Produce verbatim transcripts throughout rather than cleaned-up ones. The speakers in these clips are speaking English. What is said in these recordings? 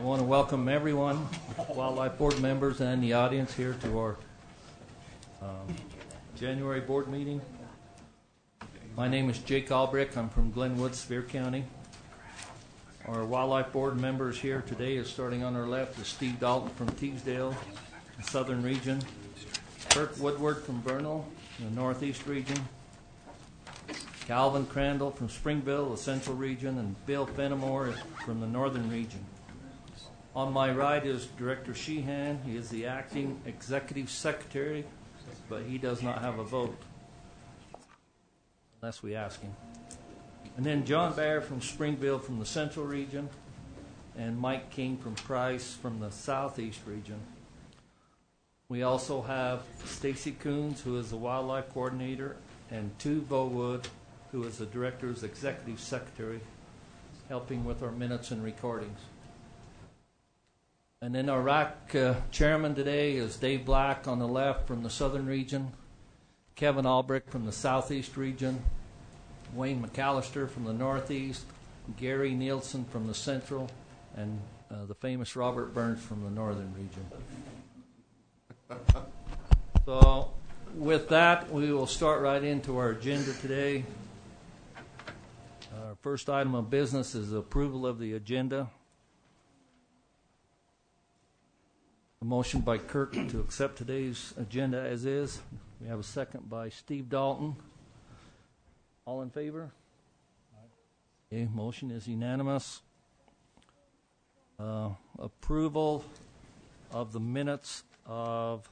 want to welcome everyone, Wildlife Board members and the audience here to our um, January board meeting. My name is Jake Albrecht. I'm from Glenwood, Sevier County. Our Wildlife Board members here today is starting on our left is Steve Dalton from Teesdale, the southern region. Kirk Woodward from Vernal, the northeast region. Calvin Crandall from Springville, the central region, and Bill Fenimore from the northern region. On my right is Director Sheehan. He is the acting executive secretary, but he does not have a vote, unless we ask him. And then John Baer from Springville from the central region, and Mike King from Price from the southeast region. We also have Stacy Coons, who is the wildlife coordinator, and Tu Bowood, who is the director's executive secretary, helping with our minutes and recordings. And then our R A C uh, chairman today is Dave Black on the left from the southern region, Kevin Albrecht from the southeast region, Wayne McAllister from the northeast, Gary Nielsen from the central, and uh, the famous Robert Burns from the northern region. So with that, we will start right into our agenda today. Our first item of business is approval of the agenda. A motion by Kirk to accept today's agenda as is. We have a second by Steve Dalton. All in favor? Okay, motion is unanimous. Uh, approval of the minutes of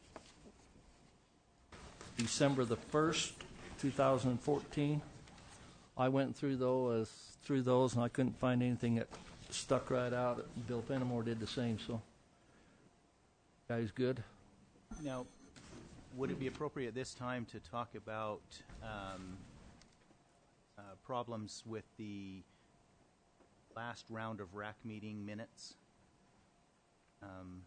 December the first, two thousand fourteen. I went through those, through those, and I couldn't find anything that stuck right out. Bill Fenimore did the same. So, guys, good. Now, would it be appropriate this time to talk about um, uh, problems with the last round of R A C meeting minutes? Um,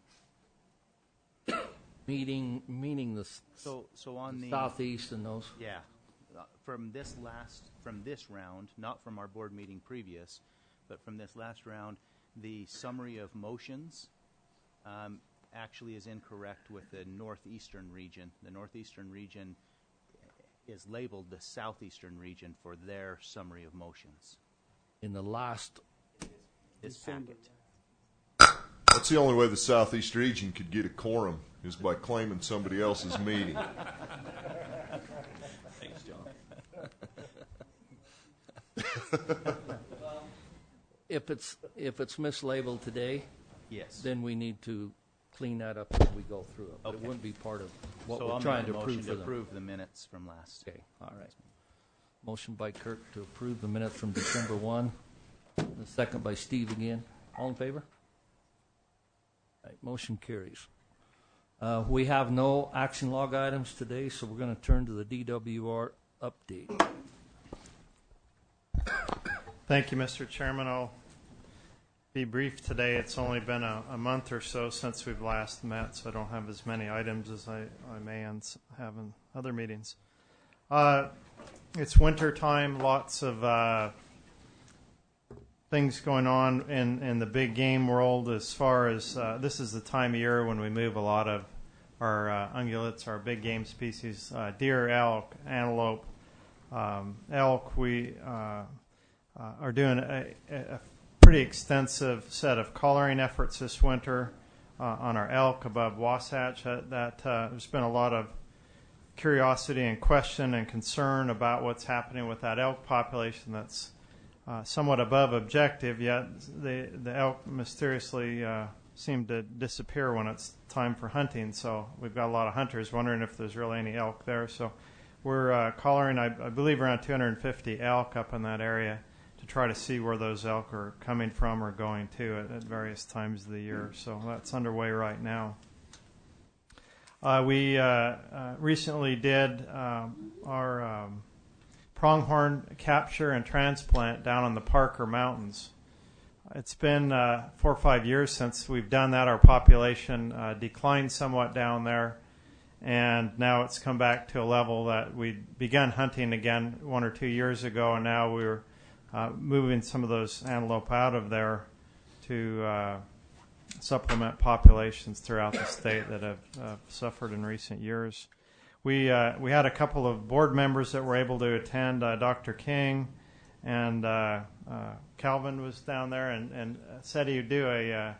Meeting, meaning the so, so on the the southeast and those. Yeah, uh, from this last, from this round, not from our board meeting previous, but from this last round, the summary of motions um, actually is incorrect with the northeastern region. The northeastern region is labeled the southeastern region for their summary of motions. In the last, This packet. That's the only way the southeast region could get a quorum, is by claiming somebody else's meeting. Thanks, John. if it's if it's mislabeled today, Yes. then we need to clean that up as we go through it. But Okay. it wouldn't be part of what so we're I'll trying make to a approve motion for to them. approve the minutes from last. Okay, all right. Motion by Kirk to approve the minutes from December first. The second by Steve again. All in favor? All right, motion carries. Uh, we have no action log items today, so we're going to turn to the D W R update. Thank you, Mister Chairman. I'll be brief today. It's only been a, a month or so since we've last met, so I don't have as many items as I, I may have in other meetings. Uh, it's winter time, lots of uh, things going on in, in the big game world as far as uh, this is the time of year when we move a lot of our uh, ungulates, our big game species, uh, deer, elk, antelope, um, elk. We uh, uh, are doing a, a pretty extensive set of collaring efforts this winter uh, on our elk above Wasatch. Uh, that uh, there's been a lot of curiosity and question and concern about what's happening with that elk population that's uh, somewhat above objective, yet the, the elk mysteriously uh, seem to disappear when it's time for hunting. So we've got a lot of hunters wondering if there's really any elk there. So we're uh, collaring, I, I believe, around two hundred fifty elk up in that area to try to see where those elk are coming from or going to at, at various times of the year. So that's underway right now. Uh, we uh, uh, recently did um, our um, pronghorn capture and transplant down in the Parker Mountains. It's been uh, four or five years since we've done that. Our population uh, declined somewhat down there, and now it's come back to a level that we began hunting again one or two years ago, and now we're uh, moving some of those antelope out of there to to uh, supplement populations throughout the state that have uh, suffered in recent years. We uh, we had a couple of board members that were able to attend. Uh, Doctor King and uh, uh, Calvin was down there and, and said he'd do a uh,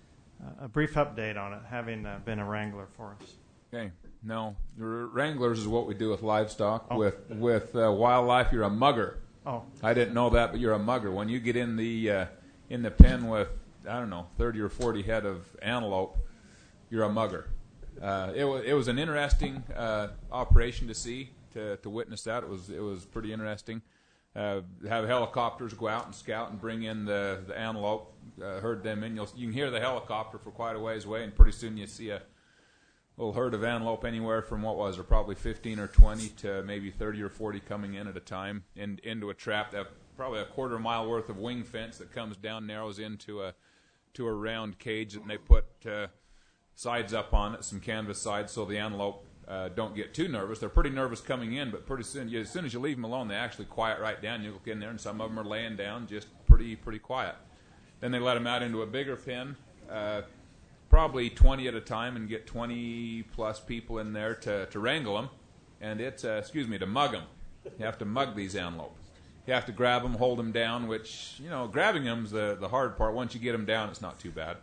a brief update on it, having uh, been a wrangler for us. Okay. No, wranglers is what we do with livestock. Oh. With with uh, wildlife, you're a mugger. Oh, I didn't know that, but you're a mugger. When you get in the uh, in the pen with, I don't know, thirty or forty head of antelope, you're a mugger. Uh, it was it was an interesting uh, operation to see, to to witness that. It was it was pretty interesting. Uh, have helicopters go out and scout and bring in the the antelope, uh, herd them in. You'll, you can hear the helicopter for quite a ways away, and pretty soon you see a little herd of antelope anywhere from what was there, probably fifteen or twenty to maybe thirty or forty coming in at a time in, into a trap that probably a quarter mile worth of wing fence that comes down, narrows into a to a round cage, and they put uh, sides up on it, some canvas sides, so the antelope uh, don't get too nervous. They're pretty nervous coming in, but pretty soon, you, as soon as you leave them alone, they actually quiet right down. You look in there, and some of them are laying down, just pretty pretty quiet. Then they let them out into a bigger pen. Uh, probably twenty at a time, and get twenty plus people in there to, to wrangle them, and it's, uh, excuse me, to mug them. You have to mug these antelope. You have to grab them, hold them down, which, you know, grabbing them's the, the hard part. Once you get them down, it's not too bad.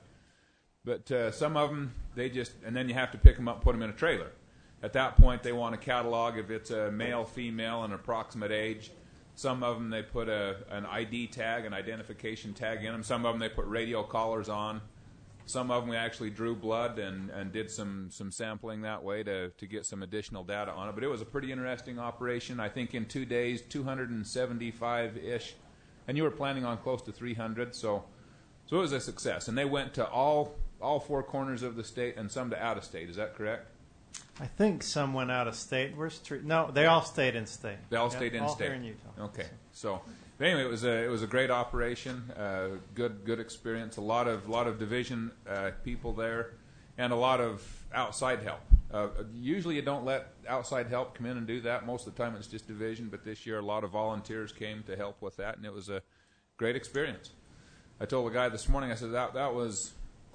But uh, some of them, they just, and then you have to pick them up and put them in a trailer. At that point, they want a catalog if it's a male, female, and approximate age. Some of them, they put a, an I D tag, an identification tag in them. Some of them, they put radio collars on. Some of them we actually drew blood and, and did some, some sampling that way to, to get some additional data on it. But it was a pretty interesting operation. I think in two days, two hundred seventy-five-ish. And you were planning on close to three hundred, so so it was a success. And they went to all all four corners of the state and some to out of state. Is that correct? I think some went out of state. Where's three? No, they all stayed in state. They all Yeah, stayed in all state. here in Utah. Okay, so but anyway, it was a it was a great operation. Uh, good good experience. A lot of lot of division uh, people there, and a lot of outside help. Uh, usually, you don't let outside help come in and do that. Most of the time, it's just division. But this year, a lot of volunteers came to help with that, and it was a great experience. I told the guy this morning. I said that that was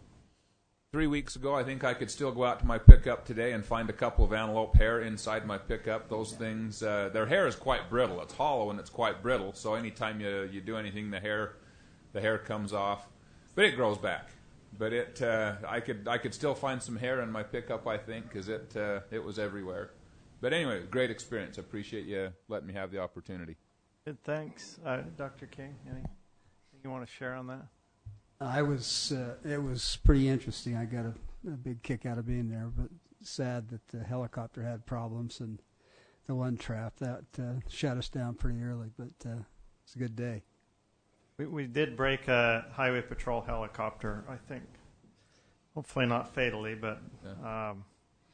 three weeks ago. I think I could still go out to my pickup today and find a couple of antelope hair inside my pickup. Those things, uh, their hair is quite brittle. It's hollow and it's quite brittle. So anytime you you do anything, the hair the hair comes off, but it grows back. But it uh, I could I could still find some hair in my pickup, I think, because it uh, it was everywhere. But anyway, great experience. I appreciate you letting me have the opportunity. Good, thanks. Uh, Doctor King, anything you want to share on that? I was, uh, it was pretty interesting. I got a, a big kick out of being there, but sad that the helicopter had problems and the one trap that uh, shut us down pretty early, but uh, it's a good day. We, we did break a highway patrol helicopter, I think. Hopefully not fatally, but Yeah. um,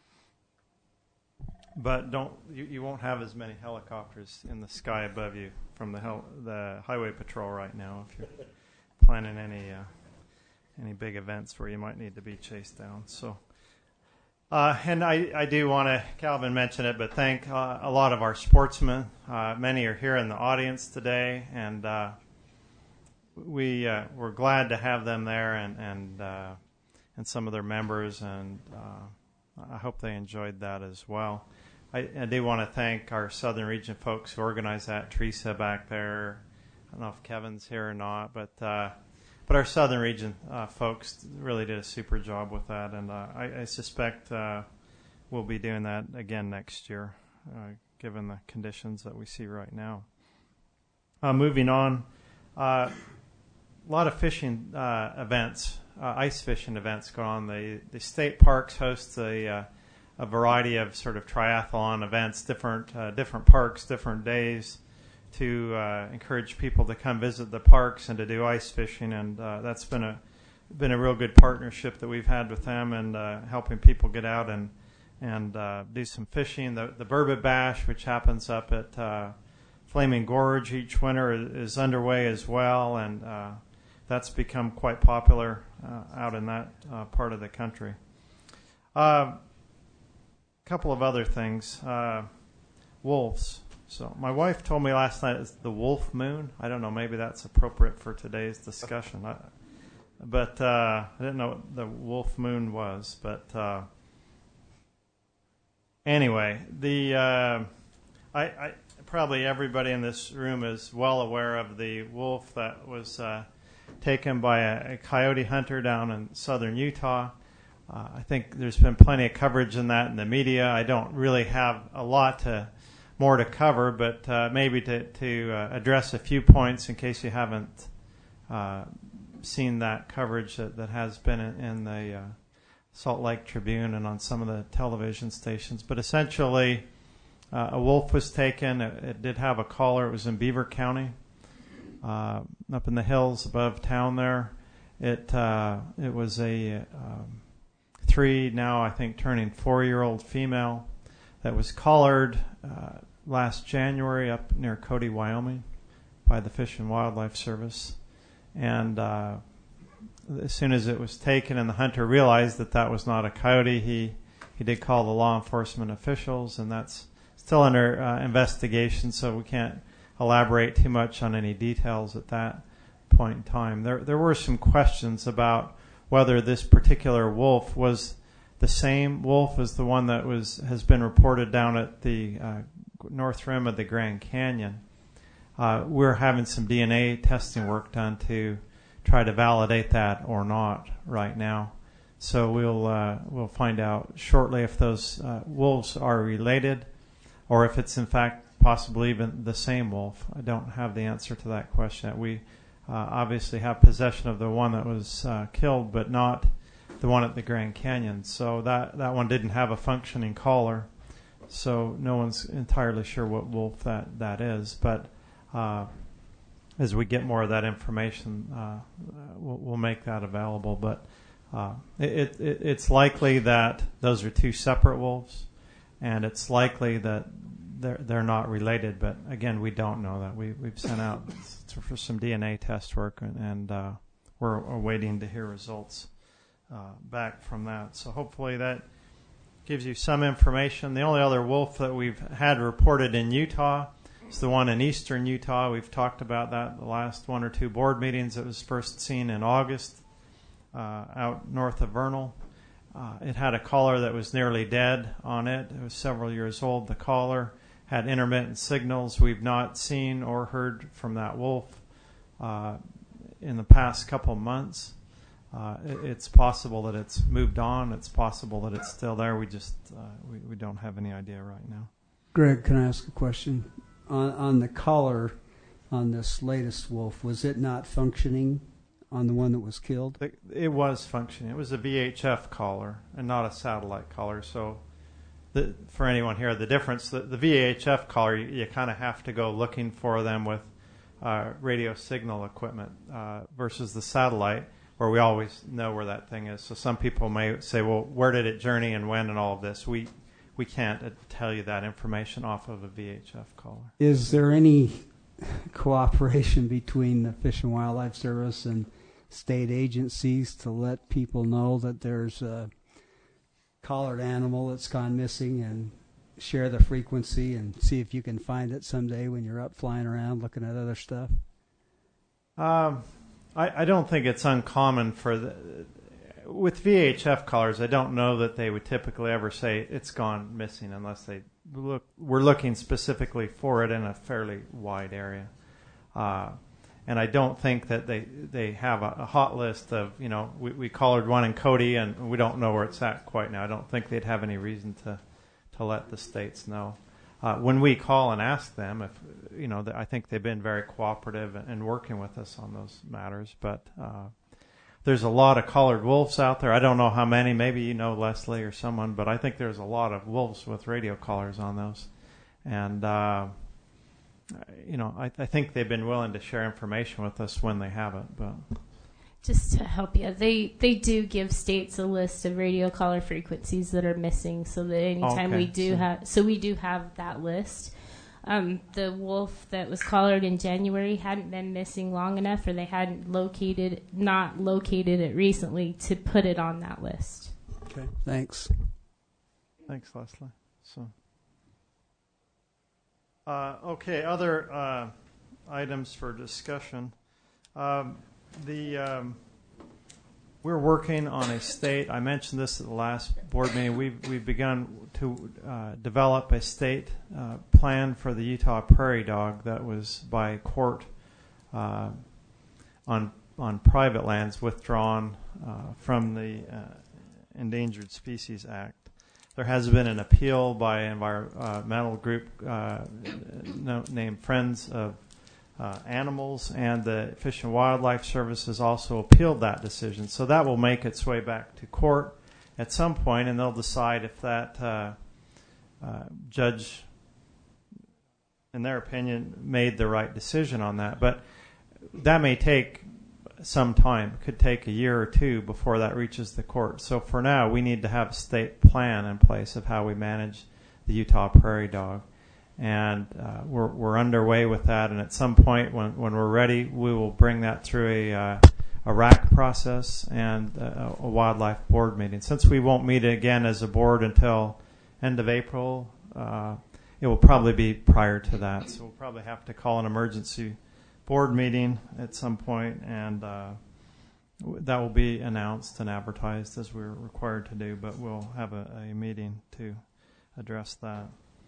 but don't you, you won't have as many helicopters in the sky above you from the hel- the highway patrol right now if you're planning any uh, any big events where you might need to be chased down. So, uh, and I, I do want to, Calvin mentioned it, but thank uh, a lot of our sportsmen. Uh, many are here in the audience today, and uh, we uh, we're glad to have them there, and and uh, and some of their members, and uh, I hope they enjoyed that as well. I, I do want to thank our Southern Region folks who organized that. Teresa back there. I don't know if Kevin's here or not, but uh, but our Southern Region uh, folks really did a super job with that, and uh, I, I suspect uh, we'll be doing that again next year, uh, given the conditions that we see right now. Uh, moving on, uh, a lot of fishing uh, events, uh, ice fishing events going on. The the state parks host a uh, a variety of sort of triathlon events, different uh, different parks, different days, to uh, encourage people to come visit the parks and to do ice fishing, and uh, that's been a been a real good partnership that we've had with them, and uh, helping people get out and and uh, do some fishing. The the Burbot Bash, which happens up at uh, Flaming Gorge each winter, is underway as well, and uh, that's become quite popular uh, out in that uh, part of the country. A uh, couple of other things. Uh, wolves. So my wife told me last night it's the wolf moon. I don't know, maybe that's appropriate for today's discussion. I, but uh, I didn't know what the wolf moon was. But uh, anyway, the uh, I, I probably everybody in this room is well aware of the wolf that was uh, taken by a, a coyote hunter down in southern Utah. Uh, I think there's been plenty of coverage in that in the media. I don't really have a lot to more to cover, but uh, maybe to, to uh, address a few points in case you haven't uh, seen that coverage that, that has been in, in the uh, Salt Lake Tribune and on some of the television stations. But essentially, uh, a wolf was taken. It, it did have a collar. It was in Beaver County, uh, up in the hills above town there. It uh, it was a um, three, now I think turning four-year-old female that was collared uh, last January up near Cody, Wyoming, by the Fish and Wildlife Service. And uh, as soon as it was taken and the hunter realized that that was not a coyote, he, he did call the law enforcement officials, and that's still under uh, investigation, so we can't elaborate too much on any details at that point in time. There, there were some questions about whether this particular wolf was the same wolf as the one that was has been reported down at the uh, north rim of the Grand Canyon. Uh, we're having some D N A testing work done to try to validate that or not right now. So we'll uh, we'll find out shortly if those uh, wolves are related, or if it's in fact possibly even the same wolf. I don't have the answer to that question. We uh, obviously have possession of the one that was uh, killed, but not the one at the Grand Canyon. So that, that one didn't have a functioning collar. So no one's entirely sure what wolf that, that is. But uh, as we get more of that information, uh, we'll, we'll make that available. But uh, it, it, it's likely that those are two separate wolves, and it's likely that they're, they're not related. But again, we don't know that. We, we've sent out for some D N A test work, and, and uh, we're, we're waiting to hear results Uh, back from that. So hopefully that gives you some information. The only other wolf that we've had reported in Utah is the one in eastern Utah. We've talked about that the last one or two board meetings. It was first seen in August uh, out north of Vernal. Uh, it had a collar that was nearly dead on it. It was several years old. The collar had intermittent signals. We've not seen or heard from that wolf uh, in the past couple months. Uh, it, it's possible that it's moved on. It's possible that it's still there. We just uh, we, we don't have any idea right now. Greg, can I ask a question? On, on the collar on this latest wolf, was it not functioning on the one that was killed? It, it was functioning. It was a V H F collar and not a satellite collar. So the, for anyone here, the difference, the, the V H F collar, you, you kind of have to go looking for them with uh, radio signal equipment uh, versus the satellite, where we always know where that thing is. So some people may say, well, where did it journey and when and all of this? We we can't tell you that information off of a V H F collar. Is there any cooperation between the Fish and Wildlife Service and state agencies to let people know that there's a collared animal that's gone missing, and share the frequency and see if you can find it someday when you're up flying around looking at other stuff? Um. I, I don't think it's uncommon for the, with V H F collars. I don't know that they would typically ever say it's gone missing unless they look. We're looking specifically for it in a fairly wide area, uh, and I don't think that they they have a, a hot list of, you know, we, we collared one in Cody and we don't know where it's at quite now. I don't think they'd have any reason to to let the states know. Uh, when we call and ask them, if you know, I think they've been very cooperative and working with us on those matters. But uh, there's a lot of collared wolves out there. I don't know how many. Maybe you know Leslie or someone, but I think there's a lot of wolves with radio collars on those. And uh, you know, I, I think they've been willing to share information with us when they have it. But just to help you, they they do give states a list of radio collar frequencies that are missing, so that anytime okay. we do so, have, so we do have that list. Um, the wolf that was collared in January hadn't been missing long enough, or they hadn't located, not located it recently to put it on that list. Okay, thanks. Thanks, Leslie. So, uh, okay, other uh, items for discussion. Um, The um, we're working on a state. I mentioned this at the last board meeting. We've we've begun to uh, develop a state uh, plan for the Utah prairie dog that was by court uh, on on private lands withdrawn uh, from the uh, Endangered Species Act. There has been an appeal by an environmental group uh, no, named Friends of uh, Animals, and the Fish and Wildlife Service has also appealed that decision. So that will make its way back to court at some point, and they'll decide if that uh, uh, judge, in their opinion, made the right decision on that. But that may take some time. It could take a year or two before that reaches the court. So for now, we need to have a state plan in place of how we manage the Utah prairie dog. And uh, we're, we're underway with that. And at some point, when, when we're ready, we will bring that through a, uh, a R A C process and a, a wildlife board meeting. Since we won't meet again as a board until end of April, uh, it will probably be prior to that. So we'll probably have to call an emergency board meeting at some point, and uh, that will be announced and advertised as we're required to do, but we'll have a, a meeting to address that.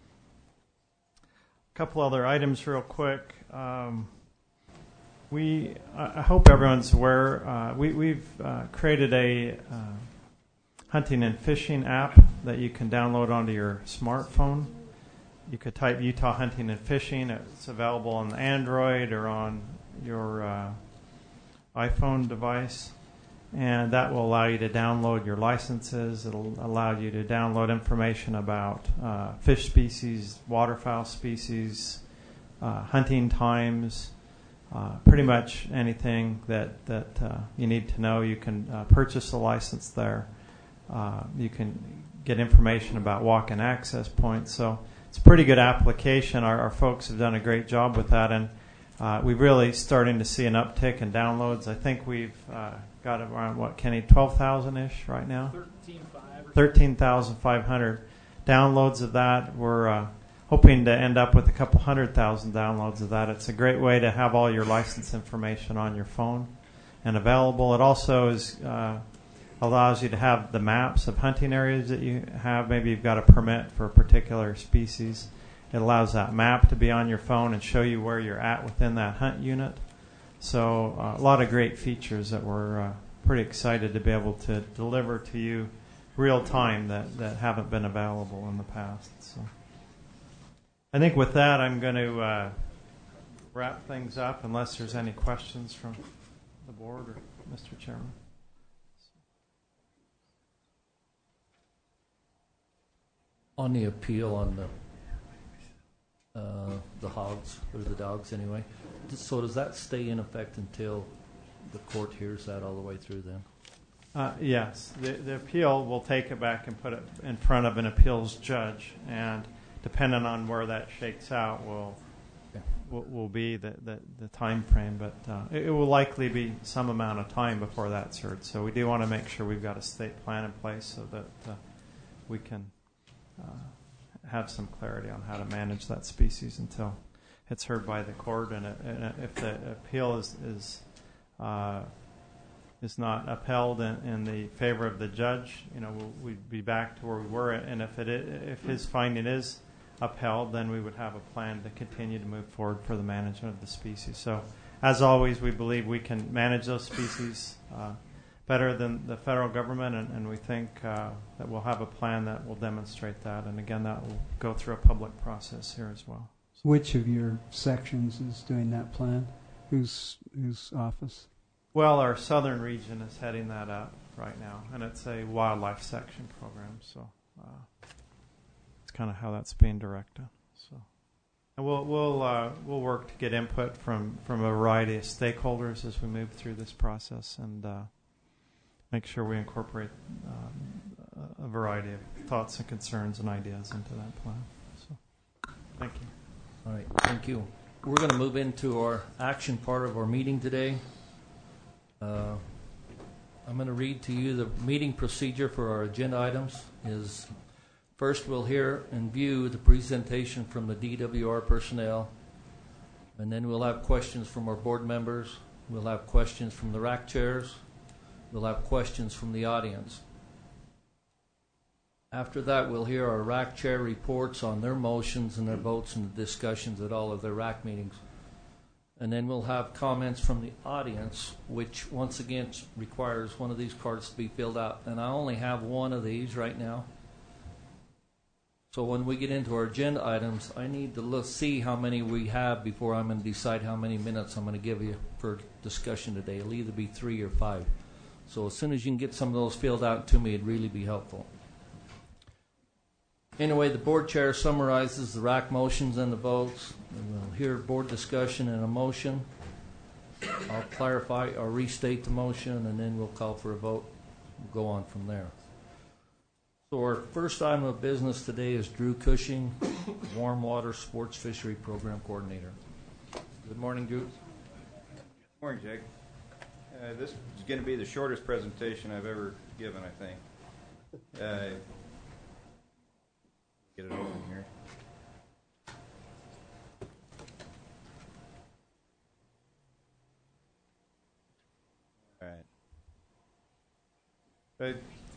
A couple other items real quick. Um, we, I hope everyone's aware, uh, we, we've uh, created a uh, hunting and fishing app that you can download onto your smartphone. You could type Utah Hunting and Fishing. It's available on Android or on your uh, iPhone device. And that will allow you to download your licenses. It'll allow you to download information about uh, fish species, waterfowl species, uh, hunting times, uh, pretty much anything that, that uh, you need to know. You can uh, purchase a license there. Uh, you can get information about walk-in access points. So it's a pretty good application. Our, our folks have done a great job with that, and uh, we're really starting to see an uptick in downloads. I think we've uh, got around, what, Kenny, twelve thousand-ish right now? thirteen thousand five hundred downloads of that. We're uh, hoping to end up with a couple hundred thousand downloads of that. It's a great way to have all your license information on your phone and available. It also is... Uh, allows you to have the maps of hunting areas that you have. Maybe you've got a permit for a particular species. It allows that map to be on your phone and show you where you're at within that hunt unit. So uh, a lot of great features that we're uh, pretty excited to be able to deliver to you real time that, that haven't been available in the past. So I think with that, I'm going to uh, wrap things up unless there's any questions from the board or Mister Chairman. On the appeal on the uh, the hogs, or the dogs anyway, so does that stay in effect until the court hears that all the way through then? Uh, yes. The, the appeal, will take it back and put it in front of an appeals judge, and depending on where that shakes out will okay. will, will be the, the, the time frame, but uh, it, it will likely be some amount of time before that's heard. So we do want to make sure we've got a state plan in place so that uh, we can Uh, have some clarity on how to manage that species until it's heard by the court. And, it, and if the appeal is is, uh, is not upheld in, in the favor of the judge, you know, we'll, we'd be back to where we were. And if it if his finding is upheld, then we would have a plan to continue to move forward for the management of the species. So, as always, we believe we can manage those species Uh, better than the federal government, and, and we think uh, that we'll have a plan that will demonstrate that. And again, that will go through a public process here as well. So which of your sections is doing that plan? Whose whose office? Well, our southern region is heading that up right now, and it's a wildlife section program. So uh, it's kind of how that's being directed. So, and we'll we'll uh, we'll work to get input from from a variety of stakeholders as we move through this process, and Uh, make sure we incorporate um, a variety of thoughts and concerns and ideas into that plan. So, thank you. All right, thank you. We're going to move into our action part of our meeting today. Uh, I'm going to read to you the meeting procedure for our agenda items. Is first we'll hear and view the presentation from the D W R personnel, and then we'll have questions from our board members. We'll have questions from the R A C chairs. We'll have questions from the audience. After that, we'll hear our R A C chair reports on their motions and their votes and the discussions at all of their R A C meetings. And then we'll have comments from the audience, which once again requires one of these cards to be filled out. And I only have one of these right now. So when we get into our agenda items, I need to look, see how many we have before I'm going to decide how many minutes I'm going to give you for discussion today. It'll either be three or five. So as soon as you can get some of those filled out to me, it'd really be helpful. Anyway, the board chair summarizes the R A C motions and the votes. And we'll hear board discussion and a motion. I'll clarify or restate the motion, and then we'll call for a vote. We'll go on from there. So our first item of business today is Drew Cushing, Warm Water Sports Fishery Program Coordinator. Good morning, Drew. Morning, Jake. Uh, this is going to be the shortest presentation I've ever given, I think. Uh, get it open here. All right. But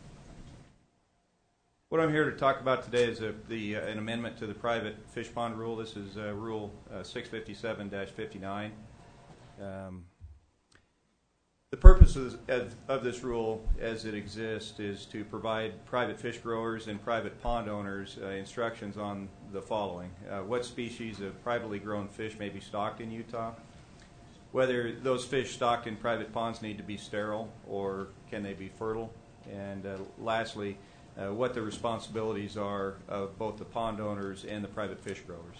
what I'm here to talk about today is a, the uh, an amendment to the private fish pond rule. This is uh, Rule uh, six fifty-seven dash fifty-nine. Um, The purpose of this, of this rule as it exists is to provide private fish growers and private pond owners uh, instructions on the following. Uh, what species of privately grown fish may be stocked in Utah, whether those fish stocked in private ponds need to be sterile or can they be fertile, and uh, lastly, uh, what the responsibilities are of both the pond owners and the private fish growers.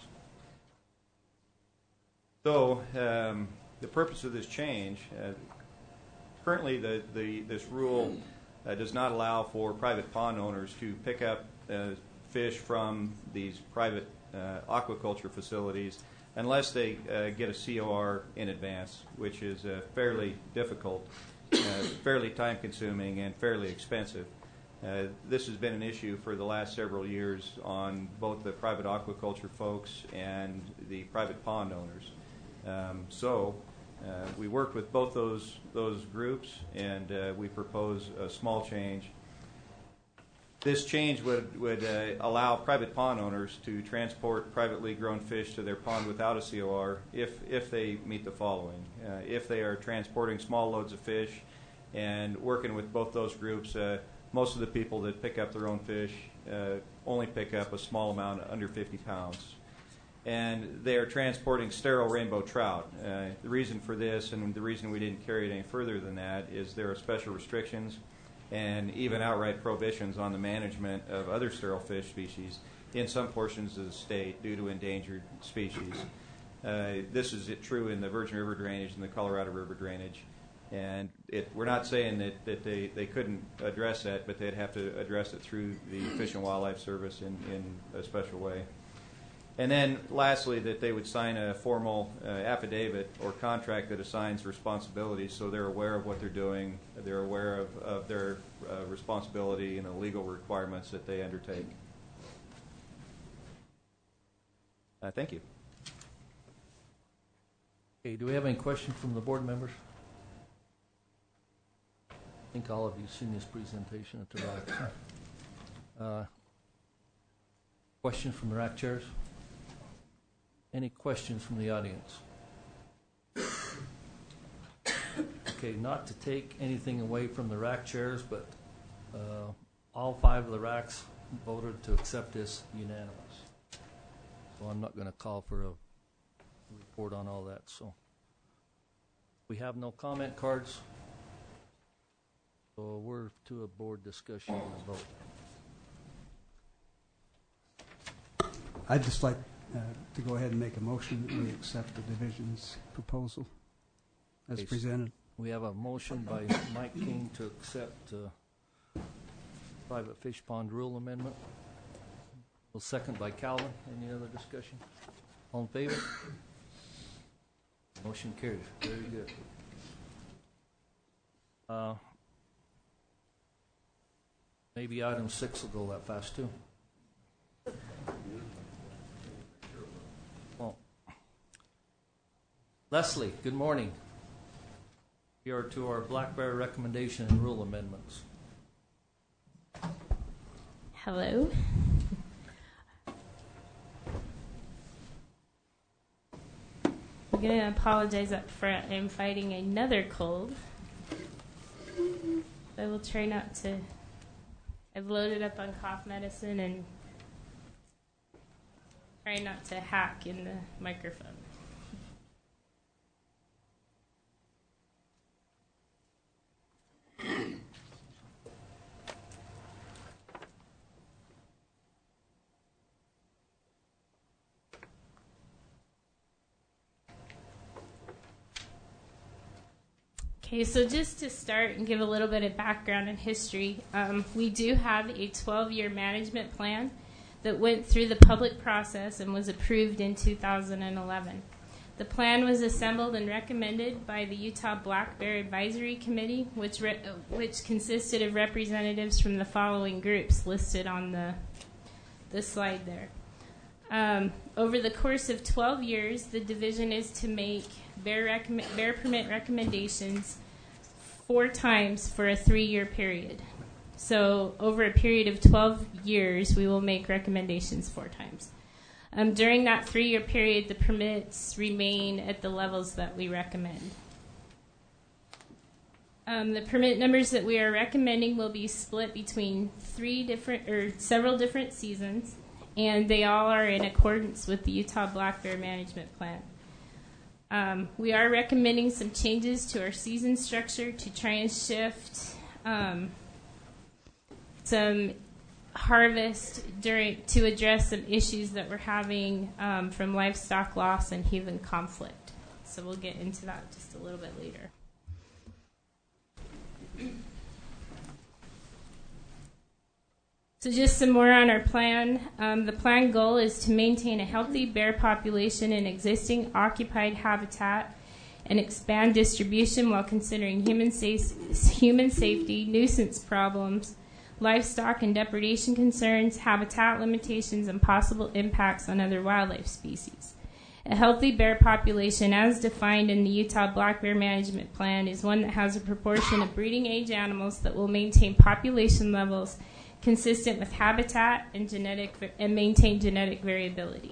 So um, the purpose of this change, uh, currently, the, the, this rule uh, does not allow for private pond owners to pick up uh, fish from these private uh, aquaculture facilities unless they uh, get a C O R in advance, which is uh, fairly difficult, uh, fairly time-consuming, and fairly expensive. Uh, this has been an issue for the last several years on both the private aquaculture folks and the private pond owners. Um, so. Uh, we worked with both those those groups, and uh, we propose a small change. This change would would uh, allow private pond owners to transport privately grown fish to their pond without a C O R if if they meet the following: uh, if they are transporting small loads of fish, and working with both those groups, uh, most of the people that pick up their own fish uh, only pick up a small amount, under fifty pounds. And they are transporting sterile rainbow trout. Uh, the reason for this, and the reason we didn't carry it any further than that, is there are special restrictions and even outright prohibitions on the management of other sterile fish species in some portions of the state due to endangered species. Uh, this is it true in the Virgin River drainage and the Colorado River drainage. And it, we're not saying that, that they, they couldn't address that, but they'd have to address it through the Fish and Wildlife Service in, in a special way. And then, lastly, that they would sign a formal uh, affidavit or contract that assigns responsibilities, so they're aware of what they're doing, they're aware of, of their uh, responsibility and the legal requirements that they undertake. Uh, thank you. Okay, do we have any questions from the board members? I think all of you have seen this presentation at the R A C. Uh, questions from the R A C chairs? Any questions from the audience? Okay, not to take anything away from the R A C chairs, but uh, all five of the R A Cs voted to accept this unanimous. So I'm not going to call for a report on all that. So we have no comment cards. So we're to a board discussion and a vote. I'd just like uh, to go ahead and make a motion that we accept the division's proposal as Okay, presented. We have a motion by Mike King to accept uh, private fish pond rule amendment. Well, second by Calvin. Any other discussion? All in favor? Motion carries. Very good. Uh, maybe item six will go that fast too. Well, Leslie, good morning. We are to our Black Bear recommendation and rule amendments. Hello. I'm going to apologize up front. I'm fighting another cold. I will try not to. I've loaded up on cough medicine and try not to hack in the microphone. Okay, so just to start and give a little bit of background and history, um, we do have a twelve-year management plan that went through the public process and was approved in two thousand eleven. The plan was assembled and recommended by the Utah Black Bear Advisory Committee, which re- which consisted of representatives from the following groups listed on the the slide there. Um, over the course of twelve years, the division is to make bear, recomm- bear permit recommendations four times for a three-year period. So over a period of twelve years, we will make recommendations four times. Um, during that three-year period, the permits remain at the levels that we recommend. Um, the permit numbers that we are recommending will be split between three different or several different seasons, and they all are in accordance with the Utah Black Bear Management Plan. Um, we are recommending some changes to our season structure to try and shift um, some harvest during to address some issues that we're having um, from livestock loss and human conflict. So we'll get into that just a little bit later. So just some more on our plan. Um, the plan goal is to maintain a healthy bear population in existing occupied habitat and expand distribution while considering human, sa- human safety, nuisance problems, livestock and depredation concerns, habitat limitations, and possible impacts on other wildlife species. A healthy bear population, as defined in the Utah Black Bear Management Plan, is one that has a proportion of breeding age animals that will maintain population levels consistent with habitat and genetic and maintain genetic variability.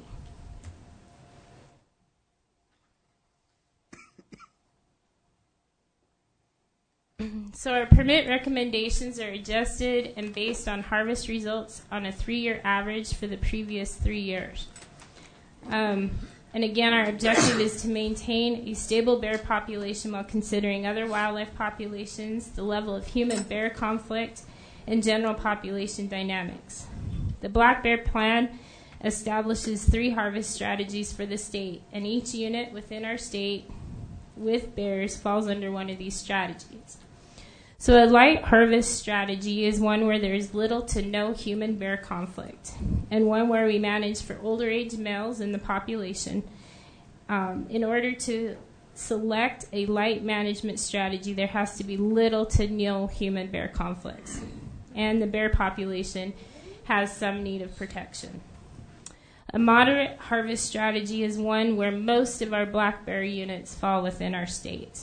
So our permit recommendations are adjusted and based on harvest results on a three-year average for the previous three years. Um, and again, our objective is to maintain a stable bear population while considering other wildlife populations, the level of human-bear conflict, and general population dynamics. The Black Bear Plan establishes three harvest strategies for the state, and each unit within our state with bears falls under one of these strategies. So a light harvest strategy is one where there is little to no human-bear conflict, and one where we manage for older age males in the population. Um, in order to select a light management strategy, there has to be little to no human-bear conflicts, and the bear population has some need of protection. A moderate harvest strategy is one where most of our black bear units fall within our state.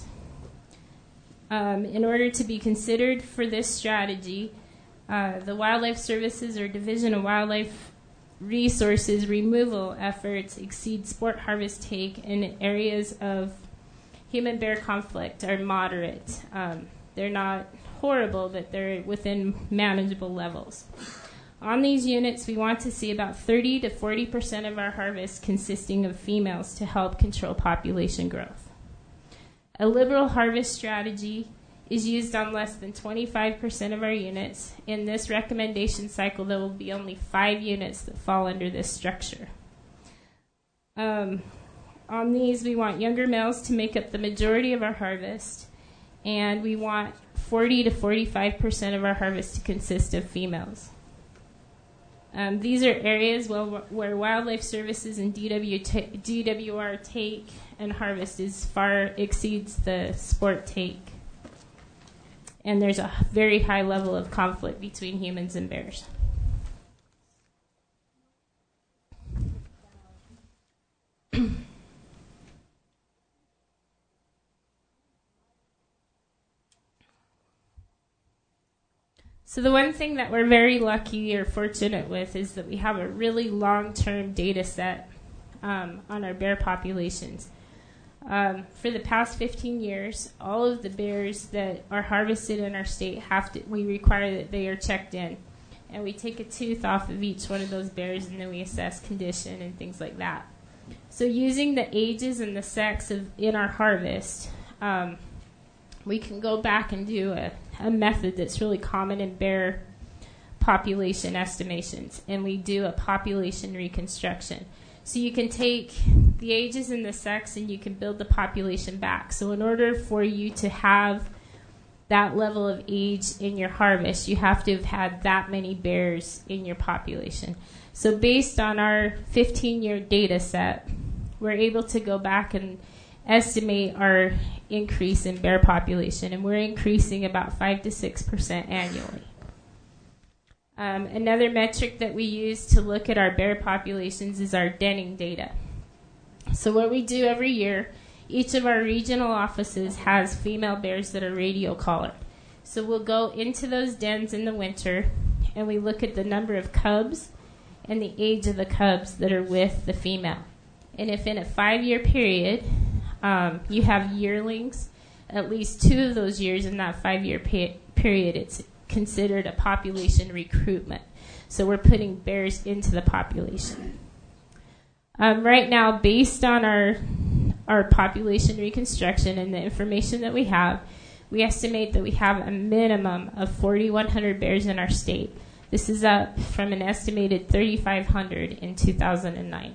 Um, in order to be considered for this strategy, uh, the Wildlife Services or Division of Wildlife Resources removal efforts exceed sport harvest take in areas of human bear conflict are moderate. Um, they're not horrible, but they're within manageable levels. On these units, we want to see about thirty to forty percent of our harvest consisting of females to help control population growth. A liberal harvest strategy is used on less than twenty-five percent of our units. In this recommendation cycle, there will be only five units that fall under this structure. Um, on these, we want younger males to make up the majority of our harvest, and we want forty to forty-five percent of our harvest to consist of females. Um, these are areas where, where Wildlife Services and D W t- D W R take and harvest is far exceeds the sport take. And there's a very high level of conflict between humans and bears. So the one thing that we're very lucky or fortunate with is that we have a really long-term data set um, on our bear populations. Um, for the past fifteen years, all of the bears that are harvested in our state have to, we require that they are checked in. And we take a tooth off of each one of those bears, and then we assess condition and things like that. So using the ages and the sex of in our harvest, um, we can go back and do a, a method that's really common in bear population estimations, and we do a population reconstruction. So you can take the ages and the sex, and you can build the population back. So in order for you to have that level of age in your harvest, you have to have had that many bears in your population. So based on our fifteen-year data set, we're able to go back and estimate our increase in bear population, and we're increasing about five to six percent annually. Um, another metric that we use to look at our bear populations is our denning data. So what we do every year, each of our regional offices has female bears that are radio collared. So we'll go into those dens in the winter, and we look at the number of cubs and the age of the cubs that are with the female. And if in a five-year period, um, you have yearlings, at least two of those years in that five-year pe- period, it's considered a population recruitment. So we're putting bears into the population. Um, right now, based on our our population reconstruction and the information that we have, we estimate that we have a minimum of forty-one hundred bears in our state. This is up from an estimated thirty-five hundred in two thousand nine.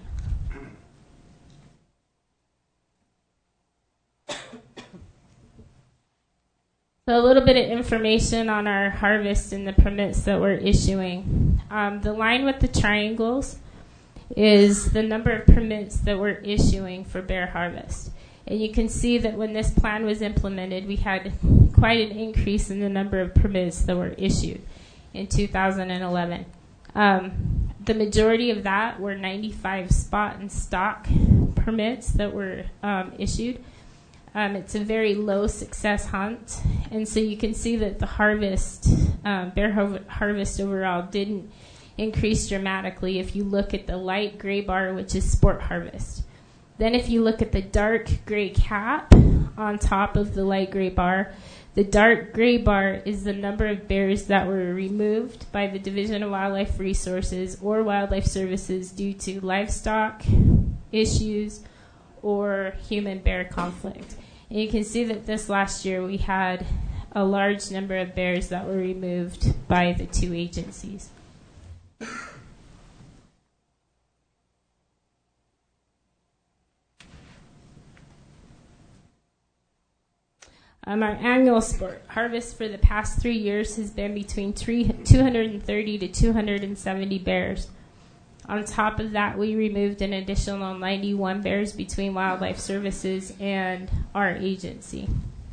So a little bit of information on our harvest and the permits that we're issuing. Um, the line with the triangles is the number of permits that we're issuing for bear harvest. And you can see that when this plan was implemented, we had quite an increase in the number of permits that were issued in two thousand eleven. Um, the majority of that were ninety-five spot and stock permits that were um, issued. Um, it's a very low success hunt, and so you can see that the harvest, um, bear har- harvest overall didn't increase dramatically if you look at the light gray bar, which is sport harvest. Then if you look at the dark gray cap on top of the light gray bar, the dark gray bar is the number of bears that were removed by the Division of Wildlife Resources or Wildlife Services due to livestock issues or human-bear conflict. And you can see that this last year we had a large number of bears that were removed by the two agencies. Um, our annual sport harvest for the past three years has been between three, two hundred thirty to two hundred seventy bears. On top of that, we removed an additional ninety-one bears between Wildlife Services and our agency.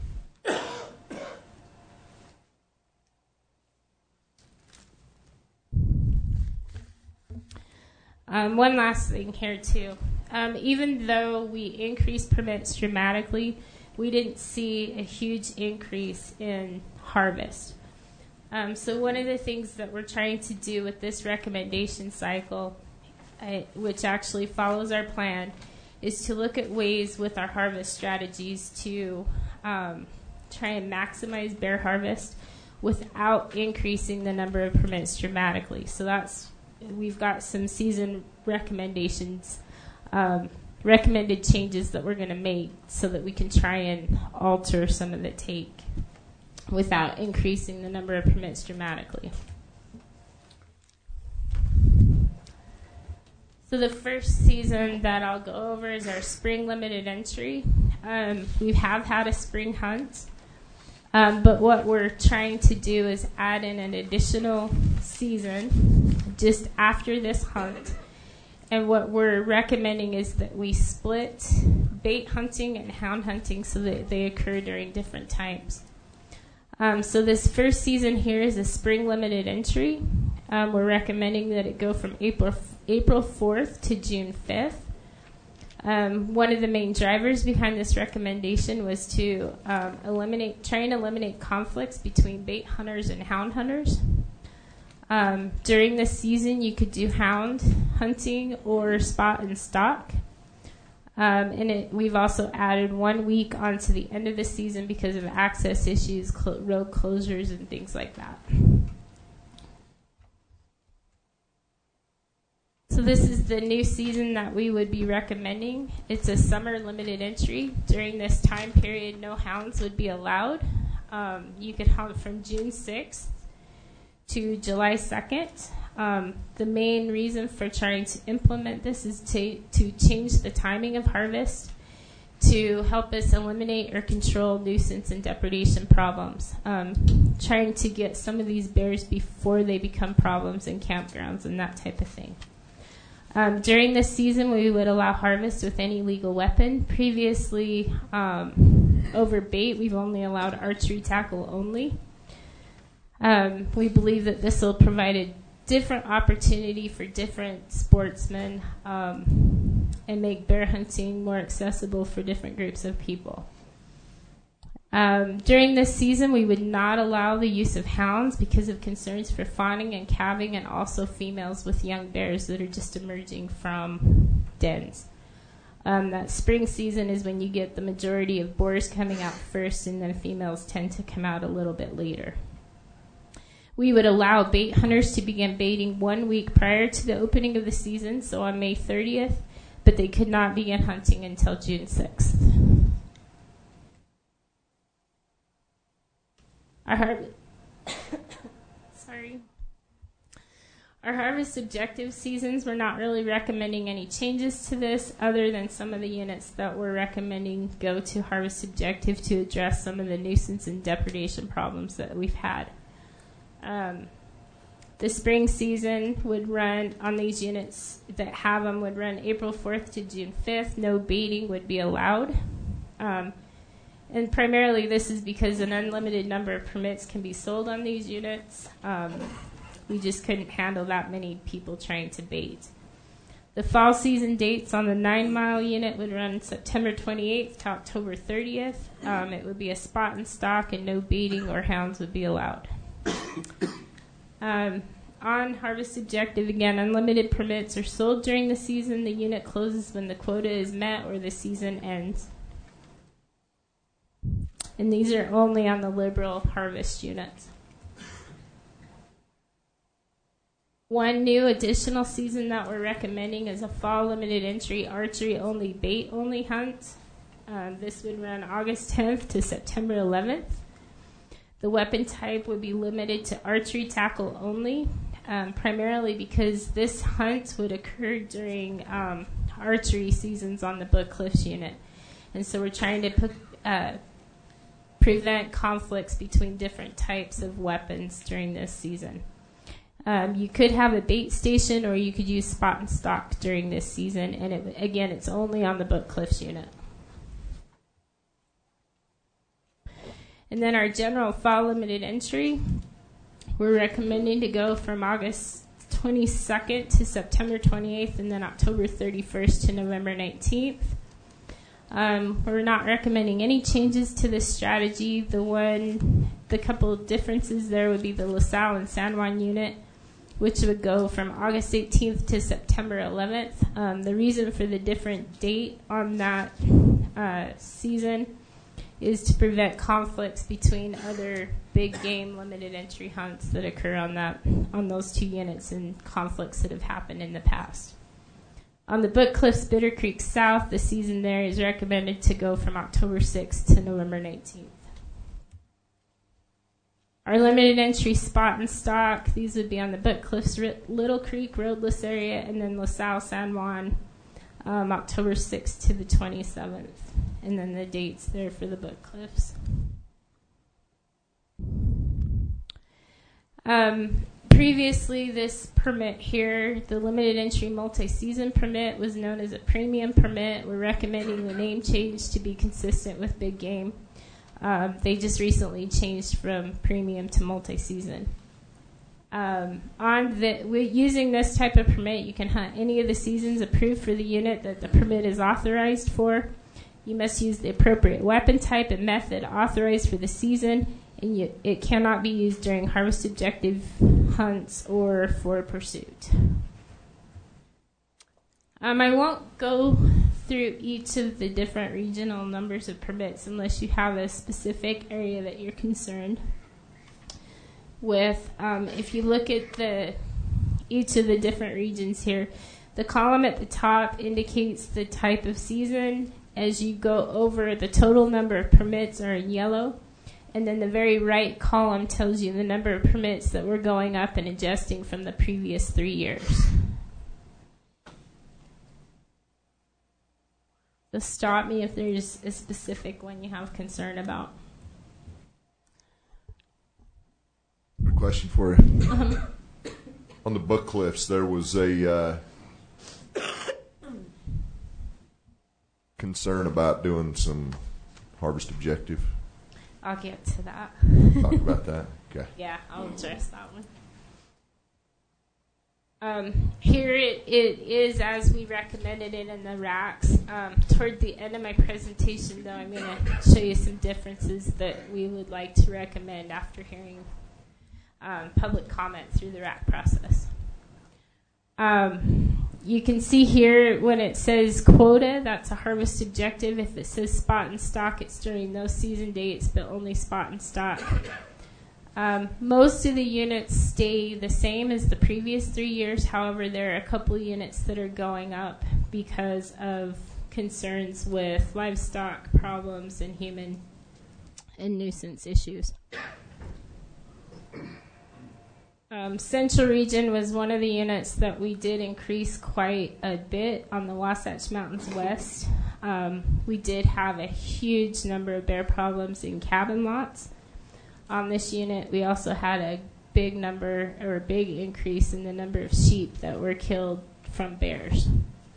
Um, one last thing here, too. Um, even though we increased permits dramatically, we didn't see a huge increase in harvest. Um, so one of the things that we're trying to do with this recommendation cycle, uh, which actually follows our plan, is to look at ways with our harvest strategies to um, try and maximize bear harvest without increasing the number of permits dramatically. So that's, we've got some season recommendations, um, recommended changes that we're going to make so that we can try and alter some of the take without increasing the number of permits dramatically. So the first season that I'll go over is our spring limited entry. Um, we have had a spring hunt, um, but what we're trying to do is add in an additional season just after this hunt. And what we're recommending is that we split bait hunting and hound hunting so that they occur during different times. Um, so this first season here is a spring limited entry. Um, we're recommending that it go from April April fourth to June fifth. Um, one of the main drivers behind this recommendation was to um, eliminate, try and eliminate conflicts between bait hunters and hound hunters. Um, during this season, you could do hound hunting or spot and stock. Um, and it, we've also added one week onto the end of the season because of access issues, cl- road closures, and things like that. So this is the new season that we would be recommending. It's a summer limited entry. During this time period, no hounds would be allowed. Um, you could hunt from June sixth to July second. Um, the main reason for trying to implement this is to, to change the timing of harvest to help us eliminate or control nuisance and depredation problems. Um, trying to get some of these bears before they become problems in campgrounds and that type of thing. Um, during this season, we would allow harvest with any legal weapon. Previously, um, over bait, we've only allowed archery tackle only. Um, we believe that this will provide a different opportunity for different sportsmen um, and make bear hunting more accessible for different groups of people. Um, during this season, we would not allow the use of hounds because of concerns for fawning and calving, and also females with young bears that are just emerging from dens. Um, that spring season is when you get the majority of boars coming out first, and then females tend to come out a little bit later. We would allow bait hunters to begin baiting one week prior to the opening of the season, so on May thirtieth, but they could not begin hunting until June sixth. Our harvest, sorry. Our harvest objective seasons, we're not really recommending any changes to this other than some of the units that we're recommending go to harvest objective to address some of the nuisance and depredation problems that we've had. Um, the spring season would run on these units that have them would run April fourth to June fifth. No baiting would be allowed. Um, and primarily this is because an unlimited number of permits can be sold on these units. Um, we just couldn't handle that many people trying to bait. The fall season dates on the nine mile unit would run September twenty-eighth to October thirtieth. Um, it would be a spot and stock, and no baiting or hounds would be allowed. Um, on harvest objective, again, unlimited permits are sold during the season. The unit closes when the quota is met or the season ends. And these are only on the liberal harvest units. One new additional season that we're recommending is a fall limited entry archery only bait only hunt. Um, this would run August tenth to September eleventh. The weapon type would be limited to archery tackle only, um, primarily because this hunt would occur during um, archery seasons on the Book Cliffs unit. And so we're trying to put, uh, prevent conflicts between different types of weapons during this season. Um, you could have a bait station, or you could use spot and stock during this season. And it, again, it's only on the Book Cliffs unit. And then our general fall limited entry, we're recommending to go from August twenty-second to September twenty-eighth, and then October thirty-first to November nineteenth. Um, we're not recommending any changes to this strategy. The one, the couple of differences there would be the LaSalle and San Juan unit, which would go from August eighteenth to September eleventh. Um, the reason for the different date on that uh, season is to prevent conflicts between other big game limited entry hunts that occur on that on those two units and conflicts that have happened in the past. On the Book Cliffs Bitter Creek South, the season there is recommended to go from October sixth to November nineteenth. Our limited entry spot and stock, these would be on the Book Cliffs Little Creek roadless area, and then LaSalle San Juan, um, October sixth to the twenty-seventh. And then the dates there for the Book Cliffs. Um, previously, this permit here, the limited entry multi-season permit, was known as a premium permit. We're recommending the name change to be consistent with big game. Um, they just recently changed from premium to multi-season. Um, on the, we're using this type of permit, you can hunt any of the seasons approved for the unit that the permit is authorized for. You must use the appropriate weapon type and method authorized for the season, and you, it cannot be used during harvest objective hunts or for pursuit. Um, I won't go through each of the different regional numbers of permits unless you have a specific area that you're concerned with. Um, if you look at the each of the different regions here, the column at the top indicates the type of season. As you go over, the total number of permits are in yellow, and then the very right column tells you the number of permits that were going up and adjusting from the previous three years. So stop me if there's a specific one you have concern about. A question for you. Um, On the Book Cliffs, there was a uh, concern about doing some harvest objective. I'll get to that. Talk about that. Okay. Yeah, I'll address that one. Um, here it, it is as we recommended it in the racks. Um, toward the end of my presentation, though, I'm going to show you some differences that we would like to recommend after hearing um, public comment through the rack process. Um, you can see here when it says quota, that's a harvest objective. If it says spot and stock, it's during those season dates, but only spot and stock. Um, most of the units stay the same as the previous three years. However, there are a couple units that are going up because of concerns with livestock problems and human and nuisance issues. Um, Central Region was one of the units that we did increase quite a bit on the Wasatch Mountains West. Um, we did have a huge number of bear problems in cabin lots. On this unit, we also had a big number or a big increase in the number of sheep that were killed from bears.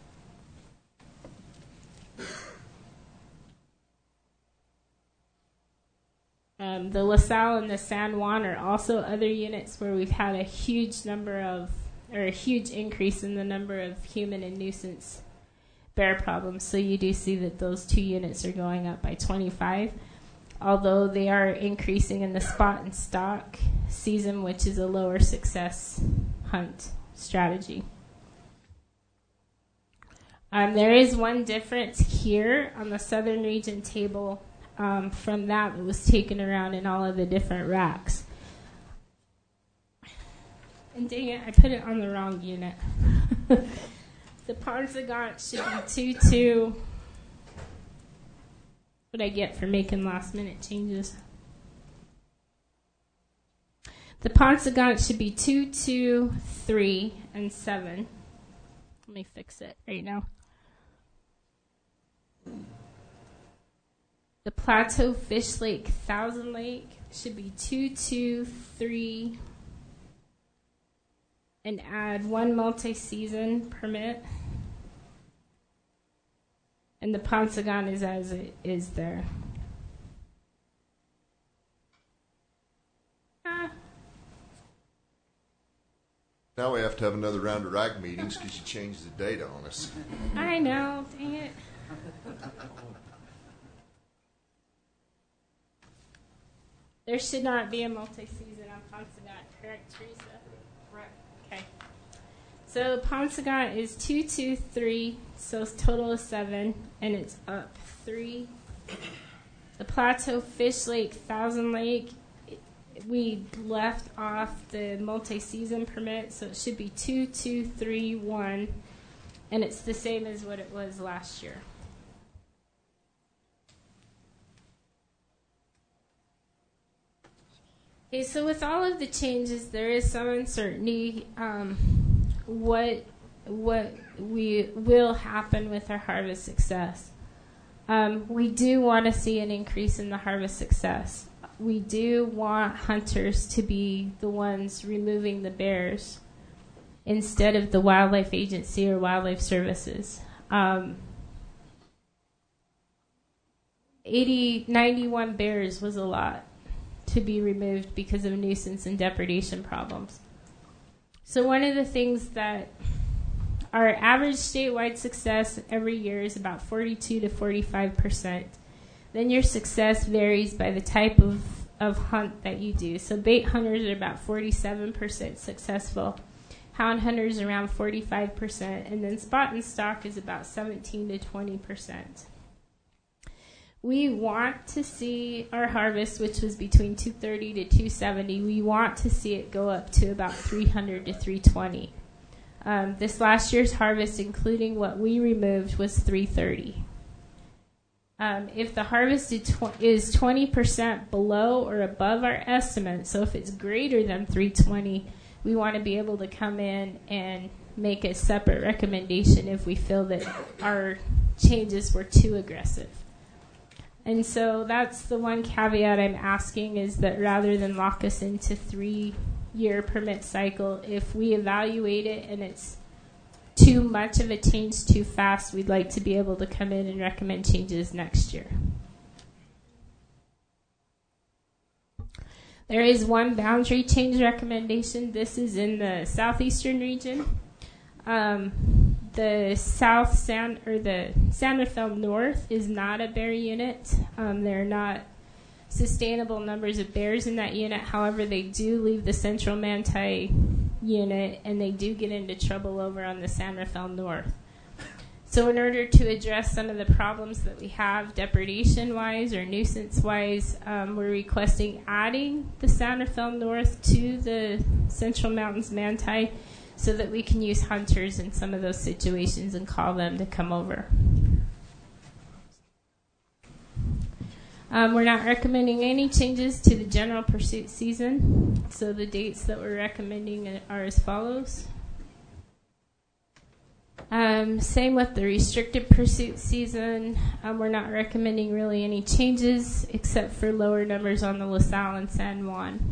Um, the LaSalle and the San Juan are also other units where we've had a huge number of, or a huge increase in the number of human and nuisance bear problems. So you do see that those two units are going up by twenty-five, although they are increasing in the spot and stock season, which is a lower success hunt strategy. Um, there is one difference here on the Southern Region table um, from that that was taken around in all of the different racks. And dang it, I put it on the wrong unit. The Ponsagant should be two two. What I get for making last minute changes. The Ponsagant should be two two, three, and seven. Let me fix it right now. The Plateau Fish Lake Thousand Lake should be two two, three, and add one multi-season permit. And the Ponsagant is as it is there. Ah. Now we have to have another round of rag meetings because you changed the date on us. I know, dang it. There should not be a multi-season on Ponsagant, correct, Teresa? Correct. Okay. So Ponsagant is two two three, so it's total of seven, and it's up three. The Plateau Fish Lake Thousand Lake, we left off the multi-season permit, so it should be two two three one, and it's the same as what it was last year. Okay, so with all of the changes, there is some uncertainty. Um, what what we will happen with our harvest success? Um, we do want to see an increase in the harvest success. We do want hunters to be the ones removing the bears instead of the wildlife agency or wildlife services. Um, eighty, ninety-one bears was a lot to be removed because of nuisance and depredation problems. So one of the things that our average statewide success every year is about forty-two to forty-five percent. Then your success varies by the type of of hunt that you do. So bait hunters are about forty-seven percent successful. Hound hunters around forty-five percent. And then spot and stock is about seventeen to twenty percent. We want to see our harvest, which was between two thirty to two seventy, we want to see it go up to about three hundred to three twenty. Um, this last year's harvest, including what we removed, was three thirty. Um, if the harvest is twenty percent below or above our estimate, so if it's greater than three twenty, we want to be able to come in and make a separate recommendation if we feel that our changes were too aggressive. And so that's the one caveat I'm asking, is that rather than lock us into three-year permit cycle, if we evaluate it and it's too much of a change too fast, we'd like to be able to come in and recommend changes next year. There is one boundary change recommendation. This is in the southeastern region. Um, the South San or the San Rafael North is not a bear unit. Um, there are not sustainable numbers of bears in that unit. However, they do leave the Central Manti unit, and they do get into trouble over on the San Rafael North. So in order to address some of the problems that we have depredation-wise or nuisance-wise, um, we're requesting adding the San Rafael North to the Central Mountains Manti so that we can use hunters in some of those situations and call them to come over. Um, we're not recommending any changes to the general pursuit season. So the dates that we're recommending are as follows. Um, same with the restricted pursuit season. Um, we're not recommending really any changes except for lower numbers on the La Salle and San Juan.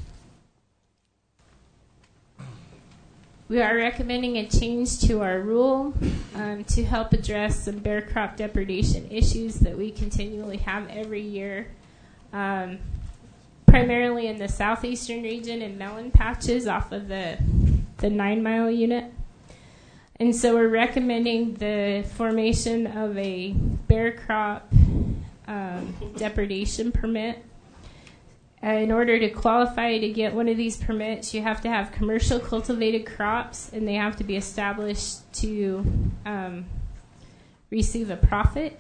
We are recommending a change to our rule um, to help address some bear crop depredation issues that we continually have every year, um, primarily in the southeastern region in melon patches off of the, the nine mile unit. And so we're recommending the formation of a bear crop um, depredation permit. Uh, in order to qualify to get one of these permits, you have to have commercial cultivated crops, and they have to be established to um, receive a profit.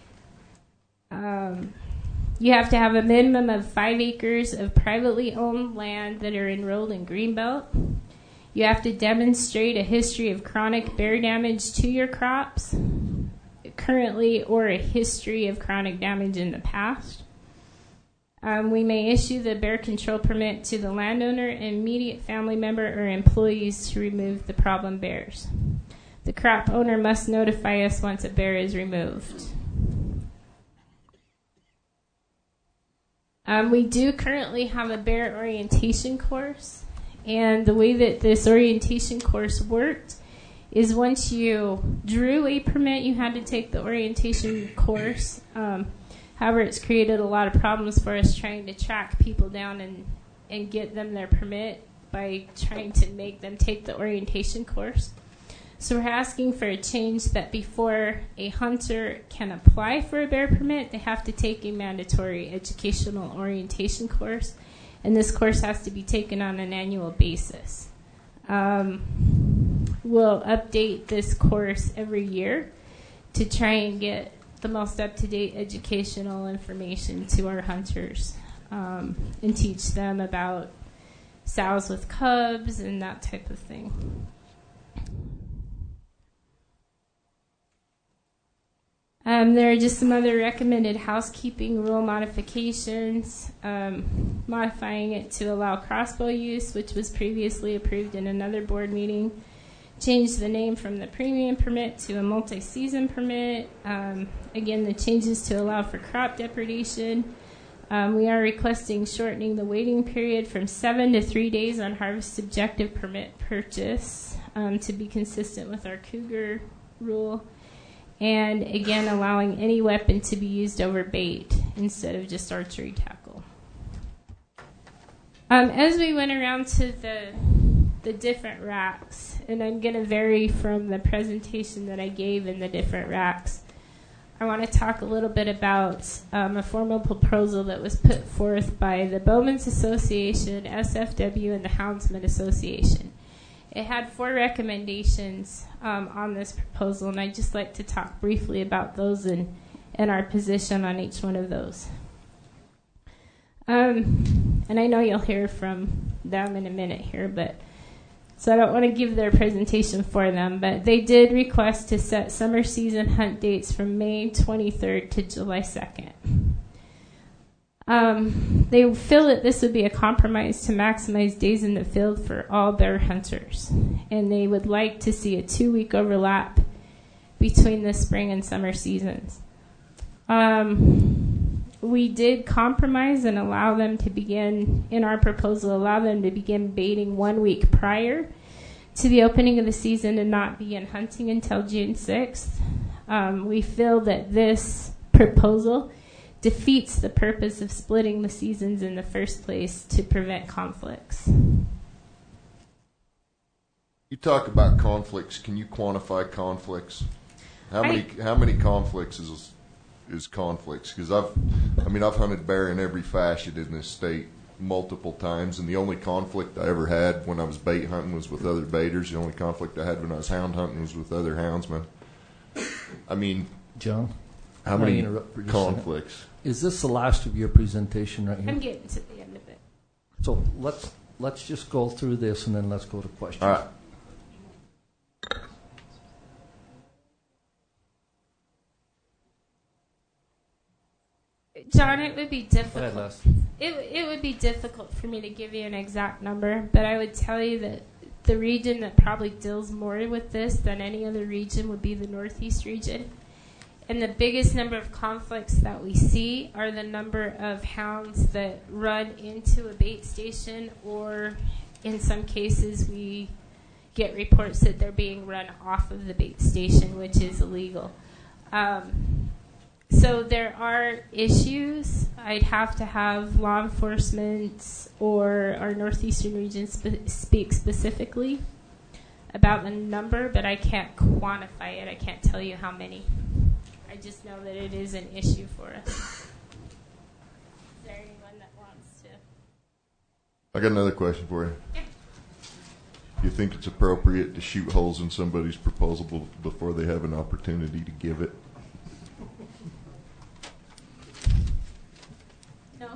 Um, you have to have a minimum of five acres of privately owned land that are enrolled in Greenbelt. You have to demonstrate a history of chronic bear damage to your crops currently or a history of chronic damage in the past. Um, we may issue the bear control permit to the landowner, immediate family member, or employees to remove the problem bears. The crop owner must notify us once a bear is removed. Um, we do currently have a bear orientation course, and the way that this orientation course worked is once you drew a permit, you had to take the orientation course. Um, However, it's created a lot of problems for us trying to track people down and, and get them their permit by trying to make them take the orientation course. So we're asking for a change that before a hunter can apply for a bear permit, they have to take a mandatory educational orientation course, and this course has to be taken on an annual basis. Um, we'll update this course every year to try and get the most up-to-date educational information to our hunters um, and teach them about sows with cubs and that type of thing. Um, there are just some other recommended housekeeping rule modifications, um, modifying it to allow crossbow use, which was previously approved in another board meeting. Change the name from the premium permit to a multi-season permit. Um, again, the changes to allow for crop depredation. Um, we are requesting shortening the waiting period from seven to three days on harvest subjective permit purchase um, to be consistent with our cougar rule. And again, allowing any weapon to be used over bait instead of just archery tackle. Um, as we went around to the the different racks, and I'm going to vary from the presentation that I gave in the different racks. I want to talk a little bit about um, a formal proposal that was put forth by the Bowmen's Association, S F W, and the Houndsman Association. It had four recommendations um, on this proposal, and I'd just like to talk briefly about those and, and our position on each one of those. Um, and I know you'll hear from them in a minute here, but so I don't want to give their presentation for them, but they did request to set summer season hunt dates from May twenty-third to July second. Um, they feel that this would be a compromise to maximize days in the field for all bear hunters, and they would like to see a two-week overlap between the spring and summer seasons. Um, we did compromise and allow them to begin, in our proposal, allow them to begin baiting one week prior to the opening of the season and not begin hunting until June sixth. Um, we feel that this proposal defeats the purpose of splitting the seasons in the first place to prevent conflicts. You talk about conflicts. Can you quantify conflicts? How I, many how many conflicts is is conflicts? Because I've, I mean, I've hunted bear in every fashion in this state multiple times, and the only conflict I ever had when I was bait hunting was with other baiters. The only conflict I had when I was hound hunting was with other houndsmen. I mean, John, how may I many interrupt for just a conflicts? second? Is this the last of your presentation right here? I'm getting to the end of it. So let's let's just go through this and then let's go to questions. All right. John, it would be difficult. Go ahead, Les. It, it would be difficult for me to give you an exact number, but I would tell you that the region that probably deals more with this than any other region would be the Northeast region. And the biggest number of conflicts that we see are the number of hounds that run into a bait station, or in some cases we get reports that they're being run off of the bait station, which is illegal. Um, so there are issues. I'd have to have law enforcement or our Northeastern region spe- speak specifically about the number, but I can't quantify it. I can't tell you how many. I just know that it is an issue for us. Is there anyone that wants to? I got another question for you. Yeah. Do you think it's appropriate to shoot holes in somebody's proposal be- before they have an opportunity to give it? No.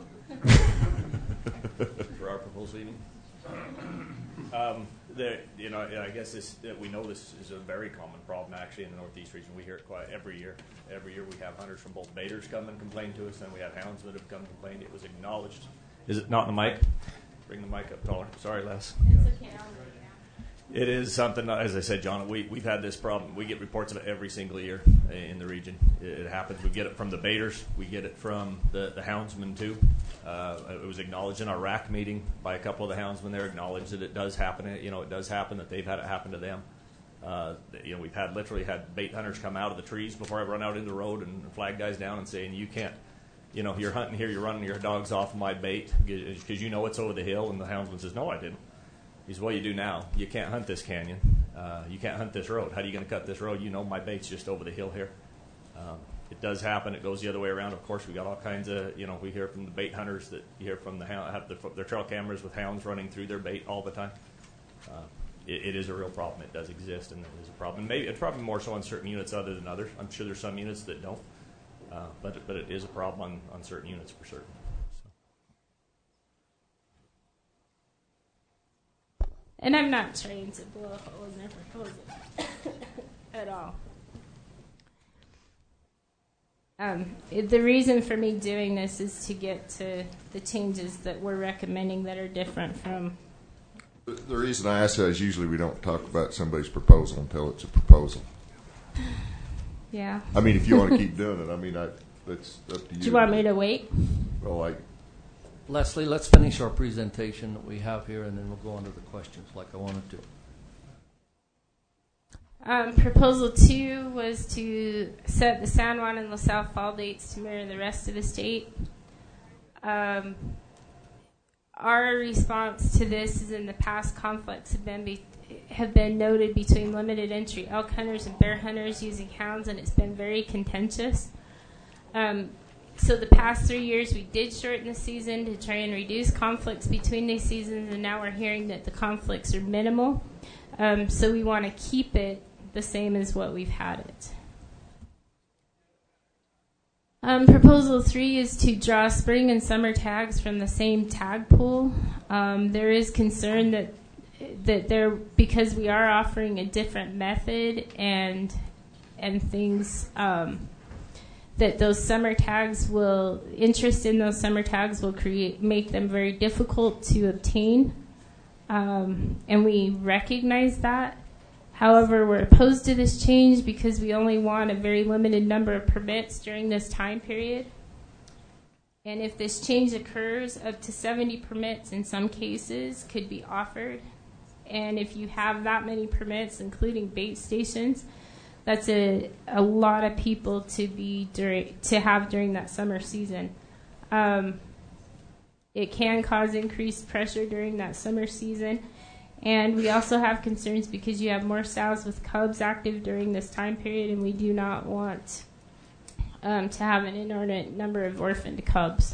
For our proposal meeting? Um, the, you know, I guess this, uh, we know this is a very common problem actually in the Northeast region. We hear it quite every year. Every year we have hunters from both baiters come and complain to us, then we have hounds that have come and complained. It was acknowledged. Is it not in the mic? Bring the mic up taller. Sorry, Les. It's okay. I'll write it down. It is something, as I said, John, we, we've had this problem. We get reports of it every single year in the region. It, it happens. We get it from the baiters. We get it from the, the houndsmen, too. Uh, it was acknowledged in our R A C meeting by a couple of the houndsmen there, acknowledged that it does happen. You know, it does happen that they've had it happen to them. Uh, you know, we've had literally had bait hunters come out of the trees before I run out into the road and flag guys down and saying, you can't, you know, you're hunting here, you're running your dogs off of my bait because you know it's over the hill. And the houndsman says, no, I didn't. He says, well, you do now. You can't hunt this canyon. Uh, you can't hunt this road. How are you going to cut this road? You know my bait's just over the hill here. Um, it does happen. It goes the other way around. Of course, we got all kinds of, you know, we hear from the bait hunters that you hear from the hound, have the, their trail cameras with hounds running through their bait all the time. Uh, it, it is a real problem. It does exist, and it is a problem. Maybe it's probably more so on certain units other than others. I'm sure there's some units that don't, uh, but but it is a problem on, on certain units for certain. So. And I'm not trying to blow a hole in their proposal at all. Um, it, the reason for me doing this is to get to the changes that we're recommending that are different from. The, the reason I ask that is usually we don't talk about somebody's proposal until it's a proposal. Yeah. I mean, if you want to keep doing it, I mean, I, that's up to you. Do you want me to wait? Well, like, Leslie, let's finish our presentation that we have here, and then we'll go on to the questions like I wanted to. Um, proposal two was to set the San Juan and LaSalle fall dates to mirror the rest of the state. Um, our response to this is in the past conflicts have been be, have been noted between limited entry elk hunters and bear hunters using hounds, and it's been very contentious. Um, so the past three years we did shorten the season to try and reduce conflicts between these seasons, and now we're hearing that the conflicts are minimal. Um, so we want to keep it the same as what we've had it. Um, proposal three is to draw spring and summer tags from the same tag pool. Um, there is concern that that there, because we are offering a different method and and things, um, that those summer tags will interest in those summer tags will create make them very difficult to obtain, um, and we recognize that. However, we're opposed to this change because we only want a very limited number of permits during this time period. And if this change occurs, up to seventy permits in some cases could be offered. And if you have that many permits, including bait stations, that's a, a lot of people to be during, to have during that summer season. Um, it can cause increased pressure during that summer season. And we also have concerns because you have more sows with cubs active during this time period, and we do not want um, to have an inordinate number of orphaned cubs.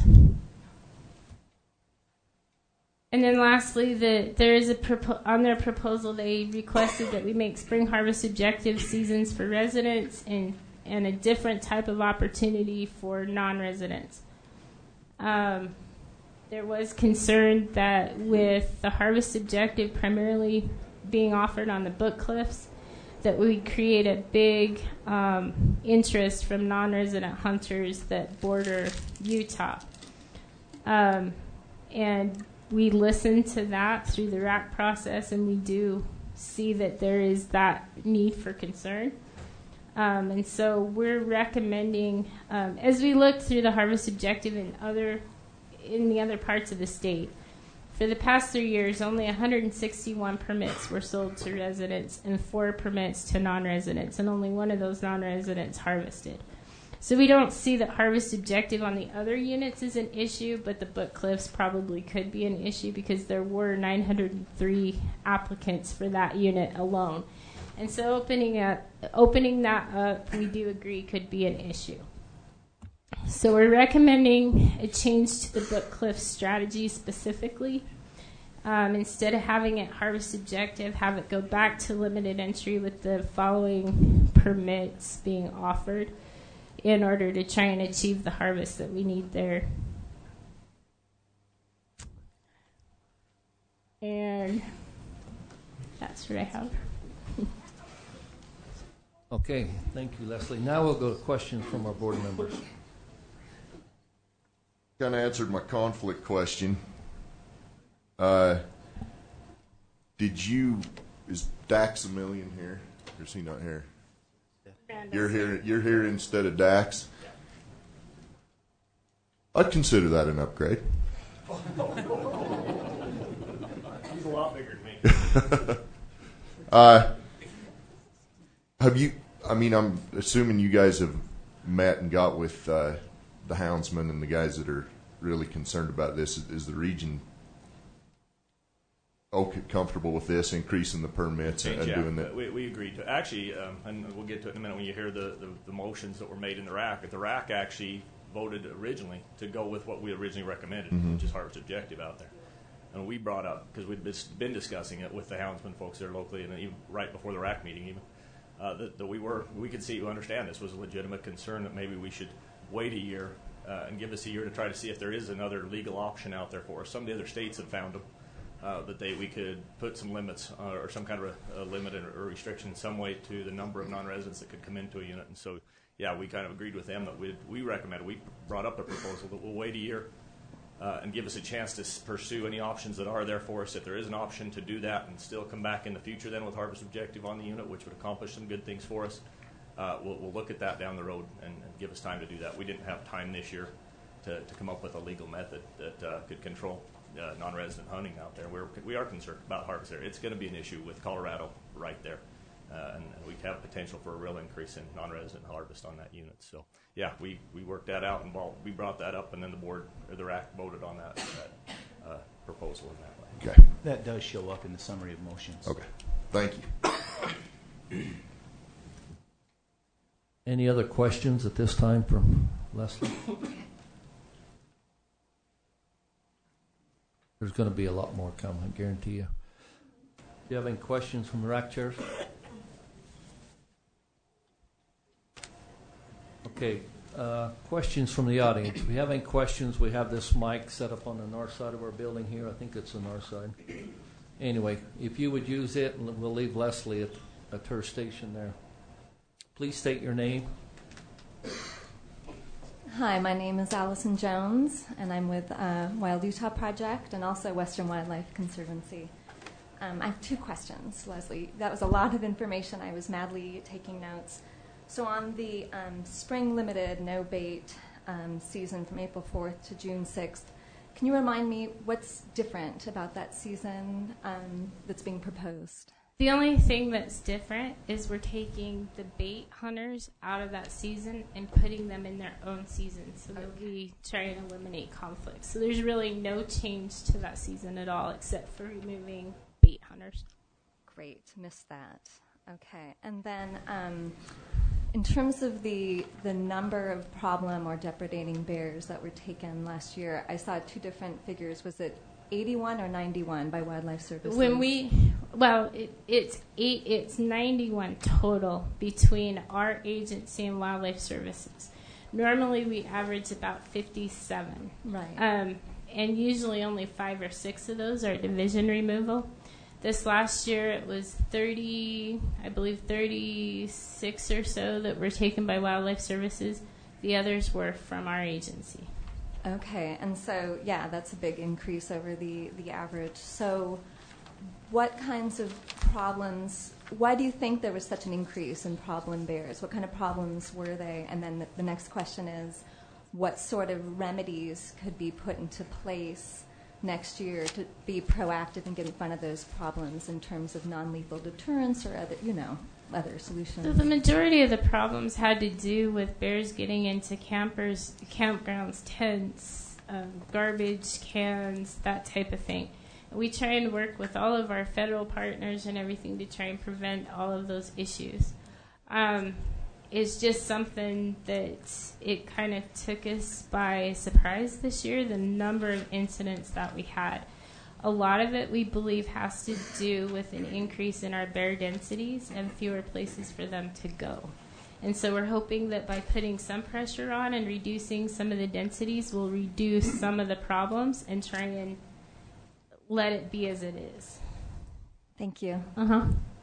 And then lastly, the, there is a propo- on their proposal, they requested that we make spring harvest objective seasons for residents and, and a different type of opportunity for non-residents. Um, There was concern that with the harvest objective primarily being offered on the Book Cliffs, that we create a big um, interest from non-resident hunters that border Utah. Um, and we listen to that through the R A C process, and we do see that there is that need for concern. Um, and so we're recommending, um, as we look through the harvest objective and other in the other parts of the state, for the past three years, only one hundred sixty-one permits were sold to residents and four permits to non-residents, and only one of those non-residents harvested. So we don't see that harvest objective on the other units is an issue, but the Book Cliffs probably could be an issue because there were nine hundred three applicants for that unit alone. And so opening up, opening that up, we do agree could be an issue. So we're recommending a change to the Book Cliff strategy specifically. Um, instead of having it harvest objective, have it go back to limited entry with the following permits being offered in order to try and achieve the harvest that we need there. And that's what I have. Okay, thank you, Leslie. Now we'll go to questions from our board members. Kind of answered my conflict question. Uh, did you, is Dax a million here? Or is he not here? You're here. You're here instead of Dax. I'd consider that an upgrade. He's a lot bigger than me. uh, have you? I mean, I'm assuming you guys have met and got with uh, the houndsmen and the guys that are really concerned about this. Is, is the region okay, comfortable with this, increasing the permits and, and yeah, doing that? We, we agreed to. Actually, um, and we'll get to it in a minute when you hear the, the, the motions that were made in the R A C. The R A C actually voted originally to go with what we originally recommended, mm-hmm. which is harvest objective out there. And we brought up, because we'd been discussing it with the houndsman folks there locally, and even right before the R A C meeting even, uh, that, that we were, we could see, understand this was a legitimate concern that maybe we should wait a year uh, and give us a year to try to see if there is another legal option out there for us. Some of the other states have found them. Uh, that they we could put some limits uh, or some kind of a, a limit or restriction in some way to the number of non-residents that could come into a unit. And so, yeah, we kind of agreed with them that we we recommended. We brought up a proposal that we'll wait a year uh, and give us a chance to s- pursue any options that are there for us. If there is an option to do that and still come back in the future then with harvest objective on the unit, which would accomplish some good things for us, uh, we'll, we'll look at that down the road and, and give us time to do that. We didn't have time this year to, to come up with a legal method that uh, could control Uh, non-resident hunting out there. We're, we are concerned about harvest there. It's going to be an issue with Colorado right there, uh, and, and we have potential for a real increase in non-resident harvest on that unit. So, yeah, we, we worked that out, and we brought that up, and then the board or the R A C voted on that, that uh, proposal in that way. Okay. That does show up in the summary of motions. Okay. Thank you. Any other questions at this time from Leslie? There's going to be a lot more coming, I guarantee you. Do you have any questions from the rack chairs? Okay, uh, questions from the audience. If you have any questions, we have this mic set up on the north side of our building here. I think it's the north side. Anyway, if you would use it, and we'll leave Leslie at, at her station there. Please state your name. Hi, my name is Allison Jones, and I'm with uh, Wild Utah Project and also Western Wildlife Conservancy. Um, I have two questions, Leslie. That was a lot of information. I was madly taking notes. So on the um, spring limited no bait um, season from April fourth to June sixth, can you remind me what's different about that season um, that's being proposed? The only thing that's different is we're taking the bait hunters out of that season and putting them in their own season, so that we try and eliminate conflicts. So there's really no change to that season at all, except for removing bait hunters. Great, missed that. Okay, and then um, in terms of the the number of problem or depredating bears that were taken last year, I saw two different figures. Was it eighty-one or ninety-one by Wildlife Services? When we, well, it, it's eight, it's ninety-one total between our agency and Wildlife Services. Normally, we average about fifty-seven. Right. Um, and usually only five or six of those are division removal. This last year, it was thirty, I believe thirty-six or so that were taken by Wildlife Services. The others were from our agency. Okay, and so, yeah, that's a big increase over the, the average. So what kinds of problems, why do you think there was such an increase in problem bears? What kind of problems were they? And then the, the next question is, what sort of remedies could be put into place next year to be proactive and get in front of those problems in terms of non-lethal deterrence or other, you know, other solutions? So the majority of the problems had to do with bears getting into campers, campgrounds, tents, um, garbage cans, that type of thing. We try and work with all of our federal partners and everything to try and prevent all of those issues. Um, it's just something that it kind of took us by surprise this year, the number of incidents that we had. A lot of it, we believe, has to do with an increase in our bear densities and fewer places for them to go. And so we're hoping that by putting some pressure on and reducing some of the densities, we'll reduce some of the problems and try and let it be as it is. Thank you. Uh-huh.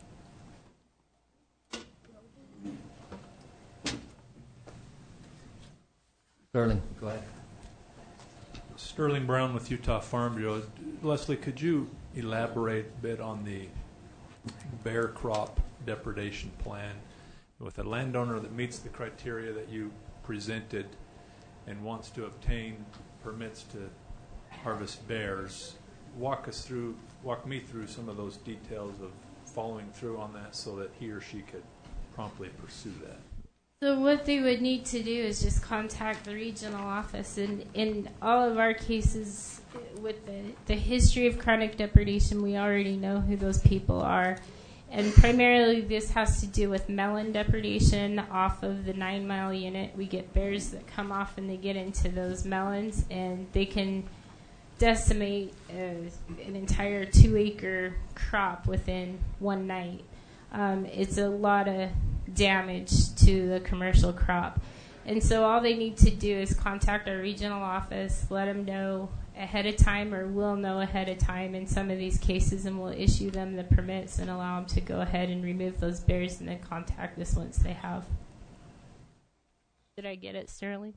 Sterling, go ahead. Sterling Brown with Utah Farm Bureau. Leslie, could you elaborate a bit on the bear crop depredation plan with a landowner that meets the criteria that you presented and wants to obtain permits to harvest bears? Walk us through, walk me through some of those details of following through on that so that he or she could promptly pursue that. So what they would need to do is just contact the regional office. And in all of our cases, with the, the history of chronic depredation, we already know who those people are. And primarily this has to do with melon depredation off of the nine mile unit. We get bears that come off and they get into those melons, and they can decimate uh, an entire two acre crop within one night. Um, it's a lot of damage to the commercial crop. And so all they need to do is contact our regional office, let them know ahead of time, or we'll know ahead of time in some of these cases, and we'll issue them the permits and allow them to go ahead and remove those bears and then contact us once they have. Did I get it, Sterling?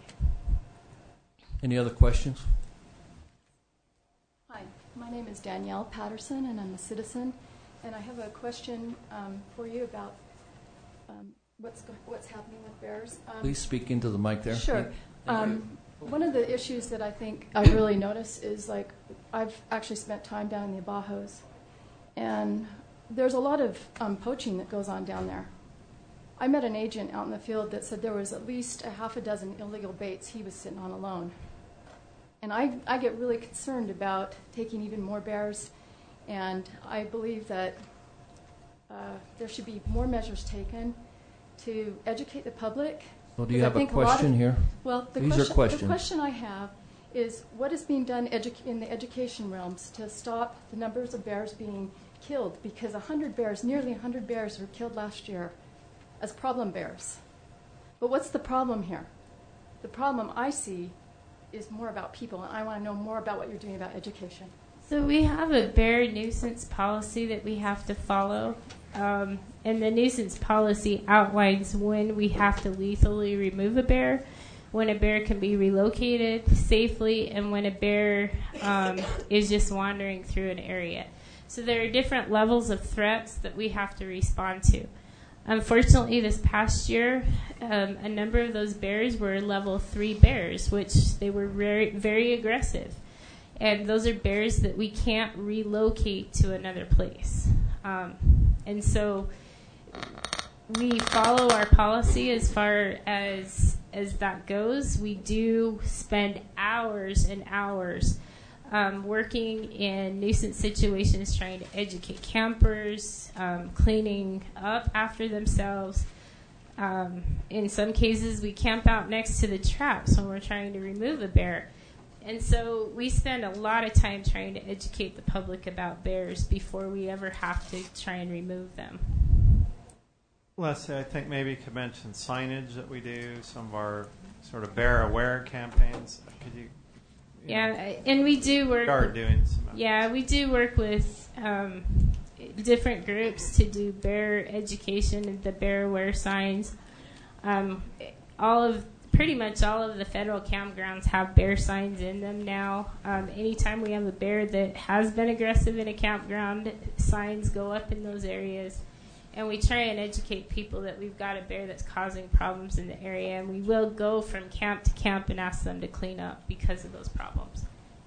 Any other questions? Hi, my name is Danielle Patterson, and I'm a citizen. And I have a question um, for you about um, what's go- what's happening with bears. Um, Please speak into the mic there. Sure. Um, one of the issues that I think I really notice is, like, I've actually spent time down in the Abajos, and there's a lot of um, poaching that goes on down there. I met an agent out in the field that said there was at least a half a dozen illegal baits he was sitting on alone. And And I, I get really concerned about taking even more bears, and I believe that uh, there should be more measures taken to educate the public. Well, do you Because I have a think lot question of- here? Well, the These question, are questions. the question I have is what is being done edu- in the education realms to stop the numbers of bears being killed? Because one hundred bears, nearly one hundred bears were killed last year as problem bears. But what's the problem here? The problem I see is more about people, and I want to know more about what you're doing about education. So we have a bear nuisance policy that we have to follow, um, and the nuisance policy outlines when we have to lethally remove a bear, when a bear can be relocated safely, and when a bear um, is just wandering through an area. So there are different levels of threats that we have to respond to. Unfortunately, this past year, um, a number of those bears were level three bears, which they were very, very aggressive. And those are bears that we can't relocate to another place. Um, and so we follow our policy as far as as that goes. We do spend hours and hours um, working in nuisance situations, trying to educate campers, um, cleaning up after themselves. Um, in some cases, we camp out next to the traps when we're trying to remove a bear. And so we spend a lot of time trying to educate the public about bears before we ever have to try and remove them. Leslie, I think maybe you could mention signage that we do, some of our sort of bear-aware campaigns. Could you? you Yeah, know, and we do work. Start doing some. Yeah, we do work with um, different groups to do bear education and the bear aware signs. Um, all of pretty much all of the federal campgrounds have bear signs in them now. Um, anytime we have a bear that has been aggressive in a campground, signs go up in those areas. And we try and educate people that we've got a bear that's causing problems in the area, and we will go from camp to camp and ask them to clean up because of those problems.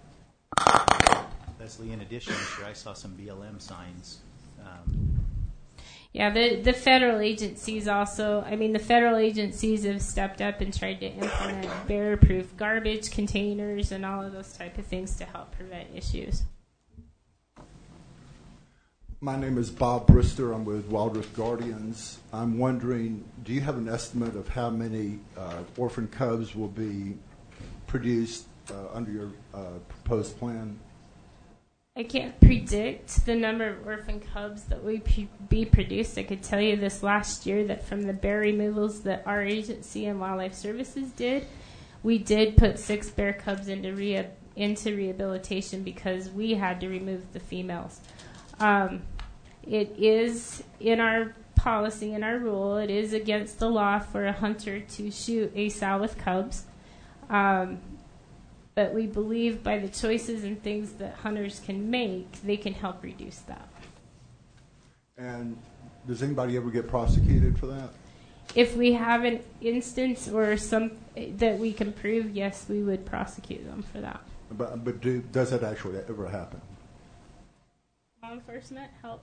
Leslie, in addition, I'm sure I saw some B L M signs. Um, Yeah, the the federal agencies also, I mean, the federal agencies have stepped up and tried to implement bear-proof garbage containers and all of those type of things to help prevent issues. My name is Bob Brister. I'm with Wildwood Guardians. I'm wondering, do you have an estimate of how many uh, orphan cubs will be produced uh, under your uh, proposed plan? I can't predict the number of orphan cubs that will p- be produced. I could tell you this last year that from the bear removals that our agency and Wildlife Services did, we did put six bear cubs into rea- into rehabilitation because we had to remove the females. Um, it is in our policy, in our rule, it is against the law for a hunter to shoot a sow with cubs. Um, but we believe by the choices and things that hunters can make, they can help reduce that. And does anybody ever get prosecuted for that? If we have an instance or some that we can prove, yes, we would prosecute them for that. But, but do, does that actually ever happen? Law enforcement help.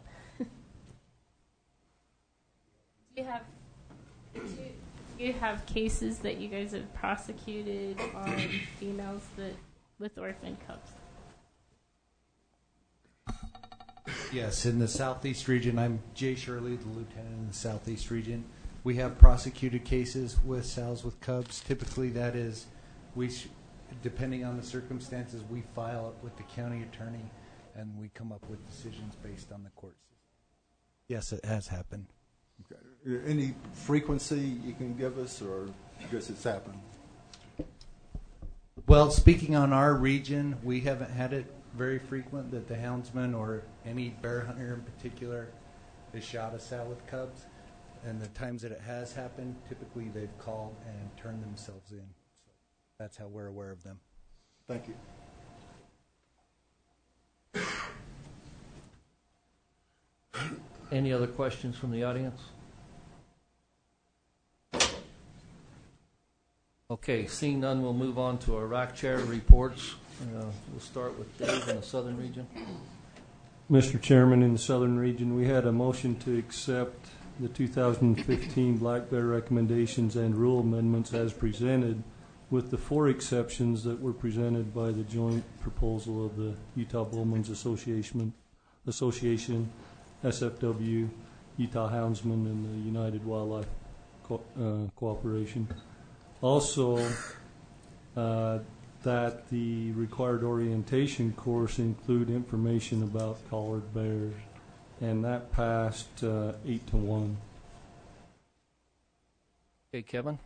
Do you have do you have cases that you guys have prosecuted on females that with orphan cubs? Yes, in the Southeast region, I'm Jay Shirley, the lieutenant in the Southeast region. We have prosecuted cases with sows with cubs. Typically, that is, we, sh- depending on the circumstances, we file it with the county attorney, and we come up with decisions based on the court system. Yes, it has happened. Okay. Any frequency you can give us, or just it's happened? Well, speaking on our region, we haven't had it very frequent that the houndsman or any bear hunter in particular has shot a sow with cubs. And the times that it has happened, typically they've called and turned themselves in. So that's how we're aware of them. Thank you. Any other questions from the audience? Okay, seeing none, we'll move on to our rack chair reports. Uh, we'll start with Dave in the Southern Region. Mister Chairman, in the Southern Region, we had a motion to accept the two thousand fifteen Black Bear recommendations and rule amendments as presented. with the four exceptions that were presented by the joint proposal of the Utah Bowmen's Association, Association, S F W, Utah Houndsman, and the United Wildlife Co- uh, Cooperation. Also, uh, that the required orientation course include information about collared bears, and that passed uh, eight to one. Okay, Kevin?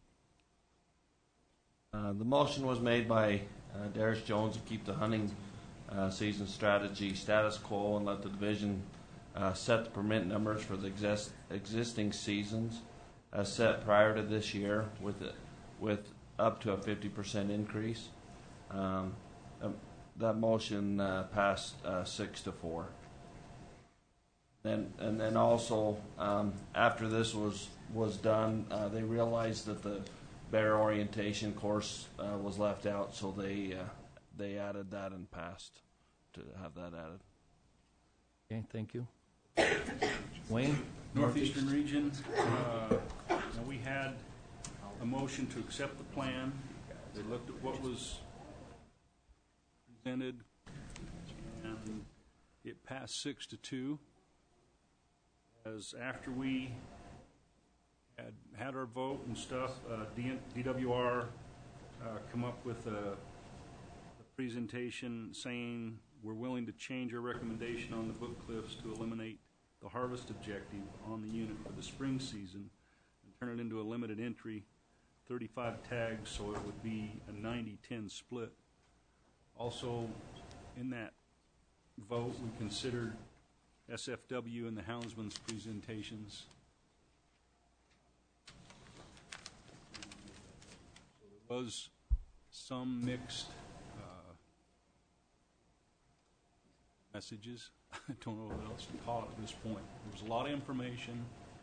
Uh, the motion was made by uh, Darius Jones to keep the hunting uh, season strategy status quo and let the division uh, set the permit numbers for the exist- existing seasons as set prior to this year with it, with up to a fifty percent increase. Um, um, that motion uh, passed uh, six to four. Then, and then also um, after this was was done, uh, they realized that the bear orientation course uh, was left out, so they uh, they added that and passed to have that added. Okay, thank you. Wayne? Northeastern Region, uh, now we had a motion to accept the plan. They looked at what was presented, and it passed six to two. As after we had had our vote and stuff, uh, D W R uh, come up with a, a presentation saying we're willing to change our recommendation on the Book Cliffs to eliminate the harvest objective on the unit for the spring season and turn it into a limited entry, thirty-five tags, so it would be a ninety ten split. Also, in that vote, we considered S F W and the Houndsman's presentations. So there was some mixed uh, messages. I don't know what else to call it at this point. There was a lot of information.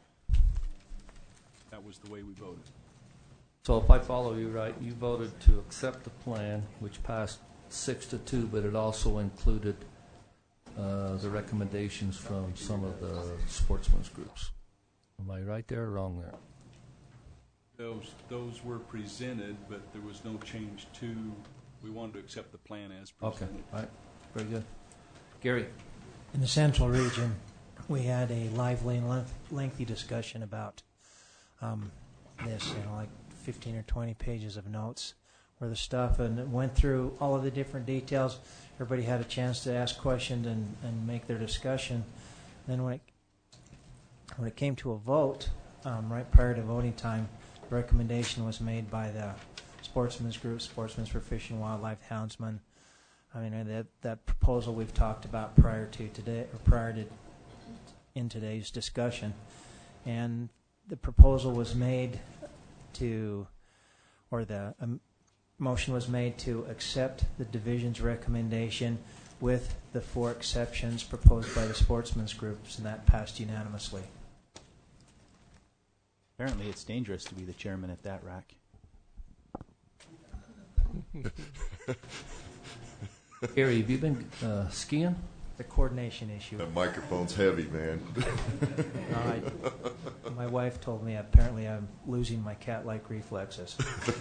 That was the way we voted. So if I follow you right, you voted to accept the plan, which passed six to two, but it also included uh, the recommendations from some of the sportsmen's groups. Am I right there or wrong there? Those those were presented, but there was no change to. We wanted to accept the plan as presented. Okay, all right, very good. Gary? In the central region, we had a lively and length, lengthy discussion about um, this, you know, like fifteen or twenty pages of notes where the stuff, and it went through all of the different details. Everybody had a chance to ask questions and, and make their discussion. Then when it, when it came to a vote, um, right prior to voting time, the recommendation was made by the sportsmen's group, Sportsmen's for Fish and Wildlife, Houndsman. I mean, that that proposal we've talked about prior to today, or prior to in today's discussion, and the proposal was made to, or the um, motion was made to accept the division's recommendation with the four exceptions proposed by the sportsmen's groups, and that passed unanimously. Apparently, it's dangerous to be the chairman at that rack. Gary, have you been uh, skiing? The coordination issue. That microphone's heavy, man. No, I, my wife told me apparently I'm losing my cat-like reflexes.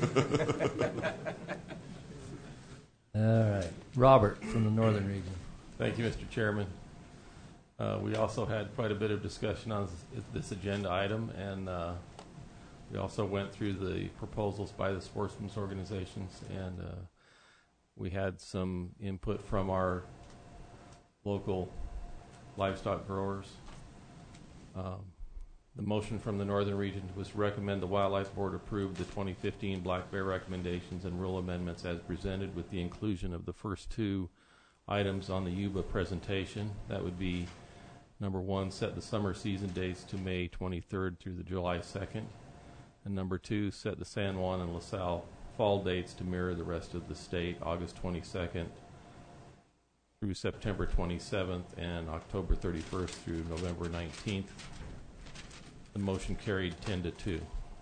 All right. Robert from the Northern Region. Thank you, Mister Chairman. Uh, we also had quite a bit of discussion on this, this agenda item, and uh, we also went through the proposals by the sportsmen's organizations, and uh, we had some input from our local livestock growers. Um, the motion from the Northern Region was to recommend the Wildlife Board approve the twenty fifteen black bear recommendations and rule amendments as presented, with the inclusion of the first two items on the U B A presentation. That would be number one, set the summer season dates to May twenty-third through the July second, and number two, set the San Juan and LaSalle fall dates to mirror the rest of the state, August twenty-second through September twenty-seventh and October thirty-first through November nineteenth. The motion carried ten to two.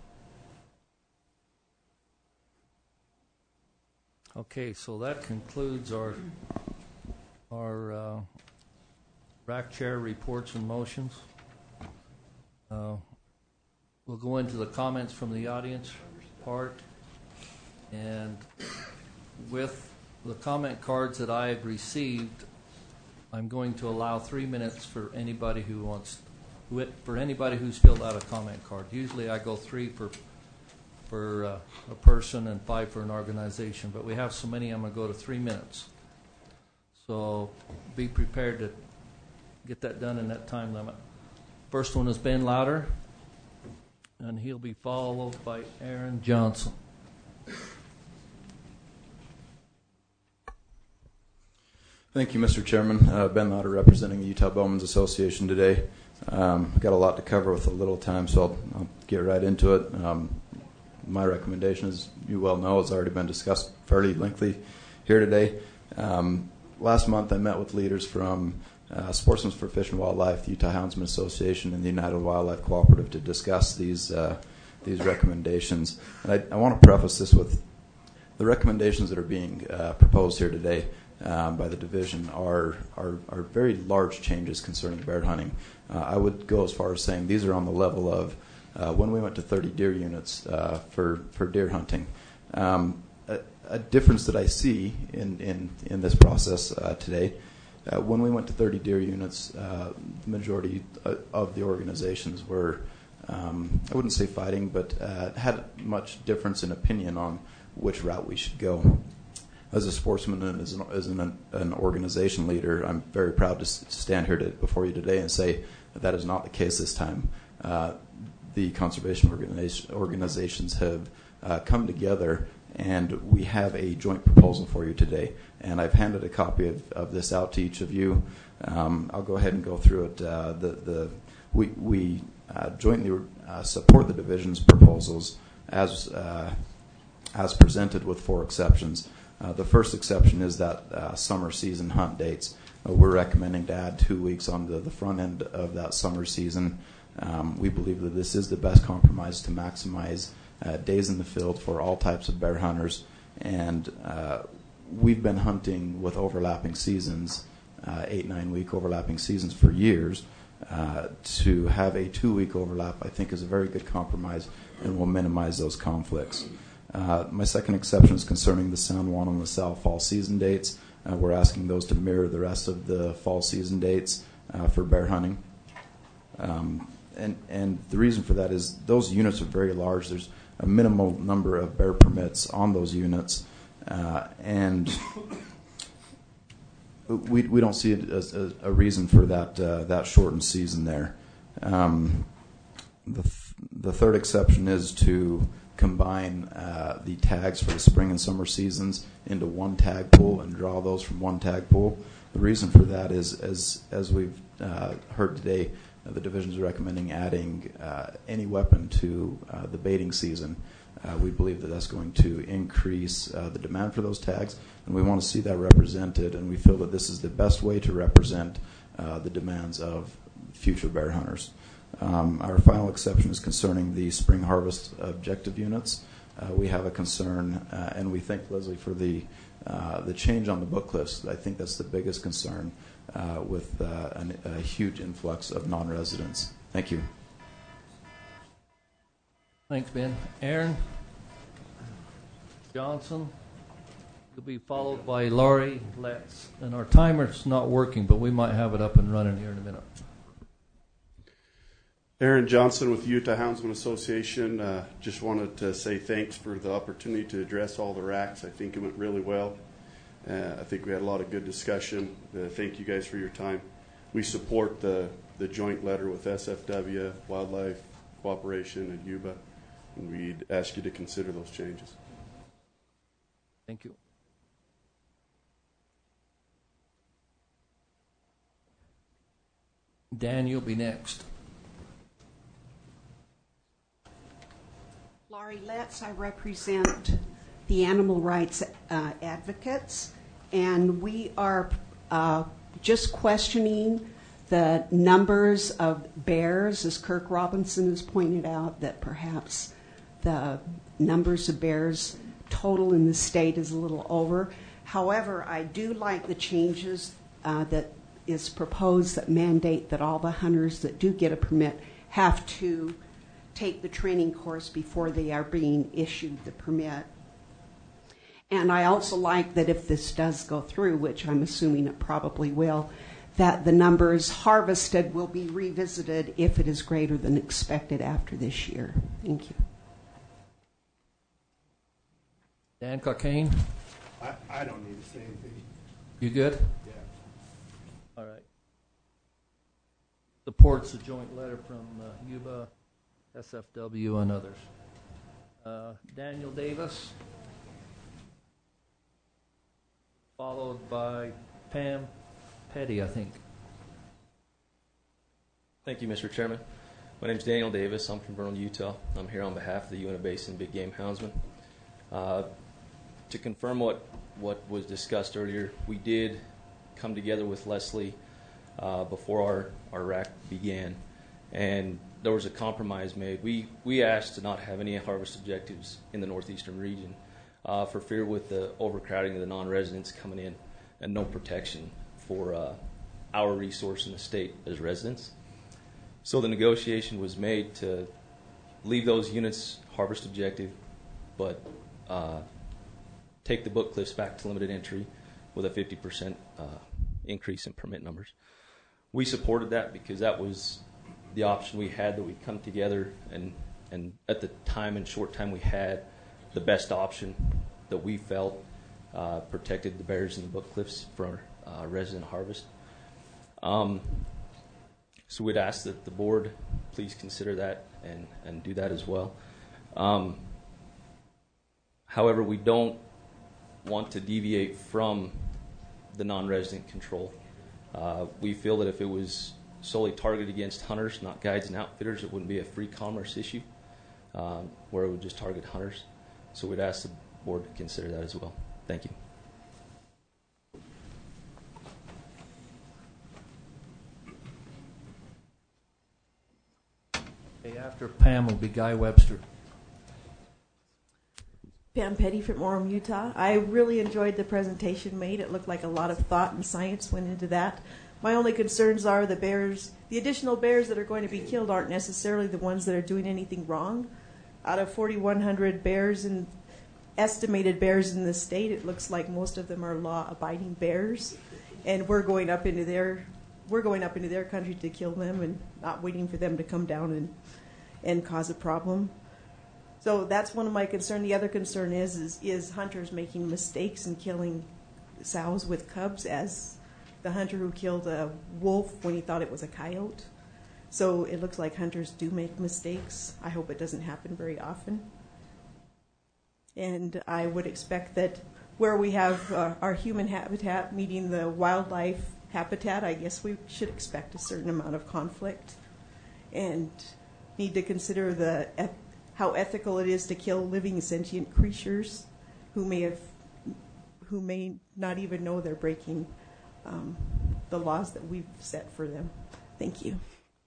Okay, so that concludes our our uh, rack chair reports and motions. Uh, we'll go into the comments from the audience part. And with the comment cards that I've received, I'm going to allow three minutes for anybody who wants, for anybody who's filled out a comment card. Usually I go three for for uh, a person and five for an organization, but we have so many, I'm going to go to three minutes. So be prepared to get that done in that time limit. First one is Ben Louder, and he'll be followed by Aaron Johnson. Thank you, Mister Chairman. Uh, Ben Louder, representing the Utah Bowmen's Association today. Um, I've got a lot to cover with a little time, so I'll, I'll get right into it. Um, my recommendation, as you well know, has already been discussed fairly lengthy here today. Um, last month, I met with leaders from uh, Sportsmen for Fish and Wildlife, the Utah Houndsman Association, and the United Wildlife Cooperative to discuss these uh, these recommendations. And I, I want to preface this with the recommendations that are being uh, proposed here today. Um, by the division are, are are very large changes concerning bear hunting. Uh, I would go as far as saying these are on the level of uh, when we went to thirty deer units uh, for for deer hunting. Um, a, a difference that I see in in, in this process uh, today, uh, when we went to thirty deer units, uh, the majority of the organizations were, um, I wouldn't say fighting, but uh, had much difference in opinion on which route we should go. As a sportsman and as an, as an, an organization leader, I'm very proud to stand here to, before you today and say that, that is not the case this time. Uh, the conservation organization, organizations have uh, come together, and we have a joint proposal for you today. And I've handed a copy of, of this out to each of you. Um, I'll go ahead and go through it. Uh, the, the, we we uh, jointly uh, support the division's proposals as uh, as presented, with four exceptions. Uh, the first exception is that uh, summer season hunt dates. Uh, we're recommending to add two weeks on the, the front end of that summer season. Um, we believe that this is the best compromise to maximize uh, days in the field for all types of bear hunters. And uh, we've been hunting with overlapping seasons, uh, eight, nine week overlapping seasons for years. Uh, to have a two week overlap, I think, is a very good compromise and will minimize those conflicts. Uh, my second exception is concerning the San Juan and LaSalle fall season dates. Uh, we're asking those to mirror the rest of the fall season dates uh, for bear hunting. Um, and, and the reason for that is those units are very large. There's a minimal number of bear permits on those units. Uh, and we, we don't see it as a, a reason for that, uh, that shortened season there. Um, the, th- the third exception is to combine uh, the tags for the spring and summer seasons into one tag pool and draw those from one tag pool. The reason for that is, as as we've uh, heard today, uh, the division is recommending adding uh, any weapon to uh, the baiting season. Uh, we believe that that's going to increase uh, the demand for those tags, and we want to see that represented, and we feel that this is the best way to represent uh, the demands of future bear hunters. Um, our final exception is concerning the spring harvest objective units. Uh, we have a concern, uh, and we thank Leslie for the uh, the change on the book list. I think that's the biggest concern uh, with uh, an, a huge influx of non-residents. Thank you. Thanks, Ben. Aaron Johnson will be followed by Laurie Letts. And our timer's not working, but we might have it up and running here in a minute. Aaron Johnson with the Utah Houndsman Association. Uh, just wanted to say thanks for the opportunity to address all the racks. I think it went really well. Uh, I think we had a lot of good discussion. Uh, thank you guys for your time. We support the, the joint letter with S F W, Wildlife Cooperation, and U B A, and we'd ask you to consider those changes. Thank you. Dan, you'll be next. Laurie Letts, I represent the animal rights uh, advocates, and we are uh, just questioning the numbers of bears, as Kirk Robinson has pointed out, that perhaps the numbers of bears total in the state is a little over. However, I do like the changes uh, that is proposed that mandate that all the hunters that do get a permit have to take the training course before they are being issued the permit. And I also like that if this does go through, which I'm assuming it probably will, that the numbers harvested will be revisited if it is greater than expected after this year. Thank you. Dan Cockane? I, I don't need to say anything. You good? Yeah. All right. Supports the joint letter from uh, U B A, S F W, and others. Uh, Daniel Davis, followed by Pam Petty, I think. Thank you, Mister Chairman. My name is Daniel Davis. I'm from Vernal, Utah. I'm here on behalf of the Uinta Basin Big Game Houndsman. Uh, to confirm what, what was discussed earlier, we did come together with Leslie uh, before our, our R A C began, and there was a compromise made. We, we asked to not have any harvest objectives in the northeastern region uh, for fear with the overcrowding of the non-residents coming in and no protection for uh, our resource in the state as residents. So the negotiation was made to leave those units harvest objective, but uh, take the book cliffs back to limited entry with a fifty percent uh, increase in permit numbers. We supported that because that was the option we had, that we come together and, and at the time and short time we had, the best option that we felt uh, protected the bears in the book cliffs for uh, resident harvest. Um, so we'd ask that the board please consider that and, and do that as well. Um, however, we don't want to deviate from the non-resident control. Uh, we feel that if it was solely targeted against hunters, not guides and outfitters, it wouldn't be a free commerce issue um, where it would just target hunters. So we'd ask the board to consider that as well. Thank you. Okay, after Pam will be Guy Webster. Pam Petty from Orem, Utah. I really enjoyed the presentation made. It looked like a lot of thought and science went into that. My only concerns are the bears, the additional bears that are going to be killed aren't necessarily the ones that are doing anything wrong. Out of forty-one hundred bears and estimated bears in the state, it looks like most of them are law-abiding bears, and we're going up into their we're going up into their country to kill them and not waiting for them to come down and and cause a problem. So that's one of my concerns. The other concern is, is is hunters making mistakes and killing sows with cubs, as the hunter who killed a wolf when he thought it was a coyote. So it looks like hunters do make mistakes. I hope it doesn't happen very often. And I would expect that where we have uh, our human habitat meeting the wildlife habitat, I guess we should expect a certain amount of conflict and need to consider the eth- how ethical it is to kill living sentient creatures who may have who may not even know they're breaking um, the laws that we've set for them. Thank you.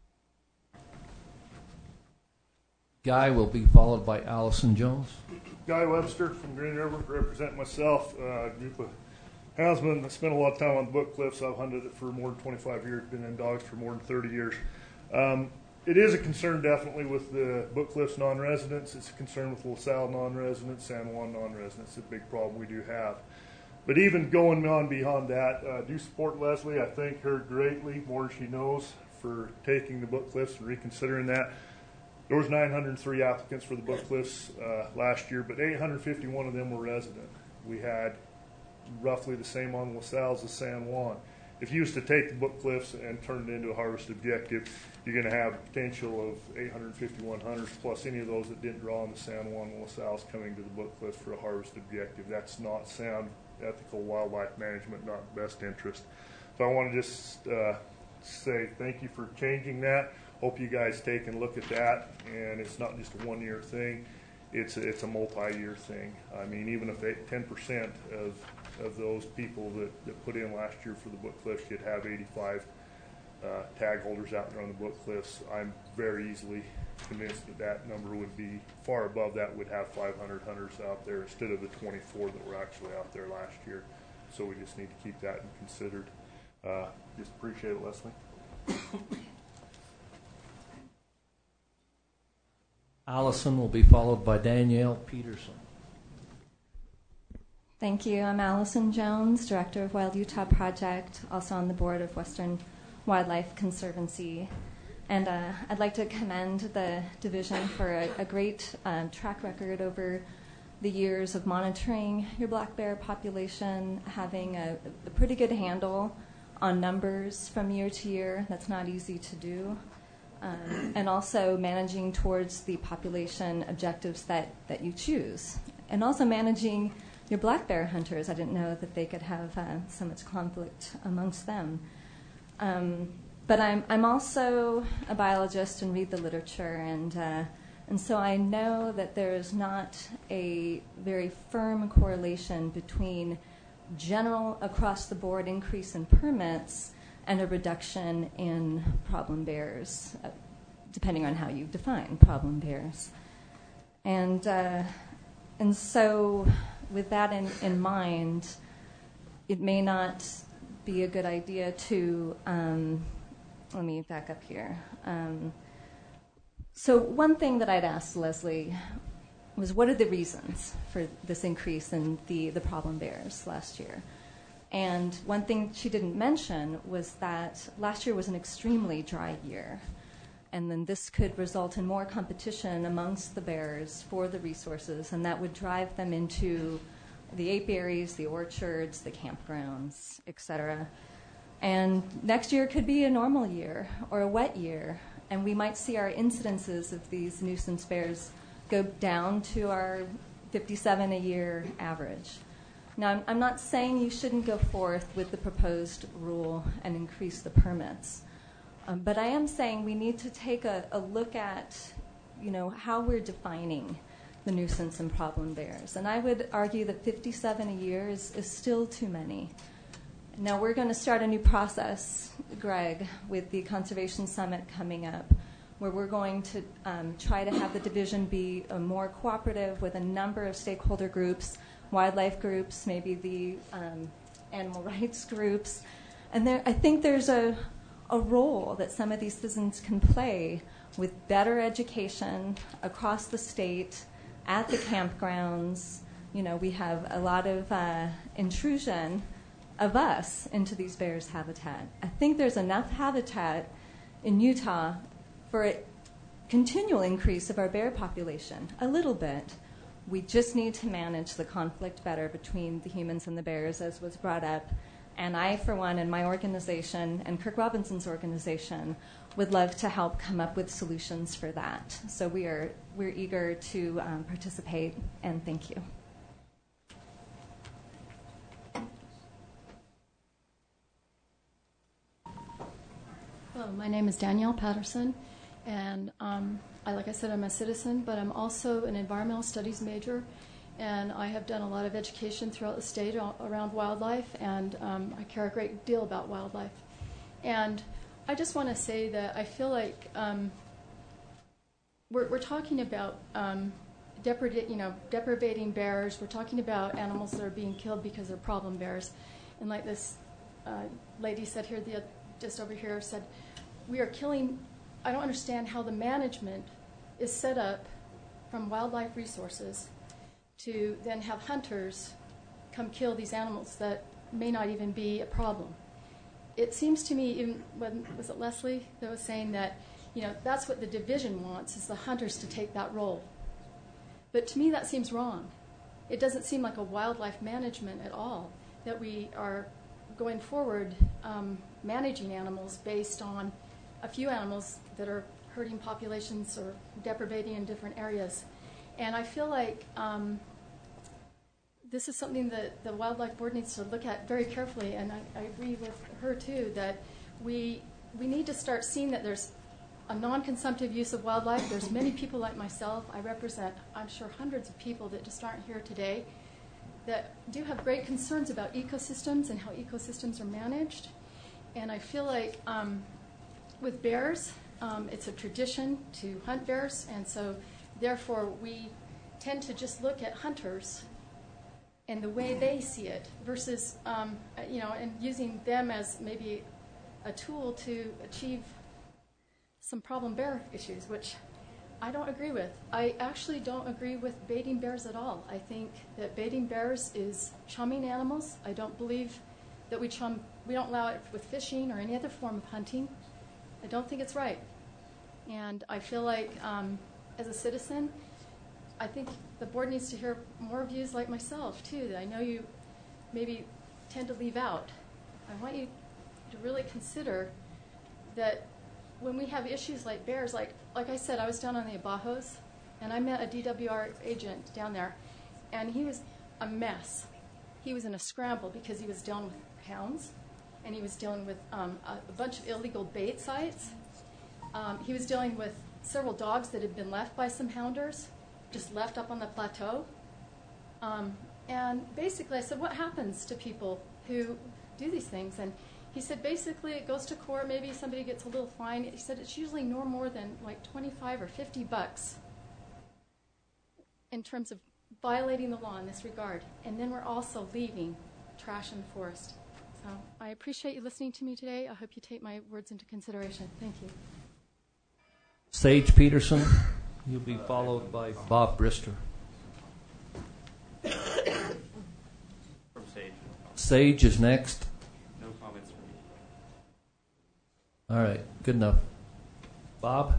Guy will be followed by Allison Jones. Guy Webster from Green River, represent myself, uh, a group of houndsmen. I spent a lot of time on the Book Cliffs. I've hunted it for more than twenty-five years, been in dogs for more than thirty years. Um, it is a concern definitely with the Book Cliffs non-residents. It's a concern with LaSalle non-residents, San Juan non-residents. It's a big problem we do have. But even going on beyond that, I uh, do support Leslie. I thank her greatly, more than she knows, for taking the Book Cliffs and reconsidering that. There was nine hundred three applicants for the Book Cliffs uh, last year, but eight hundred fifty-one of them were resident. We had roughly the same on LaSalle as San Juan. If you used to take the Book Cliffs and turn it into a harvest objective, you're going to have a potential of eight hundred fifty-one hunters plus any of those that didn't draw on the San Juan and LaSalle's coming to the Book Cliffs for a harvest objective. That's not sound ethical wildlife management, not best interest. So I want to just uh, say thank you for changing that. Hope you guys take and look at that, and it's not just a one-year thing. It's a, it's a multi-year thing. I mean, even if ten percent of of those people that, that put in last year for the Book Cliffs should have eighty-five uh, tag holders out there on the Book Cliffs, I'm very easily convinced that that number would be far above that. Would have five hundred hunters out there instead of the twenty-four that were actually out there last year. So we just need to keep that in considered. Uh, just appreciate it, Leslie. Allison will be followed by Danielle Peterson. Thank you. I'm Allison Jones, Director of Wild Utah Project, also on the board of Western Wildlife Conservancy. And uh, I'd like to commend the division for a, a great um, track record over the years of monitoring your black bear population, having a, a pretty good handle on numbers from year to year. That's not easy to do. Um, and also managing towards the population objectives that, that you choose. And also managing your black bear hunters. I didn't know that they could have uh, so much conflict amongst them. Um, but I'm, I'm also a biologist and read the literature, and, uh, and so I know that there is not a very firm correlation between general across-the-board increase in permits and a reduction in problem bears, uh, depending on how you define problem bears. And, uh, and so with that in, in mind, it may not be a good idea to, um, let me back up here. Um, so one thing that I'd asked Leslie was, what are the reasons for this increase in the, the problem bears last year? And one thing she didn't mention was that last year was an extremely dry year. And then this could result in more competition amongst the bears for the resources, and that would drive them into the apiaries, the orchards, the campgrounds, et cetera. And next year could be a normal year or a wet year, and we might see our incidences of these nuisance bears go down to our fifty-seven a year average. Now, I'm, I'm not saying you shouldn't go forth with the proposed rule and increase the permits, um, but I am saying we need to take a, a look at, you know, how we're defining the nuisance and problem bears. And I would argue that fifty-seven a year is, is still too many. Now, we're going to start a new process, Greg, with the Conservation Summit coming up, where we're going to um, try to have the division be uh, more cooperative with a number of stakeholder groups, wildlife groups, maybe the um, animal rights groups. And there, I think there's a, a role that some of these citizens can play with better education across the state, at the campgrounds. You know, we have a lot of uh, intrusion of us into these bears' habitat. I think there's enough habitat in Utah for a continual increase of our bear population, a little bit. We just need to manage the conflict better between the humans and the bears, as was brought up. And I, for one, and my organization, and Kirk Robinson's organization, would love to help come up with solutions for that. So we are we're eager to um, participate, and thank you. Hello, my name is Danielle Patterson, and um, I, like I said, I'm a citizen, but I'm also an environmental studies major, and I have done a lot of education throughout the state around wildlife, and um, I care a great deal about wildlife. And I just want to say that I feel like um, we're, we're talking about um, depreda- you know, deprivating bears. We're talking about animals that are being killed because they're problem bears. And like this uh, lady said here, the, just over here, said, we are killing. I don't understand how the management is set up from wildlife resources to then have hunters come kill these animals that may not even be a problem. It seems to me, even when, was it Leslie that was saying that, you know, that's what the division wants, is the hunters to take that role. But to me, that seems wrong. It doesn't seem like a wildlife management at all, that we are going forward um, managing animals based on a few animals that are hurting populations or deprivating in different areas. And I feel like um, this is something that the Wildlife Board needs to look at very carefully, and I, I agree with her too, that we, we need to start seeing that there's a non-consumptive use of wildlife. There's many people like myself. I represent, I'm sure, hundreds of people that just aren't here today that do have great concerns about ecosystems and how ecosystems are managed. And I feel like um, with bears, um, it's a tradition to hunt bears, and so therefore we tend to just look at hunters and the way they see it versus, um, you know, and using them as maybe a tool to achieve some problem bear issues, which I don't agree with. I actually don't agree with baiting bears at all. I think that baiting bears is chumming animals. I don't believe that we chum, we don't allow it with fishing or any other form of hunting. I don't think it's right. And I feel like um, as a citizen, I think the board needs to hear more views like myself too, that I know you maybe tend to leave out. I want you to really consider that when we have issues like bears, like like I said, I was down on the Abajos, and I met a D W R agent down there, and he was a mess. He was in a scramble because he was dealing with hounds, and he was dealing with um, a, a bunch of illegal bait sites. Um, he was dealing with several dogs that had been left by some hounders, just left up on the plateau. Um, and basically I said, what happens to people who do these things? And he said, basically it goes to court, maybe somebody gets a little fine. He said it's usually no more than like twenty-five or fifty bucks in terms of violating the law in this regard. And then we're also leaving trash in the forest. So I appreciate you listening to me today. I hope you take my words into consideration. Thank you. Sage Peterson, you'll be followed by Bob Brister. From Sage. Sage is next. No comments from me. All right, good enough. Bob?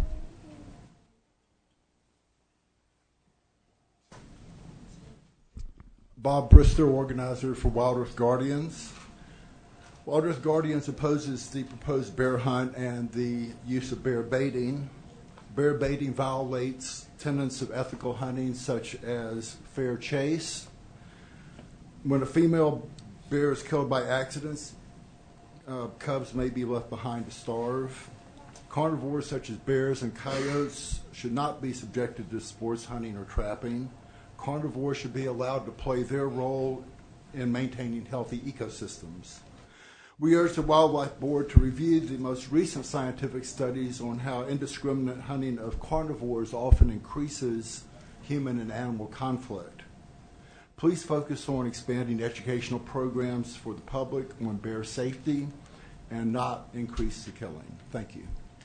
Bob Brister, organizer for Wild Earth Guardians. Wild Earth Guardians opposes the proposed bear hunt and the use of bear baiting. Bear baiting violates tenets of ethical hunting such as fair chase. When a female bear is killed by accidents, uh, cubs may be left behind to starve. Carnivores such as bears and coyotes should not be subjected to sports hunting or trapping. Carnivores should be allowed to play their role in maintaining healthy ecosystems. We urge the Wildlife Board to review the most recent scientific studies on how indiscriminate hunting of carnivores often increases human and animal conflict. Please focus on expanding educational programs for the public on bear safety and not increase the killing. Thank you.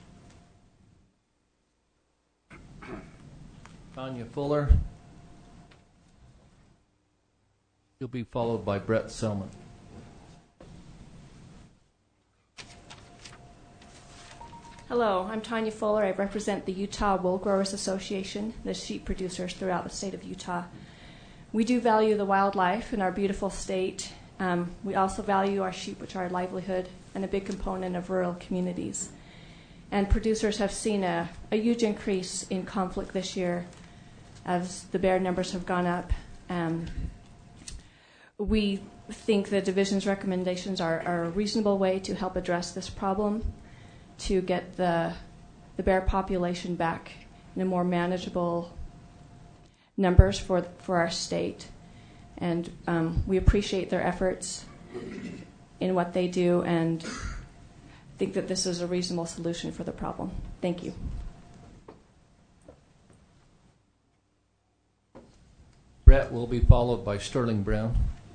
Tanya Fuller. You'll be followed by Brett Selman. Hello, I'm Tanya Fuller. I represent the Utah Wool Growers Association, the sheep producers throughout the state of Utah. We do value the wildlife in our beautiful state. Um, we also value our sheep, which are our livelihood and a big component of rural communities. And producers have seen a, a huge increase in conflict this year as the bear numbers have gone up. Um, we think the division's recommendations are, are a reasonable way to help address this problem, to get the the bear population back in a more manageable numbers for for our state, and um, we appreciate their efforts in what they do, and think that this is a reasonable solution for the problem. Thank you. Brett will be followed by Sterling Brown.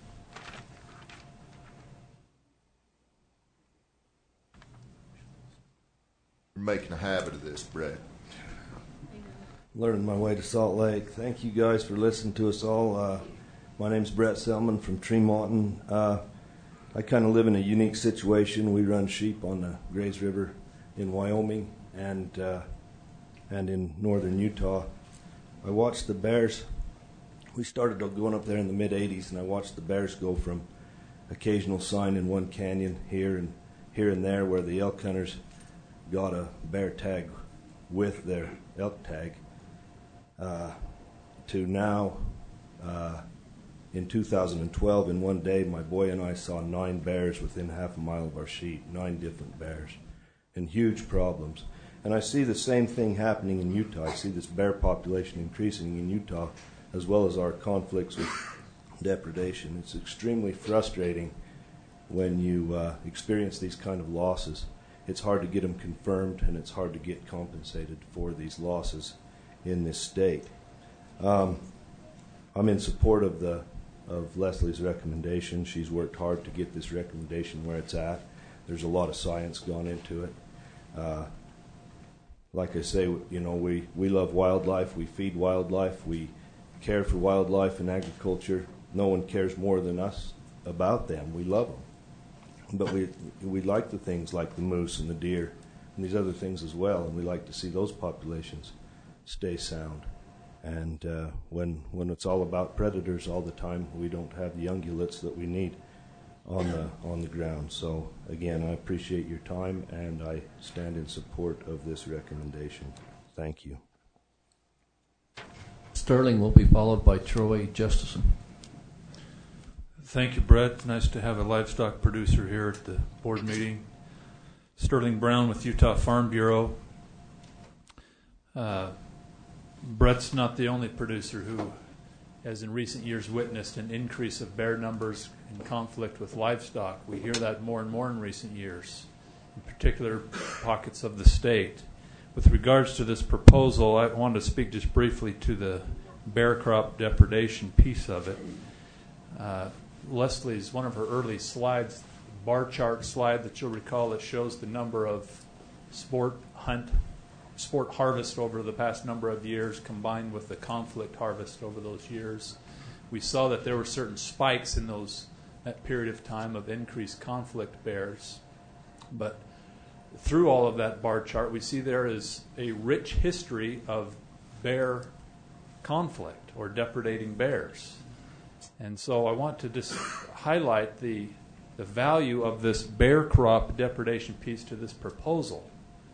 You're making a habit of this, Brett. Learning my way to Salt Lake. Thank you guys for listening to us all. Uh, my name's Brett Selman from Tremonton. Uh, I kind of live in a unique situation. We run sheep on the Grays River in Wyoming and uh, and in northern Utah. I watched the bears. We started going up there in the mid eighties, and I watched the bears go from occasional sign in one canyon here and here and there where the elk hunters got a bear tag with their elk tag, uh, to now, uh, in two thousand twelve, in one day, my boy and I saw nine bears within half a mile of our sheep, nine different bears, and huge problems. And I see the same thing happening in Utah. I see this bear population increasing in Utah, as well as our conflicts with depredation. It's extremely frustrating when you uh, experience these kind of losses. It's hard to get them confirmed, and it's hard to get compensated for these losses in this state. Um, I'm in support of the of Leslie's recommendation. She's worked hard to get this recommendation where it's at. There's a lot of science gone into it. Uh, like I say, you know, we, we love wildlife. We feed wildlife. We care for wildlife and agriculture. No one cares more than us about them. We love them. But we we like the things like the moose and the deer and these other things as well, and we like to see those populations stay sound. And uh, when when it's all about predators all the time, we don't have the ungulates that we need on the on the ground. So again, I appreciate your time, and I stand in support of this recommendation. Thank you. Sterling will be followed by Troy Justison. Thank you, Brett. Nice to have a livestock producer here at the board meeting. Sterling Brown with Utah Farm Bureau. Uh, Brett's not the only producer who has in recent years witnessed an increase of bear numbers in conflict with livestock. We hear that more and more in recent years, in particular pockets of the state. With regards to this proposal, I wanted to speak just briefly to the bear crop depredation piece of it. Uh, Leslie's, one of her early slides, bar chart slide that you'll recall, that shows the number of sport hunt, sport harvest over the past number of years combined with the conflict harvest over those years. We saw that there were certain spikes in those that period of time of increased conflict bears. But through all of that bar chart, we see there is a rich history of bear conflict or depredating bears. And so I want to just highlight the, the value of this bear crop depredation piece to this proposal.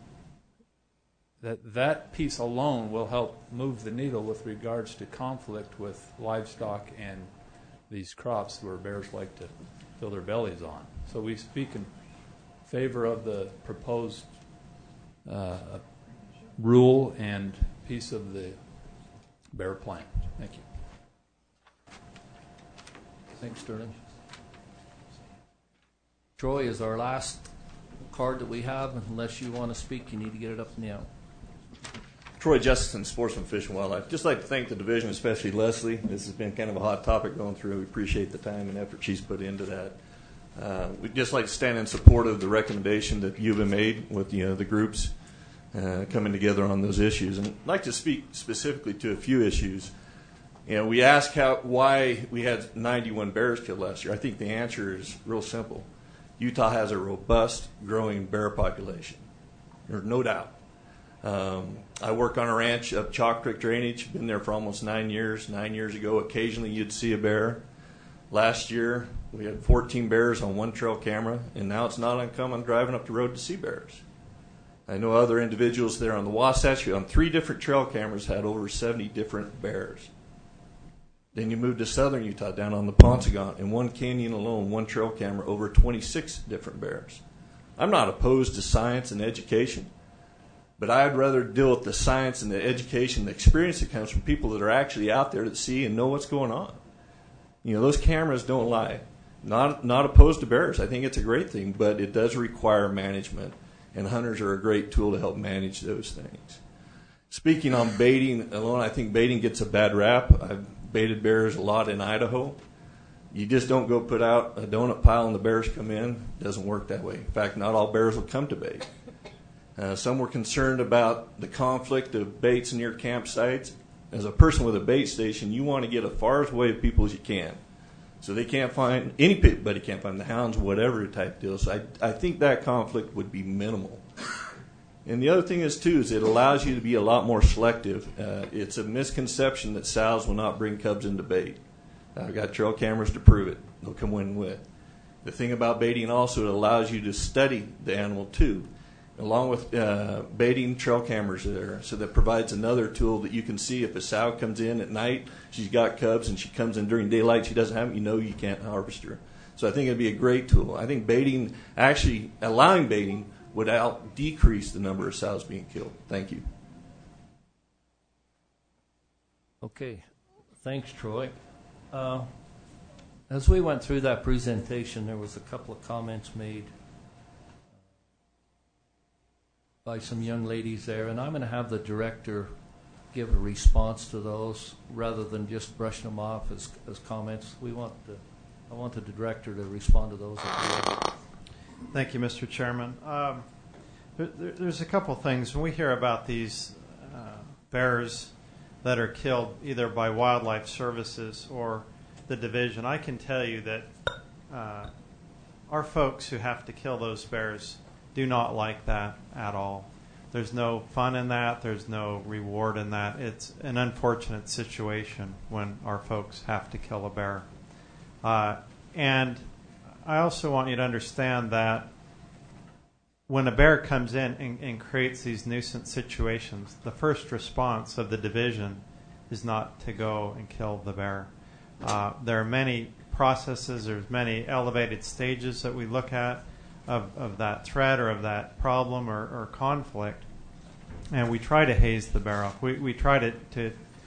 That that piece alone will help move the needle with regards to conflict with livestock and these crops where bears like to fill their bellies on. So we speak in favor of the proposed uh, rule and piece of the bear plan. Thank you. Thanks, Sterling. Troy is our last card that we have. Unless you want to speak, you need to get it up now. Troy Justison, Sportsman, Fish and Wildlife. Just like to thank the division, especially Leslie. This has been kind of a hot topic going through. We appreciate the time and effort she's put into that. Uh, we'd just like to stand in support of the recommendation that you've made with you know, the groups uh, coming together on those issues. And I'd like to speak specifically to a few issues. You know, we asked how, why we had ninety-one bears killed last year. I think the answer is real simple. Utah has a robust, growing bear population. There's no doubt. Um, I work on a ranch up Chalk Creek Drainage. Been there for almost nine years. Nine years ago, occasionally you'd see a bear. Last year, we had fourteen bears on one trail camera, and now it's not uncommon driving up the road to see bears. I know other individuals there on the Wasatch on three different trail cameras had over seventy different bears. Then you move to southern Utah, down on the Paunsaugunt, in one canyon alone, one trail camera, over twenty-six different bears. I'm not opposed to science and education, but I'd rather deal with the science and the education, the experience that comes from people that are actually out there that see and know what's going on. You know, those cameras don't lie. Not not opposed to bears. I think it's a great thing, but it does require management, and hunters are a great tool to help manage those things. Speaking on baiting alone, I think baiting gets a bad rap. I've baited bears a lot in Idaho. You just don't go put out a donut pile and the bears come in. It doesn't work that way. In fact, not all bears will come to bait. Uh, some were concerned about the conflict of baits near campsites. As a person with a bait station, you want to get as far away from people as you can. So they can't find, anybody can't find the hounds, whatever type deal. So I, I think that conflict would be minimal. And the other thing is, too, is it allows you to be a lot more selective. Uh, it's a misconception that sows will not bring cubs into bait. I've got trail cameras to prove it. They'll come in with. The thing about baiting also, it allows you to study the animal, too. Along with uh, baiting, trail cameras are there. So that provides another tool that you can see if a sow comes in at night, she's got cubs, and she comes in during daylight, she doesn't have them, you know you can't harvest her. So I think it would be a great tool. I think baiting, actually allowing baiting, would out decrease the number of sows being killed. Thank you. Okay. Thanks, Troy. Uh, as we went through that presentation, there was a couple of comments made by some young ladies there, and I'm going to have the director give a response to those rather than just brushing them off as, as comments. We want the, I wanted the director to respond to those. Thank you, Mister Chairman. Um, There, there, there's a couple things. When we hear about these uh, bears that are killed either by Wildlife Services or the division, I can tell you that uh, our folks who have to kill those bears do not like that at all. There's no fun in that. There's no reward in that. It's an unfortunate situation when our folks have to kill a bear. Uh, and I also want you to understand that when a bear comes in and, and creates these nuisance situations, the first response of the division is not to go and kill the bear. Uh, there are many processes, there's many elevated stages that we look at of, of that threat or of that problem or, or conflict, and we try to haze the bear off. We, we try to, to,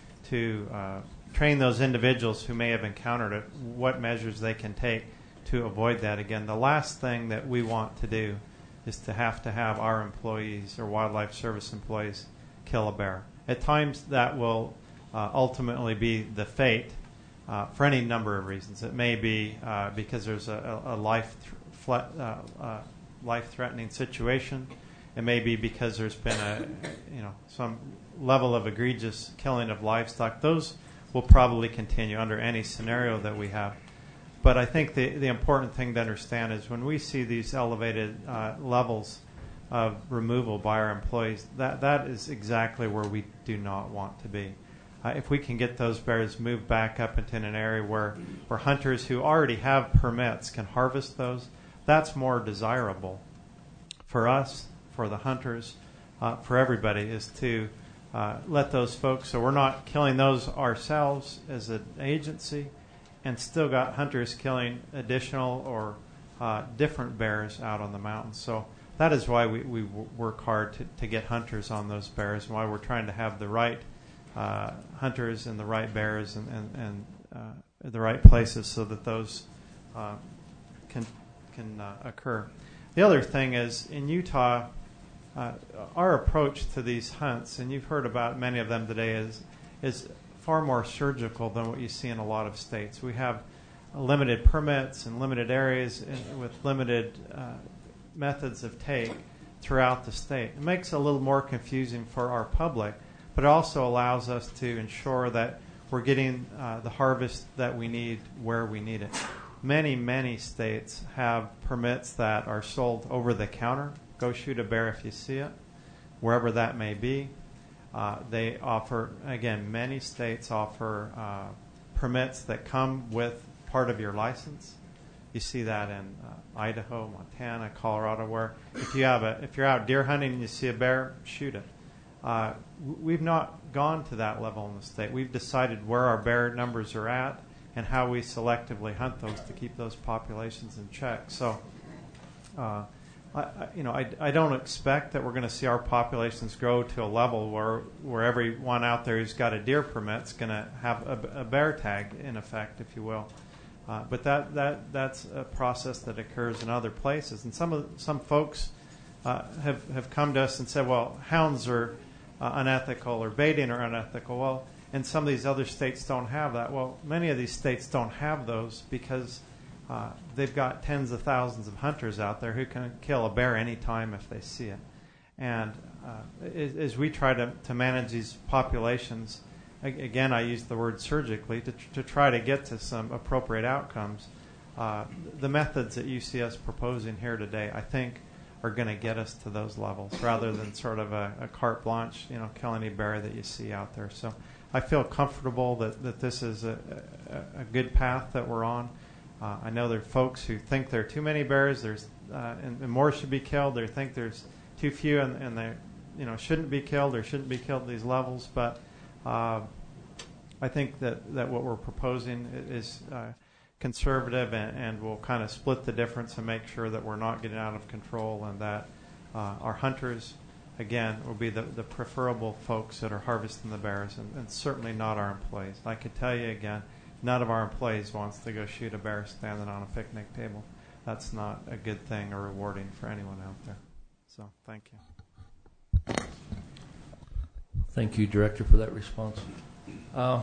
to uh, train those individuals who may have encountered it, what measures they can take to avoid that again. The last thing that we want to do is to have to have our employees or Wildlife Service employees kill a bear. At times that will uh, ultimately be the fate uh, for any number of reasons. It may be uh, because there's a, a life th- fle- uh, uh, life-threatening situation. It may be because there's been a you know some level of egregious killing of livestock. Those will probably continue under any scenario that we have. But I think the, the important thing to understand is when we see these elevated uh, levels of removal by our employees, that, that is exactly where we do not want to be. Uh, if we can get those bears moved back up into an area where, where hunters who already have permits can harvest those, that's more desirable for us, for the hunters, uh, for everybody, is to uh, let those folks, so we're not killing those ourselves as an agency, and still got hunters killing additional or uh, different bears out on the mountains. So that is why we, we work hard to, to get hunters on those bears, and why we're trying to have the right uh, hunters and the right bears and, and, and uh, the right places so that those uh, can, can uh, occur. The other thing is, in Utah, uh, our approach to these hunts, and you've heard about many of them today, is is far more surgical than what you see in a lot of states. We have limited permits and limited areas and with limited uh, methods of take throughout the state. It makes it a little more confusing for our public, but it also allows us to ensure that we're getting uh, the harvest that we need where we need it. Many, many states have permits that are sold over the counter. Go shoot a bear if you see it, wherever that may be. Uh, they offer, again, many states offer uh, permits that come with part of your license. You see that in uh, Idaho, Montana, Colorado, where if you have a, if you're out deer hunting and you see a bear, shoot it. Uh, we've not gone to that level in the state. We've decided where our bear numbers are at and how we selectively hunt those to keep those populations in check. So, uh, I, I, you know, I, I don't expect that we're going to see our populations grow to a level where where everyone out there who's got a deer permit is going to have a, a bear tag in effect, if you will. Uh, but that, that that's a process that occurs in other places. And some of some folks uh, have have come to us and said, well, hounds are uh, unethical or baiting are unethical. Well, and some of these other states don't have that. Well, many of these states don't have those because uh, they've got tens of thousands of hunters out there who can kill a bear any time if they see it. And uh, as, as we try to, to manage these populations, again, I use the word surgically, to, to try to get to some appropriate outcomes. Uh, the methods that you see us proposing here today, I think, are going to get us to those levels rather than sort of a, a carte blanche, you know, kill any bear that you see out there. So I feel comfortable that, that this is a, a, a good path that we're on. Uh, I know there are folks who think there are too many bears, there's uh, and, and more should be killed. They think there's too few and, and they, you know, shouldn't be killed or shouldn't be killed at these levels. But uh, I think that, that what we're proposing is uh, conservative and, and will kind of split the difference and make sure that we're not getting out of control and that uh, our hunters, again, will be the, the preferable folks that are harvesting the bears and, and certainly not our employees. I could tell you again, none of our employees wants to go shoot a bear standing on a picnic table. That's not a good thing or rewarding for anyone out there. So thank you. Thank you, Director, for that response. Uh,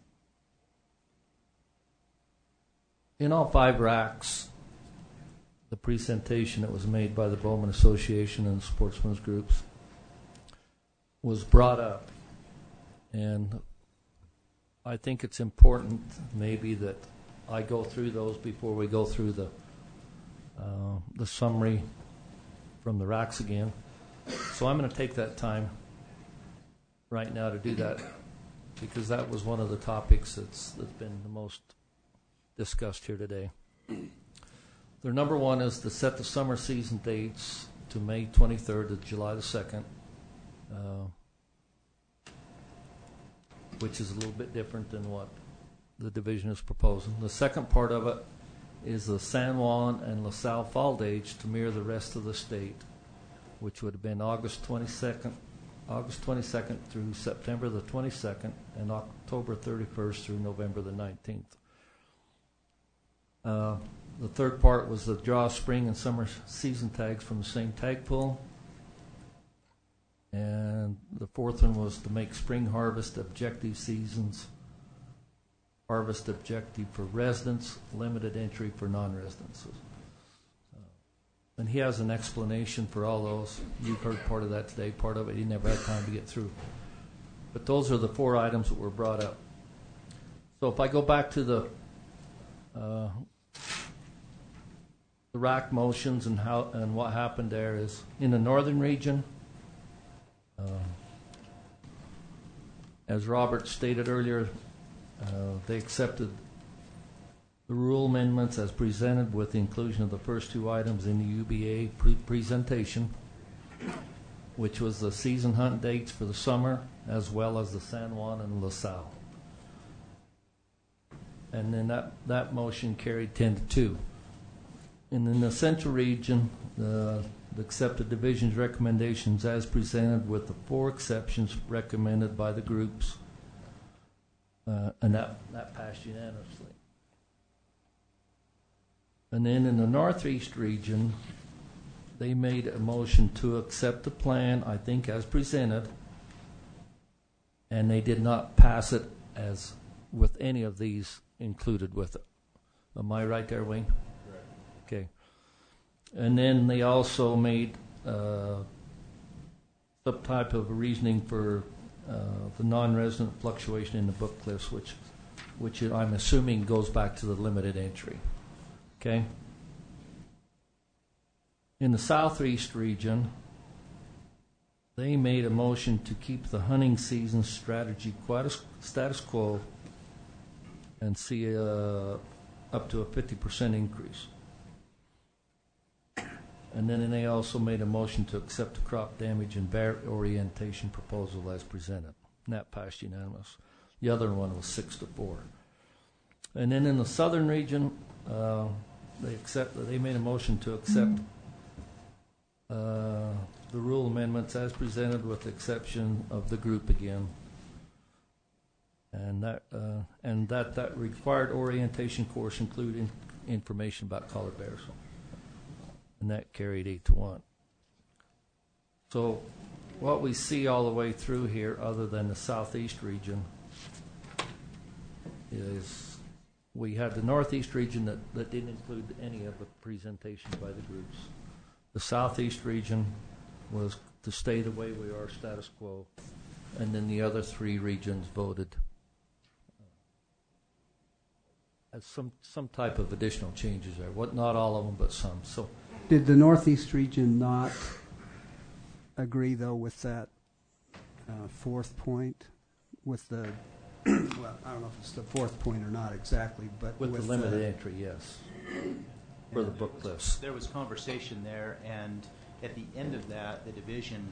in all five racks, the presentation that was made by the Bowman Association and the sportsmen's groups was brought up. And I think it's important maybe that I go through those before we go through the uh, the summary from the racks again. So I'm going to take that time right now to do that, because that was one of the topics that's, that's been the most discussed here today. Their number one is to set the summer season dates to May twenty-third to July the second, uh, which is a little bit different than what the division is proposing. The second part of it is the San Juan and LaSalle fall dates to mirror the rest of the state, which would have been August twenty-second, August twenty-second through September the twenty-second, and October thirty-first through November the nineteenth. Uh, the third part was the draw spring and summer season tags from the same tag pool. And the fourth one was to make spring harvest objective seasons, harvest objective for residents, limited entry for non-residents. Uh, and he has an explanation for all those. You've heard part of that today, part of it he never had time to get through. But those are the four items that were brought up. So if I go back to the uh, the R A C motions and how and what happened there is in the northern region, uh, as Robert stated earlier, uh, they accepted the rule amendments as presented with the inclusion of the first two items in the U B A pre- presentation, which was the season hunt dates for the summer as well as the San Juan and LaSalle. And then that, that motion carried ten to two. And in the central region, the, the accepted division's recommendations as presented with the four exceptions recommended by the groups, uh, and that, that passed unanimously. And then in the northeast region, they made a motion to accept the plan, I think, as presented, and they did not pass it as with any of these included with it. Am I right there, Wayne? Correct. Okay. And then they also made uh, some type of reasoning for uh, the non-resident fluctuation in the book cliffs, which, which I'm assuming goes back to the limited entry. Okay. In the southeast region, they made a motion to keep the hunting season strategy quite status quo and see uh, up to a fifty percent increase. And then they also made a motion to accept the crop damage and bear orientation proposal as presented. And that passed unanimous. The other one was six to four. And then in the southern region, uh, they accept. They made a motion to accept uh, the rule amendments as presented, with the exception of the group again. And that uh, and that that required orientation course including information about collared bears, and that carried eight to one. So, what we see all the way through here, other than the southeast region, is we had the northeast region that, that didn't include any of the presentations by the groups. The southeast region was to stay the way we are, status quo, and then the other three regions voted as some some type of additional changes there. What, not all of them, but some. So, did the Northeast region not agree though with that uh, fourth point, with the well, I don't know if it's the fourth point or not exactly, but with, with the limited the, entry, yes, for the book cliffs. There was conversation there, and at the end of that, the division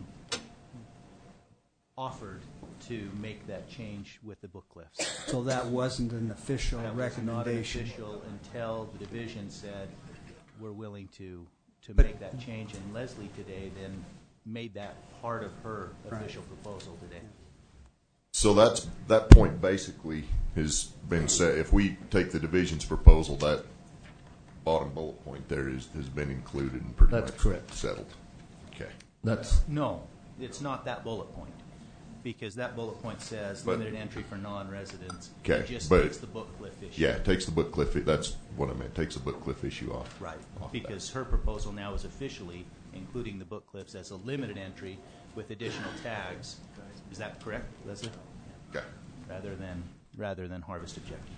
offered to make that change with the book cliffs. So that wasn't an official that recommendation. Was not official until the division said we're willing to to but, make that change, and Leslie today then made that part of her official right. proposal today. So that's that point basically has been set. If we take the division's proposal, that bottom bullet point there is has been included and pretty that's much correct. settled. Okay. That's no, it's not that bullet point. because that bullet point says But- limited entry for non-residents. Okay, It just but- takes the Book Cliff issue. Yeah, it takes the Book Cliff, that's what I meant, takes the Book Cliff issue off. Right, off because her proposal now is officially including the Book Cliffs as a limited entry with additional tags. Is that correct, Leslie? Okay. Rather than, rather than harvest objective.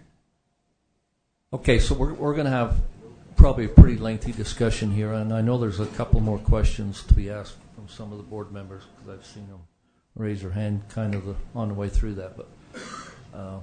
Okay, so we're, we're going to have probably a pretty lengthy discussion here, and I know there's a couple more questions to be asked from some of the board members because I've seen them raise their hand kind of the, on the way through that. But uh,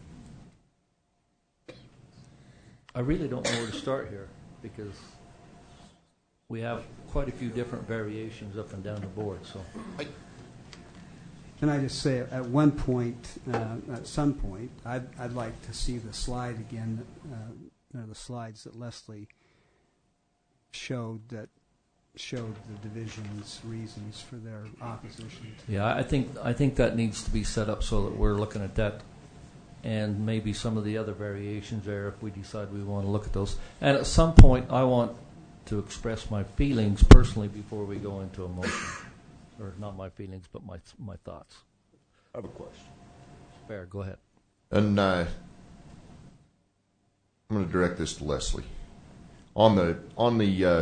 I really don't know where to start here because we have quite a few different variations up and down the board. So. Can I just say, at one point, uh, at some point, I'd, I'd like to see the slide again, uh, you know, the slides that Leslie showed that showed the division's reasons for their opposition. Yeah, I think I think that needs to be set up so that we're looking at that, and maybe some of the other variations there if we decide we want to look at those. And at some point, I want to express my feelings personally before we go into a motion. Or not my feelings, but my my thoughts. I have a question. Fair, go ahead. And uh, I'm going to direct this to Leslie. On the on the uh,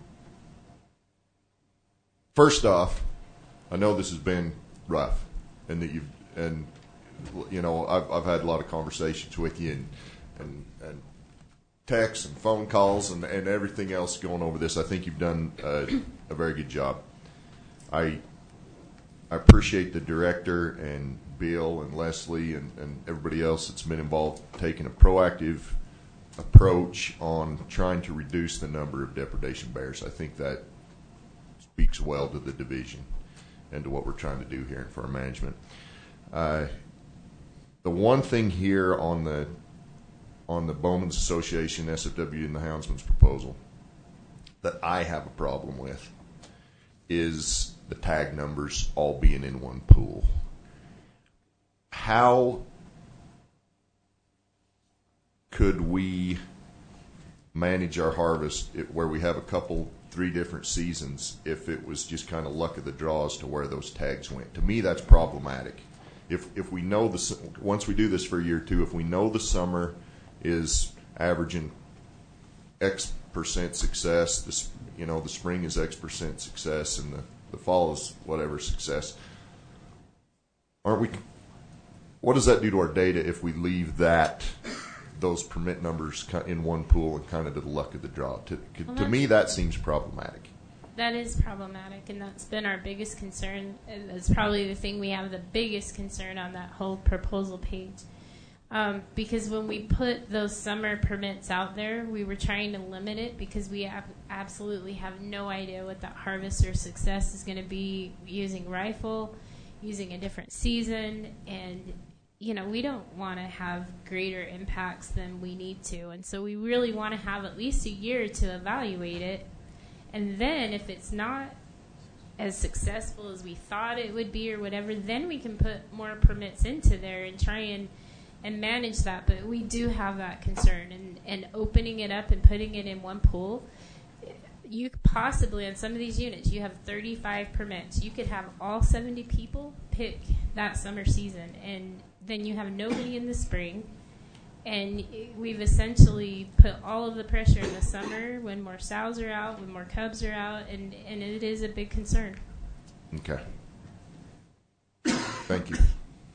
first off, I know this has been rough, and that you've and you know I've I've had a lot of conversations with you and and, and texts and phone calls and, and everything else going over this. I think you've done uh, a very good job. I I appreciate the director and Bill and Leslie and, and everybody else that's been involved taking a proactive approach on trying to reduce the number of depredation bears. I think that speaks well to the division and to what we're trying to do here for our management. Uh, the one thing here on the on the Bowman's Association, S F W, and the Houndsman's proposal that I have a problem with is the tag numbers all being in one pool. How could we manage our harvest if, where we have a couple, three different seasons if it was just kind of luck of the draw as to where those tags went? To me, that's problematic. If if we know the once we do this for a year or two, if we know the summer is averaging X percent success, this you know the spring is X percent success, and the the fall is whatever success. Aren't we? What does that do to our data if we leave that those permit numbers in one pool and kind of to the luck of the draw? To, Well, to me, that seems problematic. That is problematic, and that's been our biggest concern. And that's probably the thing we have the biggest concern on that whole proposal page. Um, because when we put those summer permits out there, we were trying to limit it because we have absolutely have no idea what that harvest or success is going to be using rifle, using a different season, and you know we don't want to have greater impacts than we need to, and so we really want to have at least a year to evaluate it, and then if it's not as successful as we thought it would be or whatever, then we can put more permits into there and try and and manage that. But we do have that concern, and, and opening it up and putting it in one pool, you could possibly, on some of these units, you have thirty-five permits. You could have all seventy people pick that summer season, and then you have nobody in the spring, and we've essentially put all of the pressure in the summer when more sows are out, when more cubs are out, and, and it is a big concern. Okay. Thank you.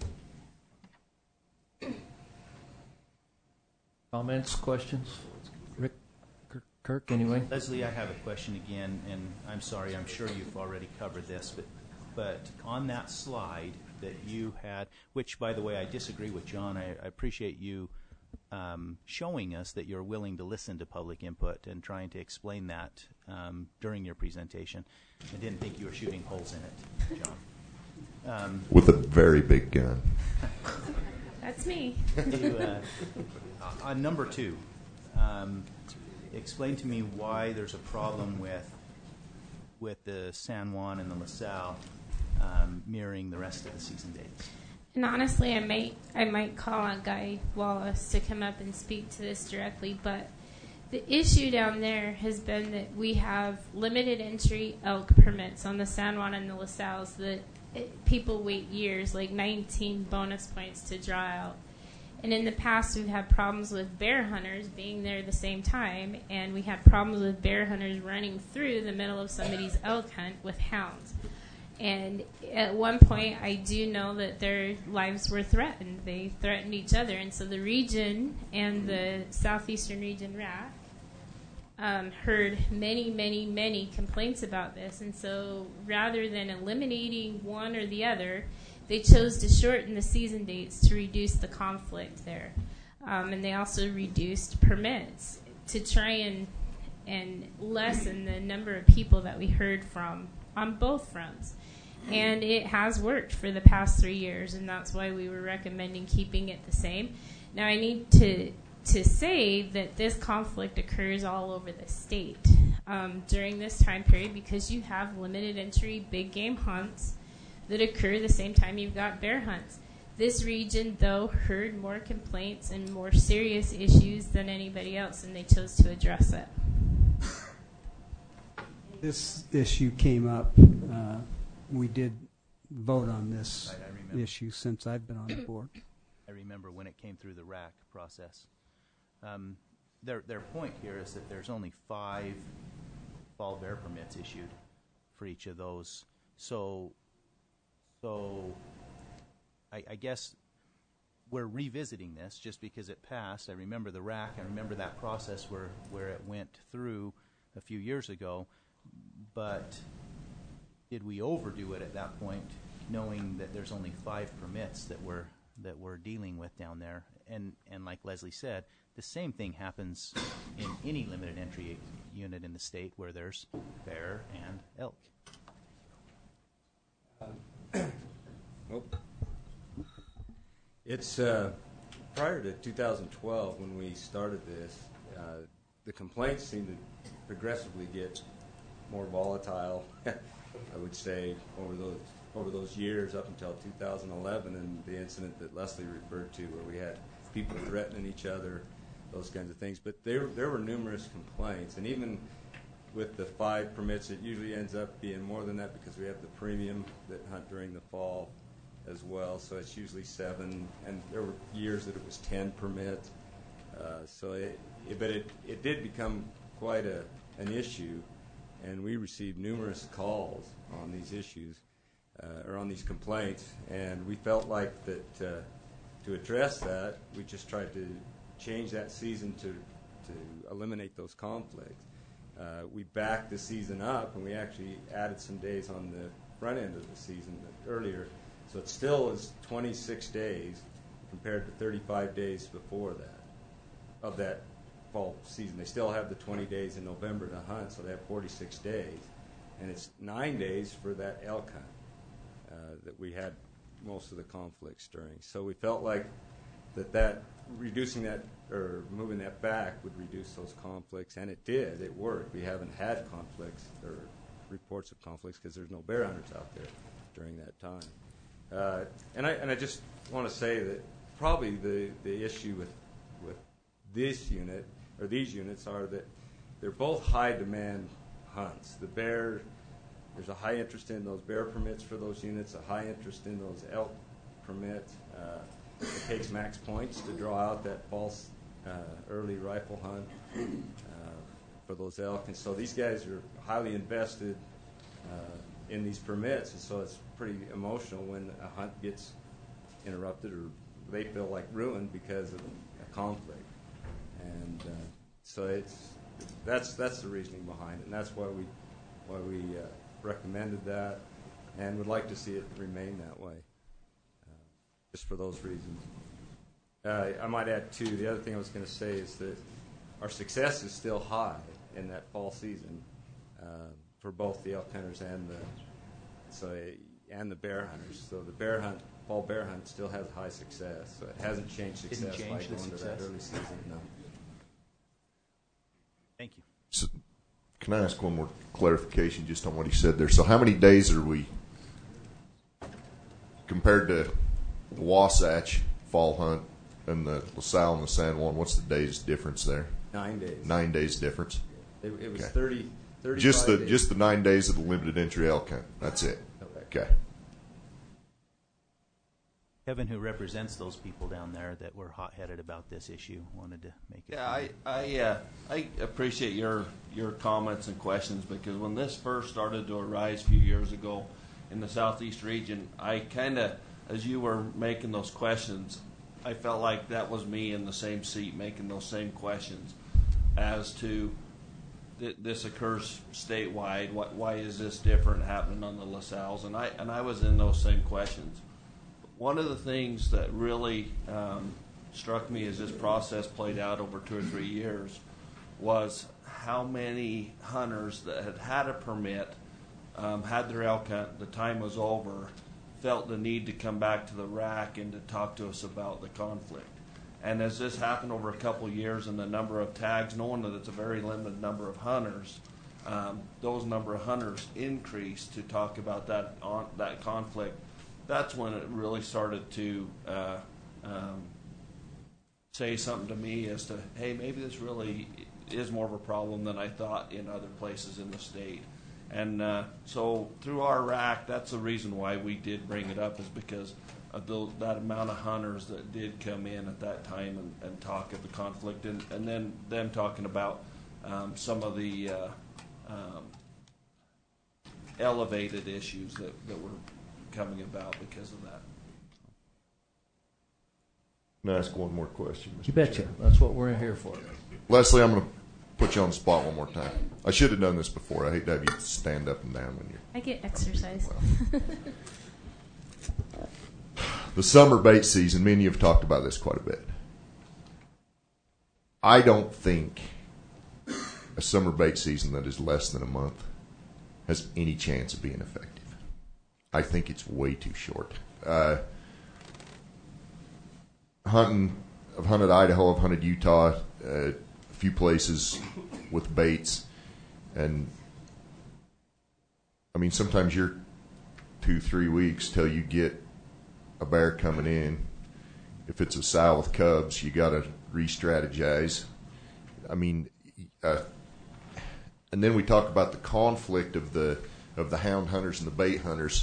Comments, questions? Rick, Kirk, anyway? Leslie, I have a question again, and I'm sorry, I'm sure you've already covered this, but but on that slide that you had, which, by the way, I disagree with John. I, I appreciate you um, showing us that you're willing to listen to public input and trying to explain that um, during your presentation. I didn't think you were shooting holes in it, John. Um, With a very big gun. That's me. you, uh, on number two, um, explain to me why there's a problem with with the San Juan and the LaSalle um, mirroring the rest of the season dates. And honestly, I might I might call on Guy Wallace to come up and speak to this directly, but The issue down there has been that we have limited entry elk permits on the San Juan and the La Salles that it, people wait years, like nineteen bonus points to draw out. And in the past, we've had problems with bear hunters being there at the same time, and we had problems with bear hunters running through the middle of somebody's elk hunt with hounds. And at one point, I do know that their lives were threatened. They threatened each other. And so the region and the Southeastern Region R A C um, heard many, many, many complaints about this. And so rather than eliminating one or the other, they chose to shorten the season dates to reduce the conflict there. Um, and they also reduced permits to try and, and lessen the number of people that we heard from on both fronts. And it has worked for the past three years, and that's why we were recommending keeping it the same. Now, I need to to say that this conflict occurs all over the state um, during this time period because you have limited entry big game hunts that occur the same time you've got bear hunts. This region, though, heard more complaints and more serious issues than anybody else, and they chose to address it. This issue came up. Uh, we did vote on this I, I remember. issue since I've been on the board. I remember when it came through the R A C process. Um, their their point here is that there's only five fall bear permits issued for each of those. So, so I, I guess we're revisiting this just because it passed. I remember the R A C. I remember that process where where it went through a few years ago. But did we overdo it at that point, knowing that there's only five permits that we're that we're dealing with down there? And and like Leslie said, the same thing happens in any limited entry unit in the state where there's bear and elk. Um, nope. It's uh, prior to two thousand twelve when we started this, uh, the complaints seemed to progressively get more volatile, I would say, over those over those years up until two thousand eleven and the incident that Leslie referred to where we had people threatening each other, those kinds of things. But there there were numerous complaints, and even with the five permits, it usually ends up being more than that because we have the premium that hunt during the fall as well, so it's usually seven, and there were years that it was ten permits. Uh, so it, it, but it, it did become quite a an issue, and we received numerous calls on these issues, uh, or on these complaints, and we felt like that uh, to address that, we just tried to change that season to to eliminate those conflicts. Uh, we backed the season up, and we actually added some days on the front end of the season earlier, so it still is twenty-six days compared to thirty-five days before that, of that fall season. They still have the twenty days in November to hunt, so they have forty-six days. And it's nine days for that elk hunt uh, that we had most of the conflicts during. So we felt like that, that reducing that or moving that back would reduce those conflicts, and it did. It worked. We haven't had conflicts or reports of conflicts because there's no bear hunters out there during that time. Uh, and I and I just want to say that probably the, the issue with with this unit or these units are that they're both high demand hunts. The bear, there's a high interest in those bear permits for those units, a high interest in those elk permits. Uh, it takes max points to draw out that false uh, early rifle hunt uh, for those elk, and so these guys are highly invested uh, in these permits, and so it's pretty emotional when a hunt gets interrupted or they feel like ruined because of a conflict. And uh, so it's that's that's the reasoning behind it, and that's why we why we uh, recommended that, and would like to see it remain that way, uh, just for those reasons. Uh, I might add too. The other thing I was going to say is that our success is still high in that fall season uh, for both the elk hunters and the so and the bear hunters. So the bear hunt, fall bear hunt, still has high success. So it hasn't changed success Didn't change by the going success? to that early season. No. Thank you. So, can I ask one more clarification just on what he said there? So how many days are we, compared to the Wasatch fall hunt and the LaSalle and the San Juan, what's the days difference there? Nine days. Nine days difference. It, it was Okay. thirty, thirty-five Just the days. just the nine days of the limited entry elk hunt. That's it. Okay. Okay. Kevin, who represents those people down there that were hot-headed about this issue, wanted to make it. Yeah, I I, uh, I appreciate your your comments and questions, because when this first started to arise a few years ago in the southeast region, I kind of, as you were making those questions, I felt like that was me in the same seat making those same questions as to th- this occurs statewide. Why, why is this different happening on the LaSalle's? And I and I was in those same questions. One of the things that really um, struck me as this process played out over two or three years was how many hunters that had had a permit, um, had their elk hunt, the time was over, felt the need to come back to the rack and to talk to us about the conflict. And as this happened over a couple of years and the number of tags, knowing that it's a very limited number of hunters, um, those number of hunters increased to talk about that on, that conflict. That's when it really started to uh, um, say something to me as to, hey, maybe this really is more of a problem than I thought in other places in the state. And uh, so through our rack, that's the reason why we did bring it up, is because of the, that amount of hunters that did come in at that time and, and talk of the conflict, and, and then them talking about um, some of the uh, um, elevated issues that, that were coming about because of that. Can I ask one more question, Mister You betcha. Chair? That's what we're here for. Leslie, I'm going to put you on the spot one more time. I should have done this before. I hate to have you stand up and down when you're. I get exercise. The summer bait season, me and you have talked about this quite a bit. I don't think a summer bait season that is less than a month has any chance of being effective. I think it's way too short. Uh, hunting, I've hunted Idaho, I've hunted Utah, uh, a few places with baits, and I mean, sometimes you're two, three weeks till you get a bear coming in. If it's a sow with cubs, you got to re-strategize. I mean, uh, and then we talk about the conflict of the of the hound hunters and the bait hunters.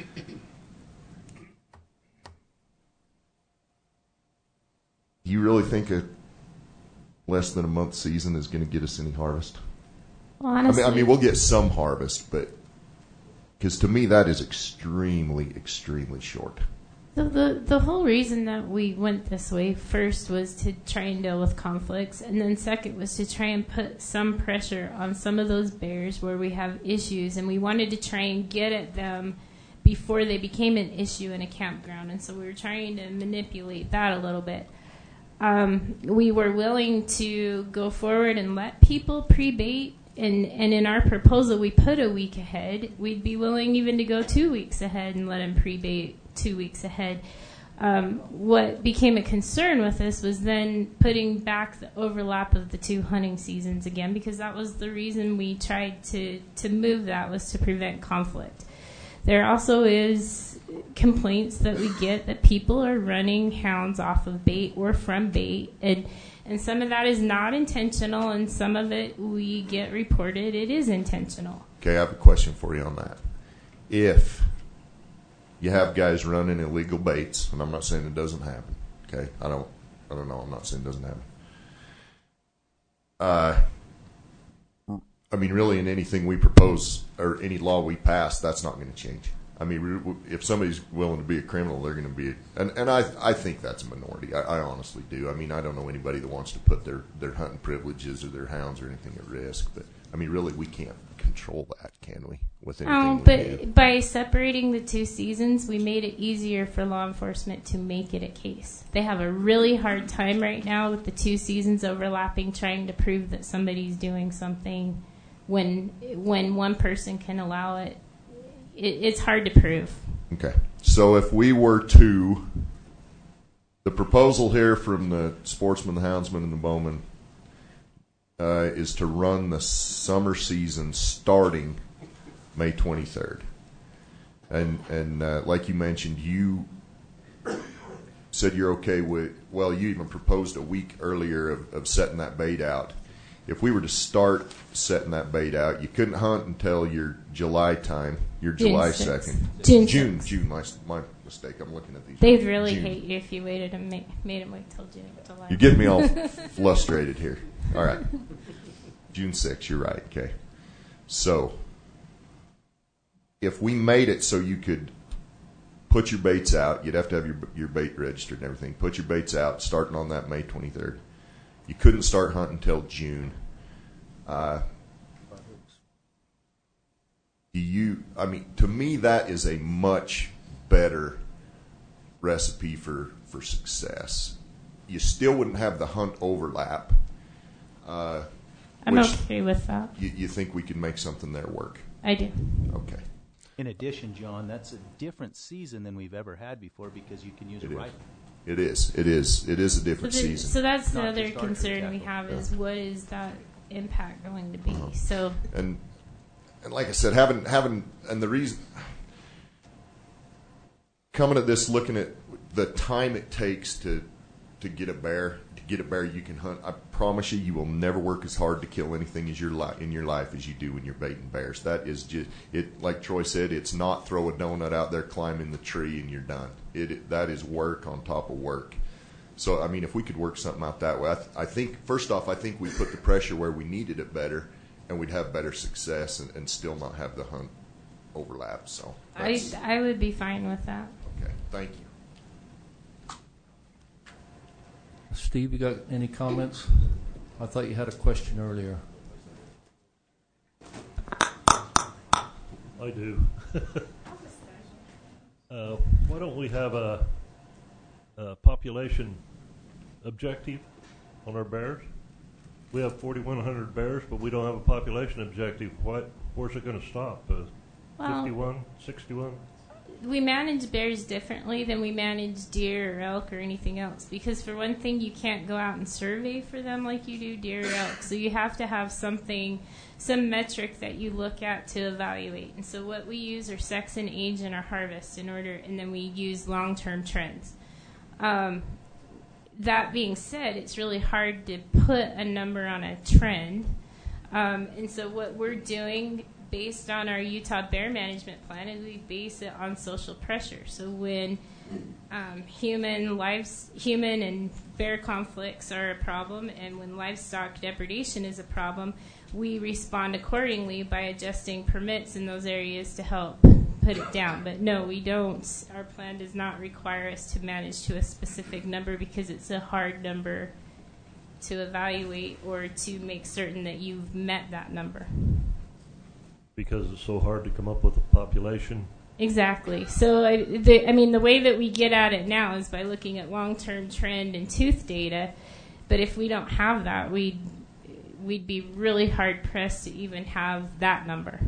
You really think a less than a month season is going to get us any harvest? Well, honestly, I mean, I mean, we'll get some harvest, but because to me that is extremely, extremely short. The, the the whole reason that we went this way first was to try and deal with conflicts, and then second was to try and put some pressure on some of those bears where we have issues, and we wanted to try and get at them before they became an issue in a campground, and so we were trying to manipulate that a little bit. Um, we were willing to go forward and let people pre-bait, and, and in our proposal we put a week ahead. We'd be willing even to go two weeks ahead and let them pre-bait two weeks ahead. Um, what became a concern with this was then putting back the overlap of the two hunting seasons again, because that was the reason we tried to, to move that, was to prevent conflict. There also is complaints that we get that people are running hounds off of bait or from bait, and and some of that is not intentional, and some of it we get reported it is intentional. Okay, I have a question for you on that. If you have guys running illegal baits, and I'm not saying it doesn't happen, okay? I don't, I don't know. I'm not saying it doesn't happen. Uh, I mean, really, in anything we propose or any law we pass, that's not going to change. I mean, if somebody's willing to be a criminal, they're going to be, and, and I I think that's a minority. I, I honestly do. I mean, I don't know anybody that wants to put their, their hunting privileges or their hounds or anything at risk. But I mean, really, we can't control that, can we? With anything Oh, we but do. by separating the two seasons, we made it easier for law enforcement to make it a case. They have a really hard time right now with the two seasons overlapping, trying to prove that somebody's doing something when when one person can allow it. it it's hard to prove. Okay. So if we were to, the proposal here from the sportsman, the houndsman, and the bowman uh, is to run the summer season starting May twenty-third. And, and uh, like you mentioned, you said you're okay with, well, you even proposed a week earlier of, of setting that bait out. If we were to start setting that bait out, you couldn't hunt until your July time, your June July sixth. second. June June, sixth. June, my, my mistake. I'm looking at these. They'd really June. hate you if you waited and ma- made them wait till June. July. You get me all frustrated here. All right. June sixth, you're right. Okay. So, if we made it so you could put your baits out, you'd have to have your your bait registered and everything. Put your baits out starting on that May twenty-third. You couldn't start hunting until June. Uh, do you? I mean, to me, that is a much better recipe for for success. You still wouldn't have the hunt overlap. Uh, I'm which okay with that. You, you think we could make something there work? I do. Okay. In addition, John, that's a different season than we've ever had before because you can use It a is. rifle. It is. It is. It is a different so, the, season. so that's the Not other just archery concern we tackle. have is what is that impact going to be? So and and like I said, having having and the reason coming at this, looking at the time it takes to to get a bear, to get a bear you can hunt. I promise you, you will never work as hard to kill anything as your li- in your life as you do when you're baiting bears. That is just it. Like Troy said, it's not throw a donut out there, climb in the tree, and you're done. It, it that is work on top of work. So I mean, if we could work something out that way, I, th- I think first off, I think we put the pressure where we needed it better, and we'd have better success, and, and still not have the hunt overlap. So I that's- I would be fine with that. okay. Thank you. Steve, you got any comments? I thought you had a question earlier. I do. uh, why don't we have a, a population objective on our bears? We have forty-one hundred bears, but we don't have a population objective. What? Where's it going to stop? Uh, Well- fifty-one, sixty-one? We manage bears differently than we manage deer or elk or anything else because for one thing you can't go out and survey for them like you do deer or elk, so you have to have something, some metric that you look at to evaluate. And so what we use are sex and age in our harvest in order, and then we use long-term trends. Um, that being said, it's really hard to put a number on a trend, um, and so what we're doing based on our Utah bear management plan is we base it on social pressure. So when um, human lives, human and bear conflicts are a problem, and when livestock depredation is a problem, we respond accordingly by adjusting permits in those areas to help put it down. But no, we don't. Our plan does not require us to manage to a specific number because it's a hard number to evaluate or to make certain that you've met that number. Because it's so hard to come up with a population. Exactly. So, I, the, I mean, the way that we get at it now is by looking at long-term trend and tooth data. But if we don't have that, we'd, we'd be really hard-pressed to even have that number.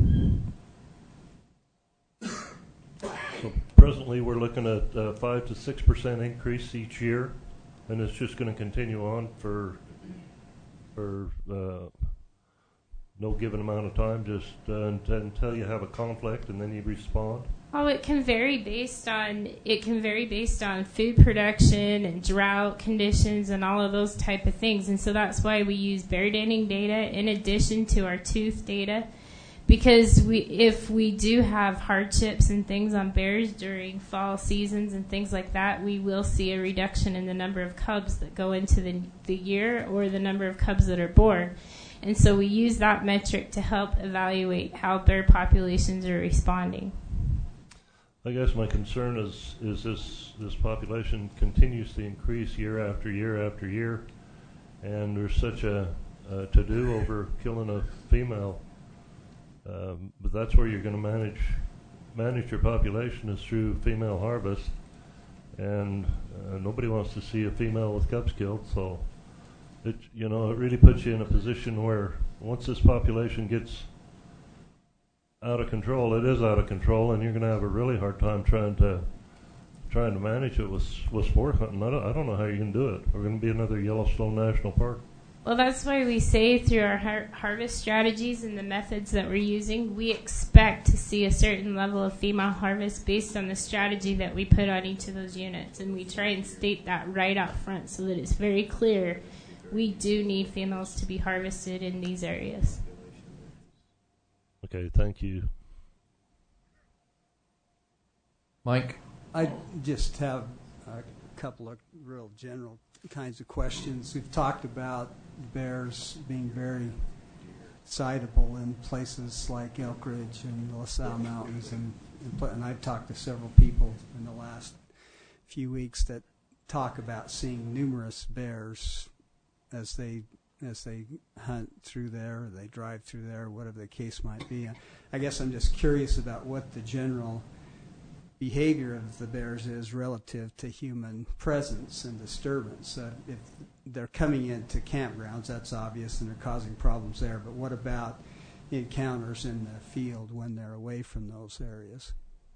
So presently we're looking at uh, five to six percent increase each year, and it's just going to continue on for for uh, no given amount of time, just uh, until you have a conflict, and then you respond. Oh, it can vary based on it can vary based on food production and drought conditions and all of those type of things. And so that's why we use bear denning data in addition to our tooth data, because we if we do have hardships and things on bears during fall seasons and things like that, we will see a reduction in the number of cubs that go into the the year or the number of cubs that are born. And so we use that metric to help evaluate how bear populations are responding. I guess my concern is is this this population continues to increase year after year after year, and there's such a, a to-do over killing a female. Um, but that's where you're going to manage manage your population is through female harvest, and uh, nobody wants to see a female with cubs killed. So it you know it really puts you in a position where once this population gets out of control, it is out of control, and you're going to have a really hard time trying to trying to manage it with with sport hunting. I don't, I don't know how you can do it. We're going to be another Yellowstone National Park. Well, that's why we say through our har- harvest strategies and the methods that we're using, we expect to see a certain level of female harvest based on the strategy that we put on each of those units. And we try and state that right out front so that it's very clear we do need females to be harvested in these areas. Okay, thank you. Mike? I just have a couple of real general kinds of questions. We've talked about bears being very citable in places like Elk Ridge and the LaSalle Mountains, and, and, and I've talked to several people in the last few weeks that talk about seeing numerous bears as they as they hunt through there, or they drive through there, whatever the case might be. I guess I'm just curious about what the general behavior of the bears is relative to human presence and disturbance. Uh, if they're coming into campgrounds, that's obvious, and they're causing problems there. But what about encounters in the field when they're away from those areas?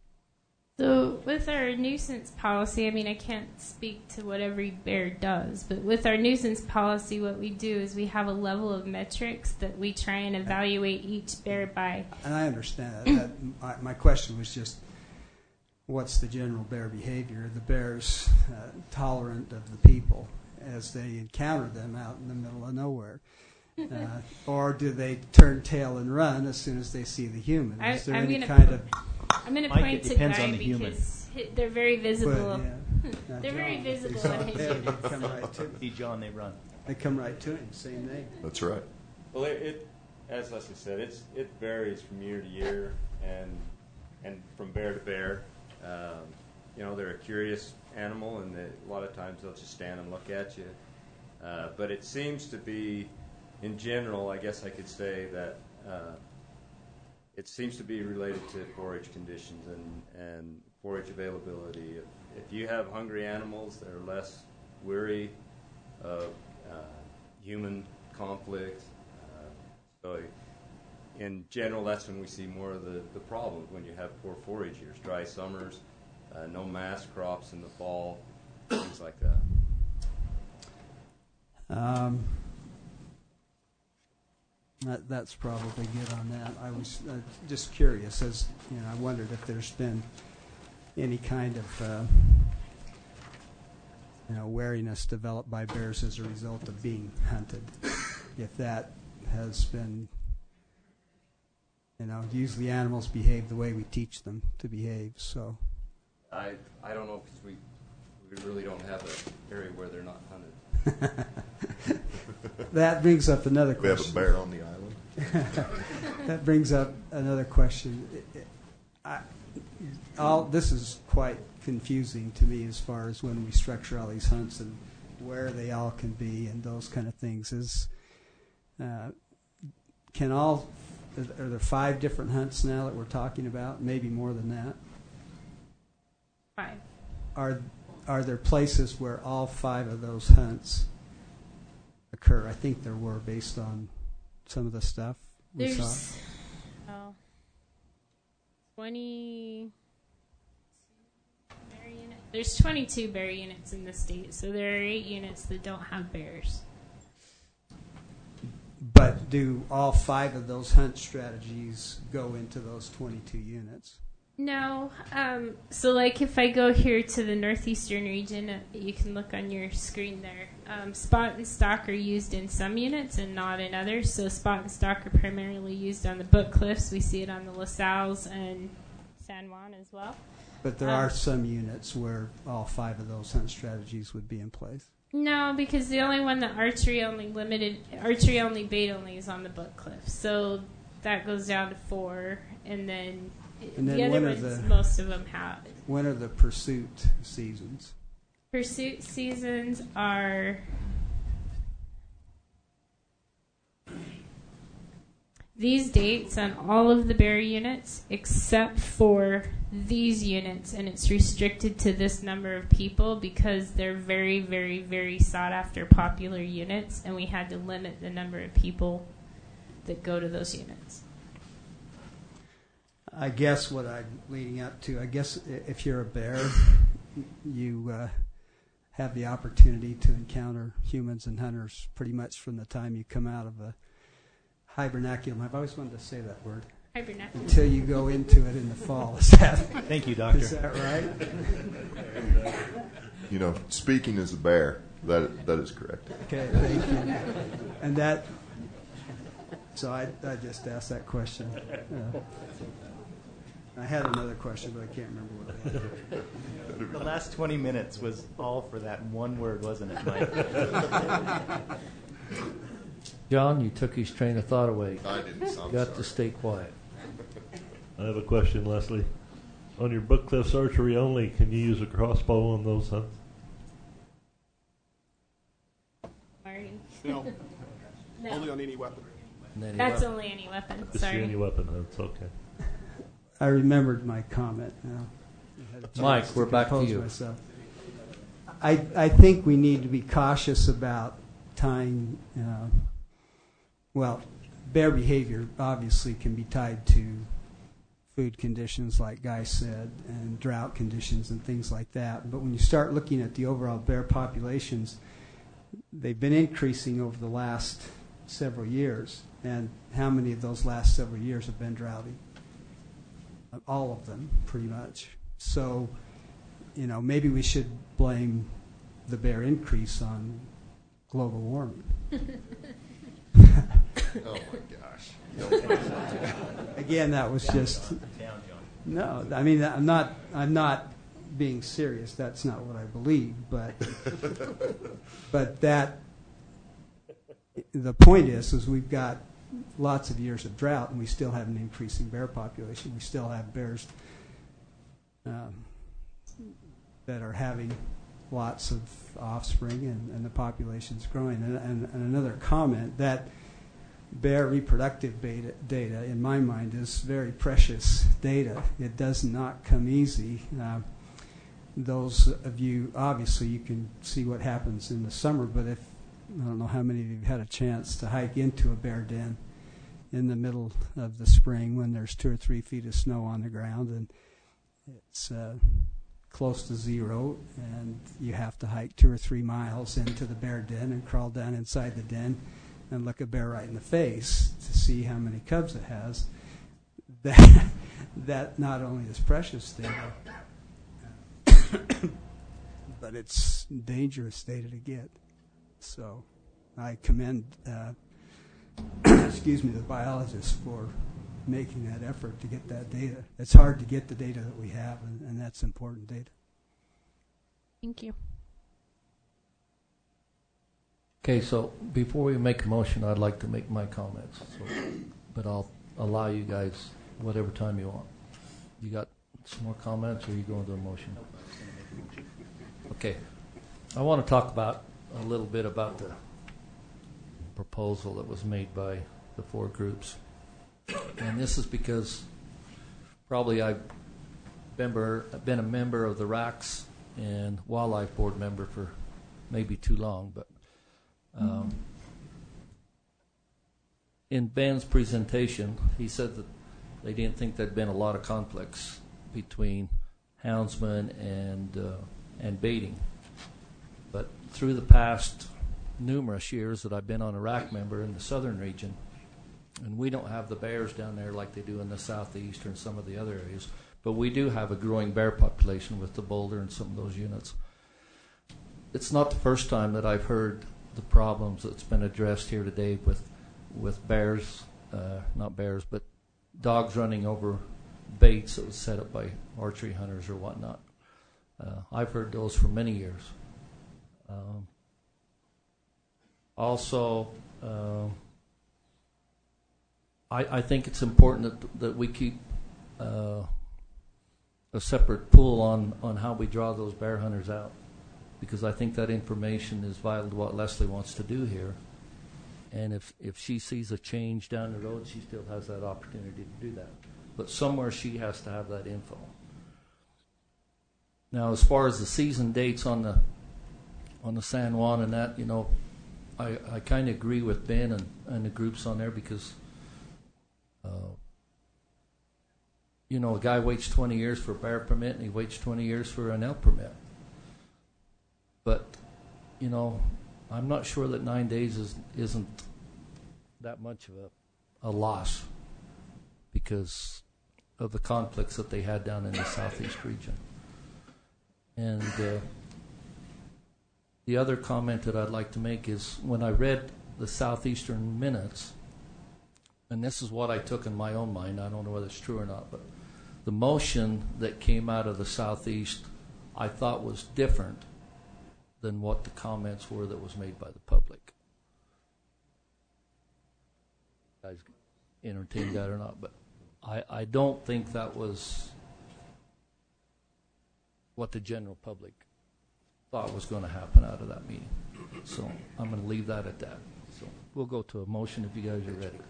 So with our nuisance policy, I mean, I can't speak to what every bear does, but with our nuisance policy, what we do is we have a level of metrics that we try and evaluate each bear by. And I understand that. that my, my question was just, what's the general bear behavior? The bears uh, tolerant of the people as they encounter them out in the middle of nowhere? Uh, or do they turn tail and run as soon as they see the human? I, Is there I'm any gonna, kind of... I'm going to Mike, point it to depends Guy on the because human. they're very visible. But, yeah. They're Now, very John, visible they in his saw a bear, units. they come right to See John, they run. They come right to him, same name. That's right. Well, it, it as Leslie said, it's it varies from year to year and and from bear to bear. Um, you know, they're a curious animal, and they, a lot of times they'll just stand and look at you. Uh, but it seems to be, in general, I guess I could say that uh, it seems to be related to forage conditions and, and forage availability. If, if you have hungry animals that are less weary of uh, human conflict, uh, so in general, that's when we see more of the, the problems, when you have poor forage years, dry summers, uh, no mass crops in the fall, things like that. Um, that, that's probably good on that. I was uh, just curious, as you know, I wondered if there's been any kind of uh, you know wariness developed by bears as a result of being hunted. If that has been, you know, usually animals behave the way we teach them to behave. So, I I don't know, because we we really don't have an area where they're not hunted. That brings up another question. We have a bear on the island. That brings up another question. I, all, this is quite confusing to me as far as when we structure all these hunts and where they all can be and those kind of things. Is uh, can all are there five different hunts now that we're talking about? Maybe more than that. Five. Are are there places where all five of those hunts occur? I think there were, based on some of the stuff we There's saw. oh, twenty bear unit. There's twenty-two bear units in the state, so there are eight units that don't have bears. But do all five of those hunt strategies go into those twenty-two units? No. Um, so, like, if I go here to the northeastern region, uh, you can look on your screen there. Um, spot and stock are used in some units and not in others. So, spot and stock are primarily used on the Book Cliffs. We see it on the LaSalles and San Juan as well. But there um, are some units where all five of those hunt strategies would be in place. No, because the only one that archery only limited, archery only, bait only is on the Book Cliff. So that goes down to four, and then, And then the other when are ones, the- most of them have. When are the pursuit seasons? Pursuit seasons are these dates on all of the bear units except for these units, and it's restricted to this number of people because they're very, very, very sought after popular units, and we had to limit the number of people that go to those units. I guess what I'm leading up to, I guess i- if you're a bear, you uh, have the opportunity to encounter humans and hunters pretty much from the time you come out of a hibernaculum. I've always wanted to say that word. Hibernaculum. Until you go into it in the fall. Is that, Thank you, Doctor. Is that right? And, uh, you know, speaking as a bear, that that is correct. Okay, thank you. And that, so I, I just asked that question. Uh, I had another question, but I can't remember what it was. The last twenty minutes was all for that one word, wasn't it, Mike? John, you took his train of thought away. I didn't. I'm Got sorry. to stay quiet. I have a question, Leslie. On your Brook Cliffs archery only, can you use a crossbow on those hunts? Sorry. No. No. Only on any weapon. Any That's weapon. only any weapon. Just Sorry. any weapon, that's okay. I remembered my comment now. I had a chance Mike, we're back to compose you. myself. I, I think we need to be cautious about tying, uh, well, bear behavior obviously can be tied to food conditions, like Guy said, and drought conditions and things like that. But when you start looking at the overall bear populations, they've been increasing over the last several years. And how many of those last several years have been droughty? All of them, pretty much. So, you know, maybe we should blame the bear increase on global warming. Oh my gosh! Again, that was just no. I mean, I'm not. I'm not being serious. That's not what I believe. But but that the point is, is we've got lots of years of drought, and we still have an increasing bear population. We still have bears um, that are having lots of offspring, and, and the population's growing. And, and, and another comment, that bear reproductive beta, data, in my mind, is very precious data. It does not come easy. Uh, those of you, obviously, you can see what happens in the summer, but if I don't know how many of you have had a chance to hike into a bear den in the middle of the spring when there's two or three feet of snow on the ground, and it's uh, close to zero, and you have to hike two or three miles into the bear den and crawl down inside the den and look a bear right in the face to see how many cubs it has. That, that not only is precious data, but it's dangerous data to get. So I commend, uh, excuse me, the biologists for making that effort to get that data. It's hard to get the data that we have, and, and that's important data. Thank you. Okay, so before we make a motion, I'd like to make my comments. So, but I'll allow you guys whatever time you want. You got some more comments, or are you going to a motion? Okay. I want to talk about a little bit about the proposal that was made by the four groups. And this is because probably I've member, been a member of the R A Cs and Wildlife Board member for maybe too long, but um, in Ben's presentation, he said that they didn't think there'd been a lot of conflicts between houndsmen and uh, and baiting. But through the past numerous years that I've been on a R A C member in the southern region, and we don't have the bears down there like they do in the southeast or in some of the other areas, but we do have a growing bear population with the Boulder and some of those units. It's not the first time that I've heard the problems that's been addressed here today with with bears, uh, not bears, but dogs running over baits that was set up by archery hunters or whatnot. Uh, I've heard those for many years. Um, also, uh, I, I think it's important that, that we keep uh, a separate pool on, on how we draw those bear hunters out, because I think that information is vital to what Leslie wants to do here. And if, if she sees a change down the road, she still has that opportunity to do that. But somewhere she has to have that info. Now, as far as the season dates on the on the San Juan and that, you know, I, I kind of agree with Ben and, and the groups on there, because, uh, you know, a guy waits twenty years for a bear permit and he waits twenty years for an elk permit. But you know, I'm not sure that nine days is, isn't that much of a, a loss because of the conflicts that they had down in the southeast region. And uh, the other comment that I'd like to make is when I read the southeastern minutes, and this is what I took in my own mind, I don't know whether it's true or not, but the motion that came out of the southeast I thought was different than what the comments were that was made by the public. You guys entertained that or not, but I, I don't think that was what the general public thought was going to happen out of that meeting. So I'm going to leave that at that. So we'll go to a motion if you guys are ready.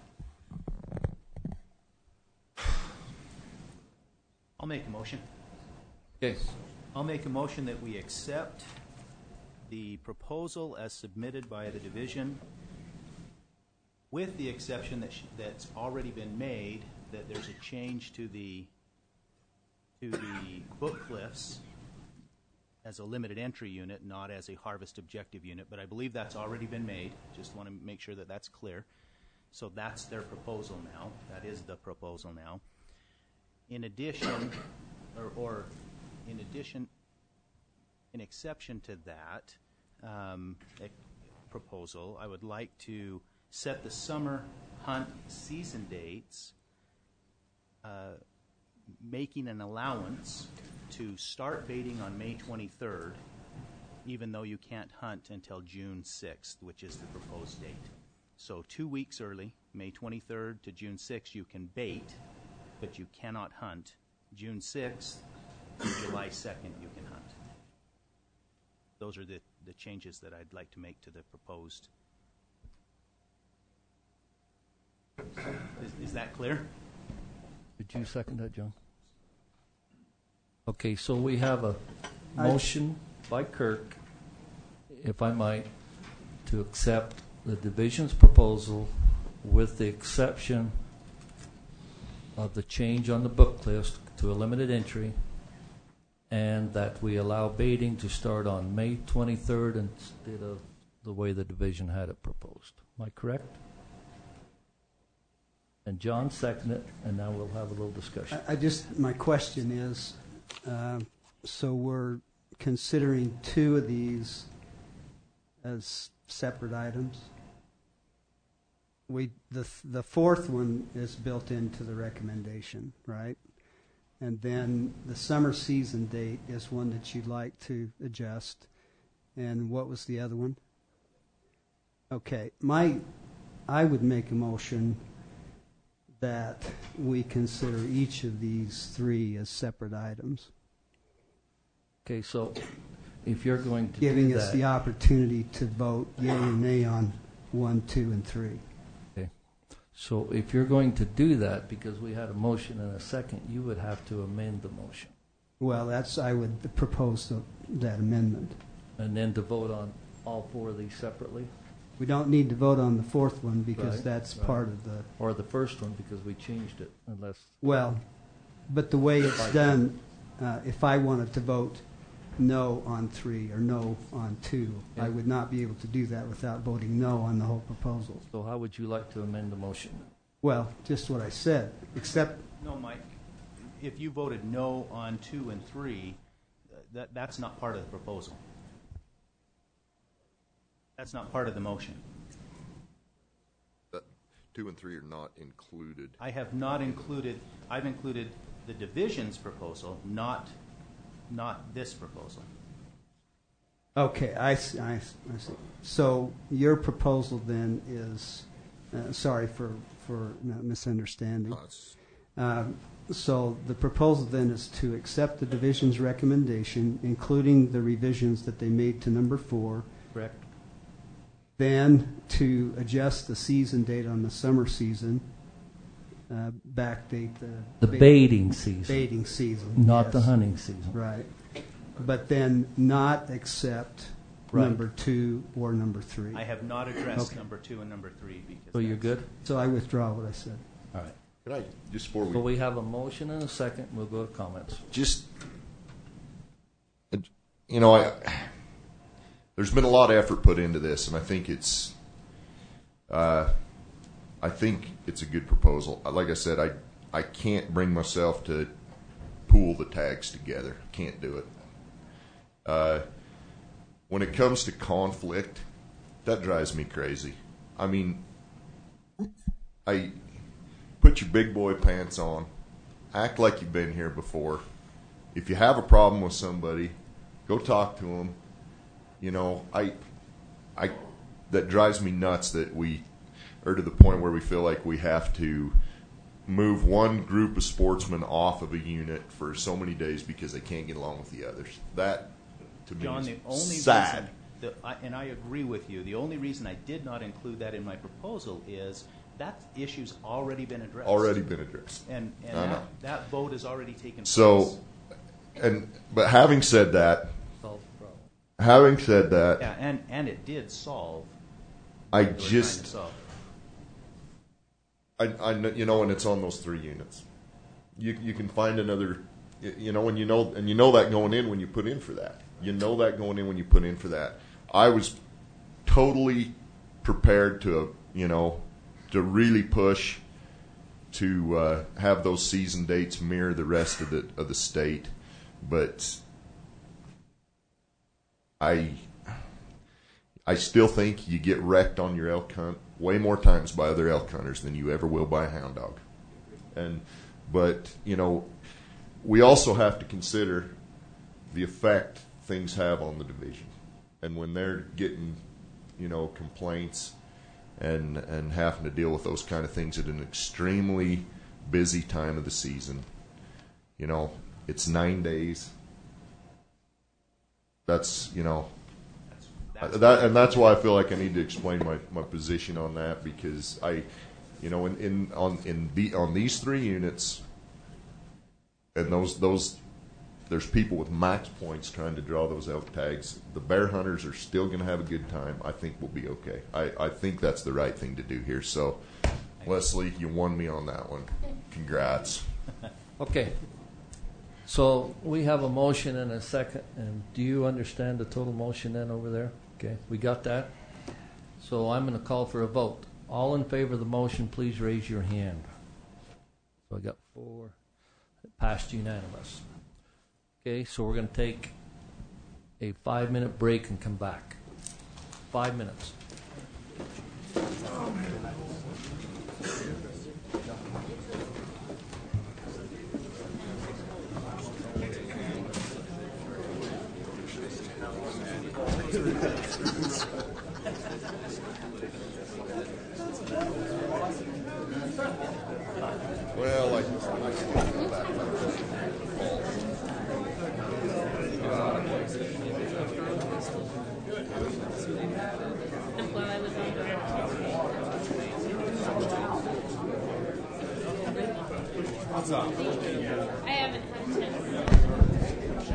I'll make a motion. Okay. I'll make a motion that we accept the proposal as submitted by the division, with the exception that sh- that's already been made, that there's a change to the to the book cliffs as a limited entry unit, not as a harvest objective unit. But I believe that's already been made. Just want to make sure that that's clear. So that's their proposal now. That is the proposal now. In addition, or, or in addition, in exception to that um, proposal, I would like to set the summer hunt season dates, uh, making an allowance to start baiting on May twenty-third, even though you can't hunt until June sixth, which is the proposed date. So two weeks early, May twenty-third to June sixth, you can bait, but you cannot hunt. June sixth to July second, you can hunt. Those are the, the changes that I'd like to make to the proposed. Is, is that clear? Did you second that, John? Okay, so we have a motion by Kirk, if I might, to accept the division's proposal with the exception of the change on the book list to a limited entry, and that we allow baiting to start on May twenty-third instead of the way the division had it proposed. Am I correct? And John seconded it, and now we'll have a little discussion. I, I just, my question is, uh, so we're considering two of these as separate items? We the the fourth one is built into the recommendation, right? And then the summer season date is one that you'd like to adjust. And what was the other one? Okay, my I would make a motion that we consider each of these three as separate items. Okay, so if you're going to giving do us that, the opportunity to vote yea or nay on one, two, and three. Okay. So if you're going to do that, because we had a motion and a second, you would have to amend the motion. Well, that's I would propose the, that amendment. And then to vote on all four of these separately? We don't need to vote on the fourth one because Right, that's right. part of the... Or the first one because we changed it, unless... Well, but the way it's done, uh, if I wanted to vote no on three or no on two, Yeah. I would not be able to do that without voting no on the whole proposal. So how would you like to amend the motion? Well, just what I said, except... No, Mike. If you voted no on two and three, uh, that that's not part of the proposal. That's not part of the motion. That two and three are not included. I have not included. I've included the division's proposal, not not this proposal. Okay, I see, I see, I see. So your proposal then is, uh, sorry for, for misunderstanding. Um, so the proposal then is to accept the division's recommendation, including the revisions that they made to number four. Correct. Then to adjust the season date on the summer season, uh, backdate the... The bait- baiting season. Baiting season. Not yes. the hunting season. Right. But then not accept Right. number two or number three. I have not addressed Okay. number two and number three because. So you're that's- good? So I withdraw what I said. All right. Could I, just before we... So we have a motion and a second. We'll go to comments. Just, you know, I, there's been a lot of effort put into this, and I think it's, uh, I think it's a good proposal. Like I said, I I can't bring myself to pool the tags together. Can't do it. Uh, when it comes to conflict, that drives me crazy. I mean, I put your big boy pants on, act like you've been here before. If you have a problem with somebody, go talk to them. You know, I, I, that drives me nuts that we are to the point where we feel like we have to move one group of sportsmen off of a unit for so many days because they can't get along with the others. That, to me, John, is the only sad. Reason that I, and I agree with you, the only reason I did not include that in my proposal is that issue's already been addressed. Already been addressed. And, and I that, know. that vote has already taken So, place. and but having said that, Solve the problem. having said that, Yeah, and, and it did solve. I what we were trying to just, solve. I, I, kn- you know, and it's on those three units. You you can find another, y- you know, and you know, and you know that going in when you put in for that. You know that going in when you put in for that. I was totally prepared to, you know, to really push to uh, have those season dates mirror the rest of the of the state, but I I still think you get wrecked on your elk hunt way more times by other elk hunters than you ever will by a hound dog. And but you know, we also have to consider the effect things have on the division, and when they're getting, you know, complaints and and having to deal with those kind of things at an extremely busy time of the season. You know, it's nine days. That's, you know, That's that, and that's why I feel like I need to explain my, my position on that, because I, you know, in, in on in the on these three units, and those those there's people with max points trying to draw those elk tags. The bear hunters are still going to have a good time. I think we'll be okay. I, I think that's the right thing to do here. So, Leslie, you won me on that one. Congrats. Okay. So we have a motion and a second. And do you understand the total motion then over there? Okay, we got that. So I'm going to call for a vote. All in favor of the motion, please raise your hand. So I got four. It passed unanimous. Okay, so we're going to take a five-minute break and come back. Five minutes. Well, like, like that. While I was on What's up? I haven't had a chance.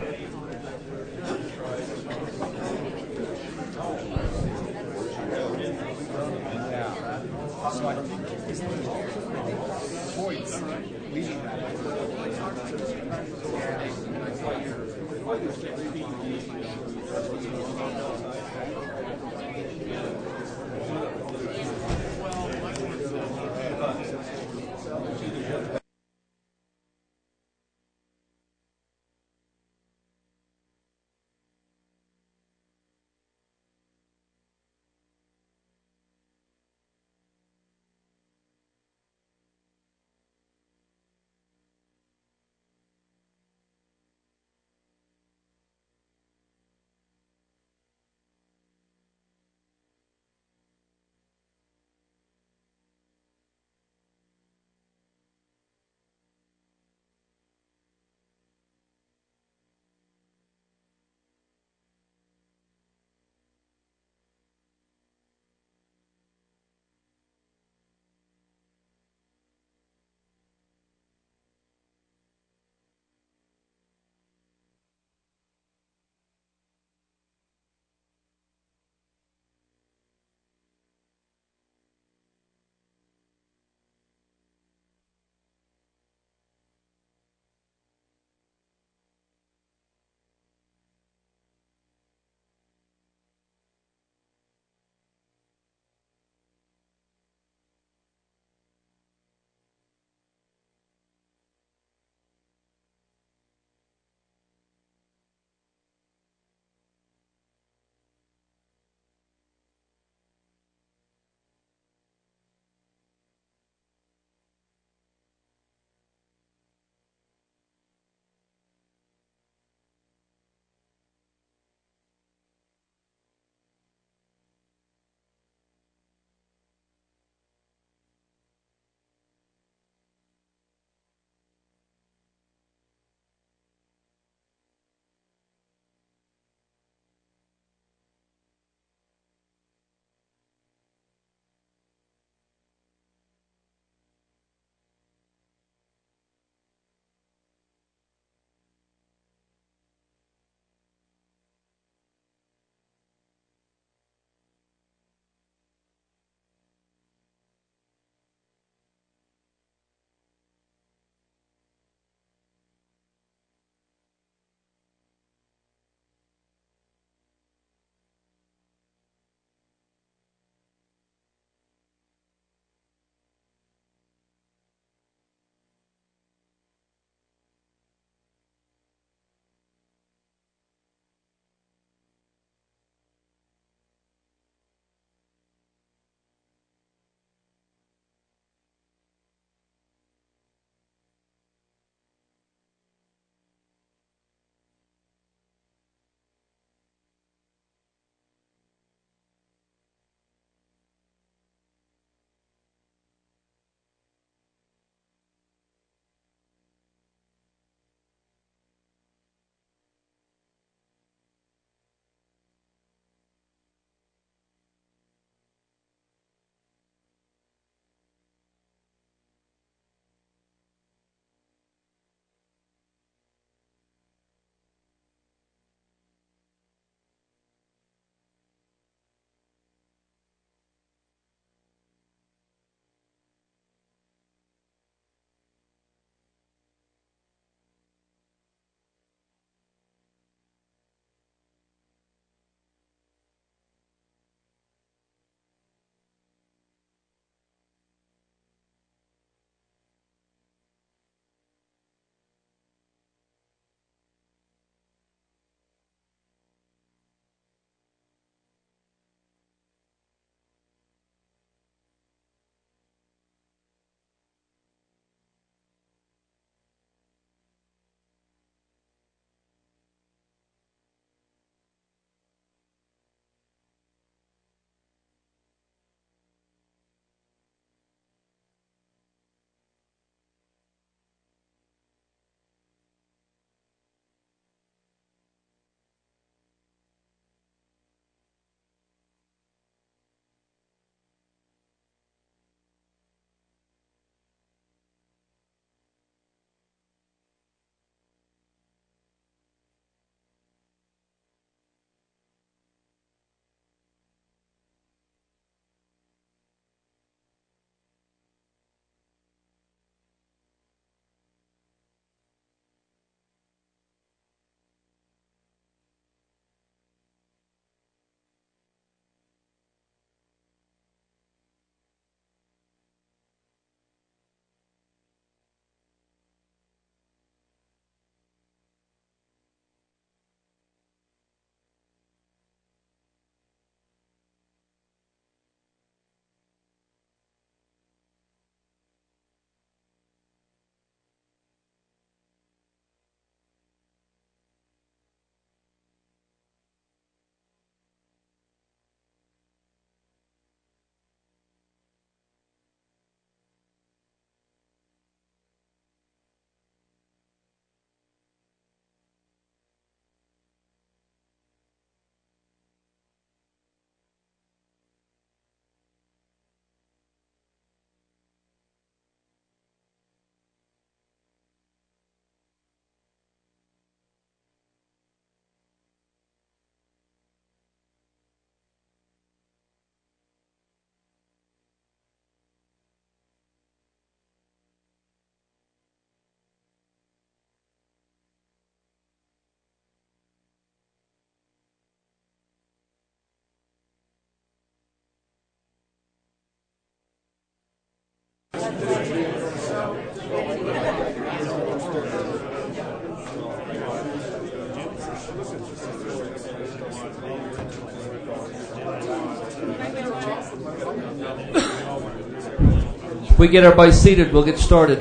If we get everybody seated, we'll get started.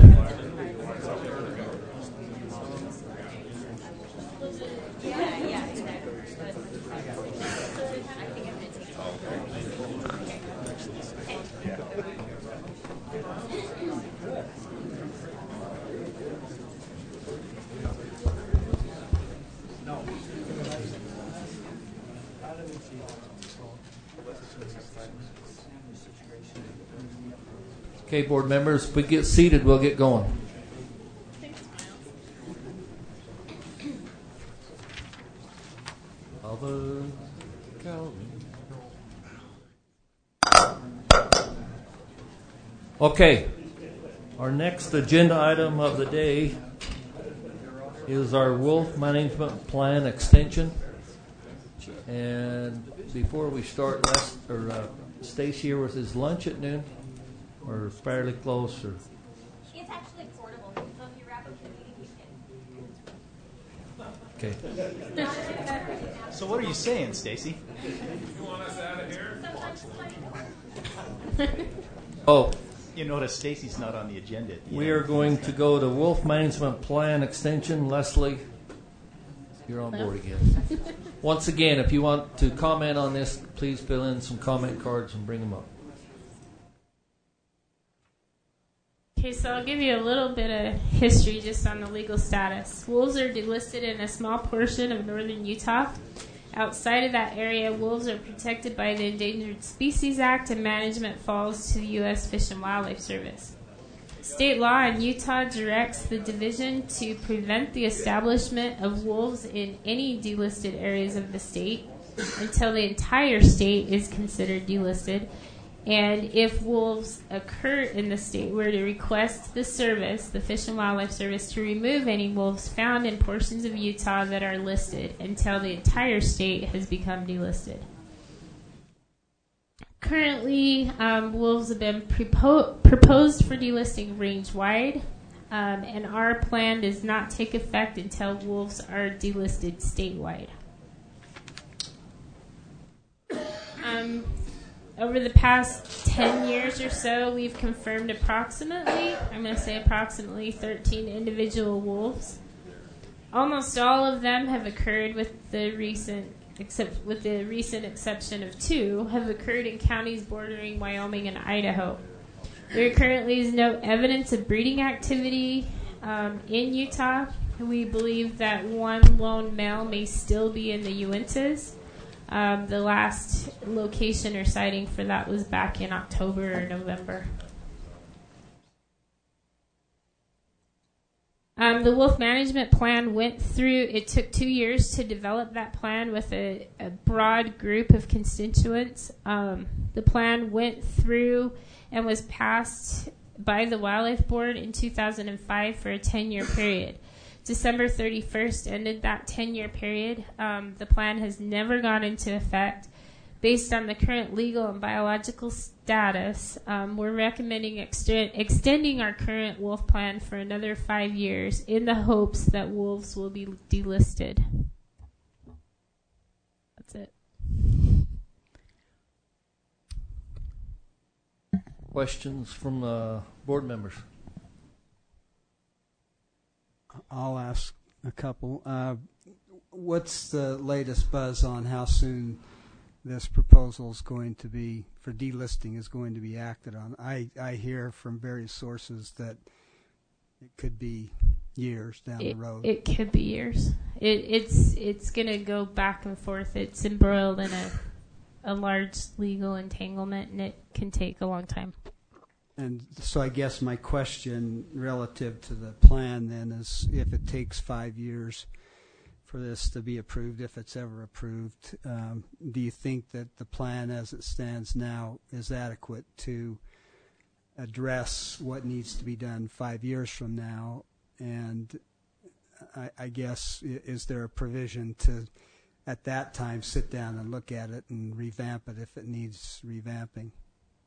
Okay, board members, if we get seated, we'll get going. Other Okay, our next agenda item of the day is our wolf management plan extension. And before we start, Les, or uh, Stacy here with his lunch at noon. Or fairly close, or it's actually portable, so if you wrap it in the meeting, you can. Okay. So what are you saying, Stacy? You want us out of here? Oh, you notice Stacy's not on the agenda. At the we end. are going to go to Wolf Management Plan Extension. Leslie, you're on board again. Once again, if you want to comment on this, please fill in some comment cards and bring them up. Okay, so I'll give you a little bit of history just on the legal status. Wolves are delisted in a small portion of northern Utah. Outside of that area, wolves are protected by the Endangered Species Act, and management falls to the U S Fish and Wildlife Service. State law in Utah directs the division to prevent the establishment of wolves in any delisted areas of the state until the entire state is considered delisted. And if wolves occur in the state, we're to request the service, the Fish and Wildlife Service, to remove any wolves found in portions of Utah that are listed until the entire state has become delisted. Currently, um, wolves have been prepo- proposed for delisting range-wide, um, and our plan does not take effect until wolves are delisted statewide. Um... Over the past ten years or so, we've confirmed approximately, I'm going to say approximately thirteen individual wolves. Almost all of them have occurred with the recent, except with the recent exception of two, have occurred in counties bordering Wyoming and Idaho. There currently is no evidence of breeding activity um, in Utah. We believe that one lone male may still be in the Uintas. Um, the last location or sighting for that was back in October or November. Um, the wolf management plan went through, it took two years to develop that plan with a, a broad group of constituents. Um, the plan went through and was passed by the Wildlife Board in two thousand five for a ten-year period. December thirty-first ended that ten-year period. Um, the plan has never gone into effect. Based on the current legal and biological status, um, we're recommending ext- extending our current wolf plan for another five years in the hopes that wolves will be delisted. That's it. Questions from uh, board members? I'll ask a couple. Uh, what's the latest buzz on how soon this proposal is going to be, for delisting, is going to be acted on? I, I hear from various sources that it could be years down it, the road. It could be years. It, it's it's going to go back and forth. It's embroiled in a, a large legal entanglement, and it can take a long time. And so I guess my question relative to the plan then is, if it takes five years for this to be approved, if it's ever approved, um, do you think that the plan as it stands now is adequate to address what needs to be done five years from now? And I, I guess, is there a provision to, at that time, sit down and look at it and revamp it if it needs revamping?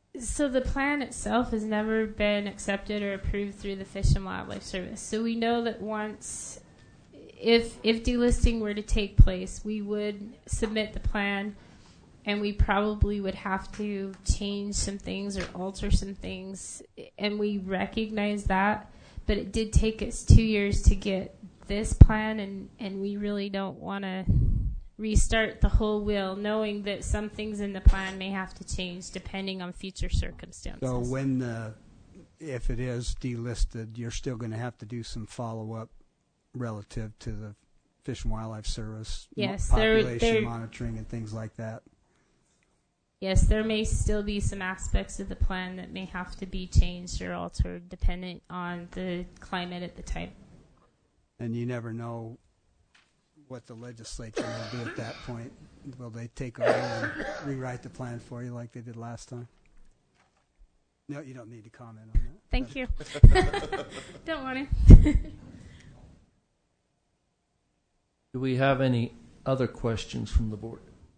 So the plan itself has never been accepted or approved through the Fish and Wildlife Service. So we know that once, if if delisting were to take place, we would submit the plan, and we probably would have to change some things or alter some things, and we recognize that. But it did take us two years to get this plan, and, and we really don't want to restart the whole wheel, knowing that some things in the plan may have to change depending on future circumstances. So when, uh, if it is delisted, you're still going to have to do some follow-up relative to the Fish and Wildlife Service, yes, mo- they're, population they're, monitoring and things like that. Yes, there may still be some aspects of the plan that may have to be changed or altered depending on the climate at the time. And you never know what the legislature will do at that point. Will they take over and rewrite the plan for you like they did last time? No, you don't need to comment on that. Thank you. Don't want to. Do we have any other questions from the board?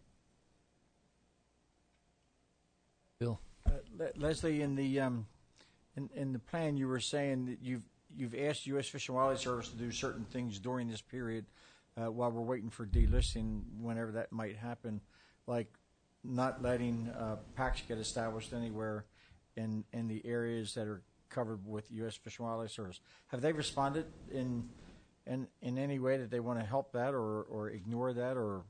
Bill? Uh, Le- Leslie, in the um, in, in the plan, you were saying that you've you've asked U S Fish and Wildlife Service to do certain things during this period uh, while we're waiting for delisting, whenever that might happen, like not letting uh, packs get established anywhere in in the areas that are covered with U S Fish and Wildlife Service. Have they responded in in in any way that they want to help that or or ignore that or?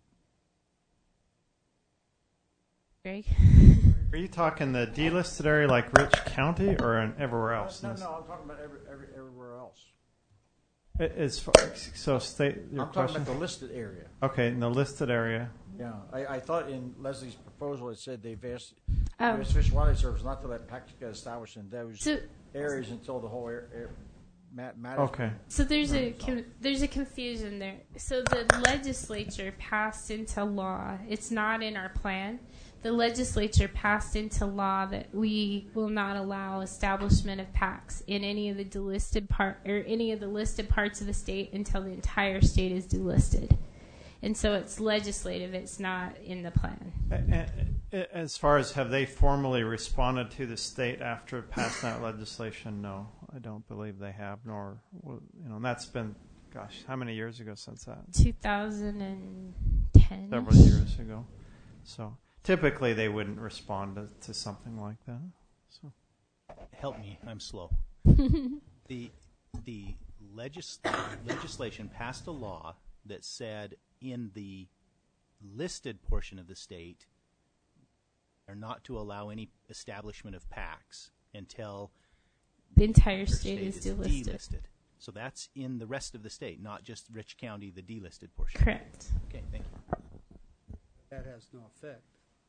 Greg? Are you talking the delisted area like Rich County or in everywhere else? No, no, I'm talking about every, every, everywhere else. As far, so state your I'm question. talking about the listed area. Okay, in the listed area. Yeah, I, I thought in Leslie's proposal it said they've asked Oh. U S Fish and Wildlife Service not to let packs get established in those So- areas until the whole air, air, ma- matters. Okay. So there's a con- there's a confusion there. So the legislature passed into law. It's not in our plan. The legislature passed into law that we will not allow establishment of packs in any of the delisted part or any of the listed parts of the state until the entire state is delisted. And so it's legislative. It's not in the plan. A- a- As far as have they formally responded to the state after passing that legislation? No, I don't believe they have. Nor, well, you know, and that's been, gosh, how many years ago since that? two thousand ten. Several years ago. So typically they wouldn't respond to, to something like that. So Help me, I'm slow. the the legis- legislation passed a law that said in the listed portion of the state are not to allow any establishment of packs until The entire their state is delisted. delisted. So that's in the rest of the state, not just Rich County, the delisted portion. Correct. Okay, thank you. That has no effect.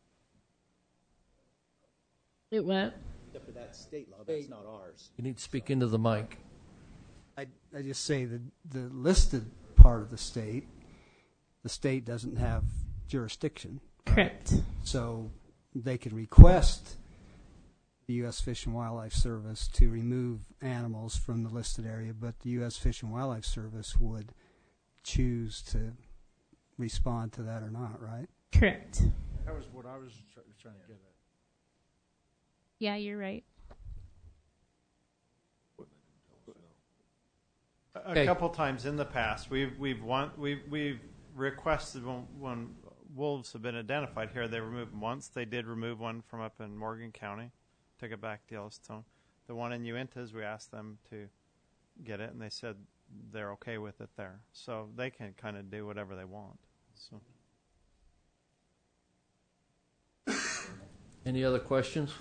It what? Except for that state law, that's not ours. You need to speak into the mic. I, I just say that the listed part of the state, the state doesn't have jurisdiction. Correct. So they can request the U S Fish and Wildlife Service to remove animals from the listed area, but the U S Fish and Wildlife Service would choose to respond to that or not, right? Correct. That was what I was tr- trying to get at. Yeah, you're right. a Okay. couple times in the past, we've we've want, we've we've requested when, when wolves have been identified here, they remove them once. They did remove one from up in Morgan County, took it back to Yellowstone. The one in Uintas, we asked them to get it, and they said they're okay with it there. So they can kind of do whatever they want. So. Any other questions?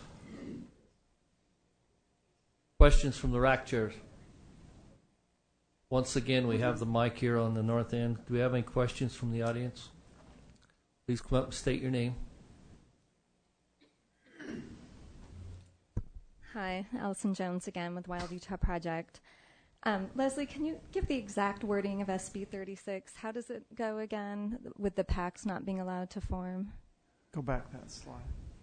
Questions from the rack chairs? Once again, we have the mic here on the north end. Do we have any questions from the audience? Please come up and state your name. Hi, Allison Jones again with Wild Utah Project. Um, Leslie, can you give the exact wording of S B thirty-six? How does it go again with the packs not being allowed to form? Go back that slide.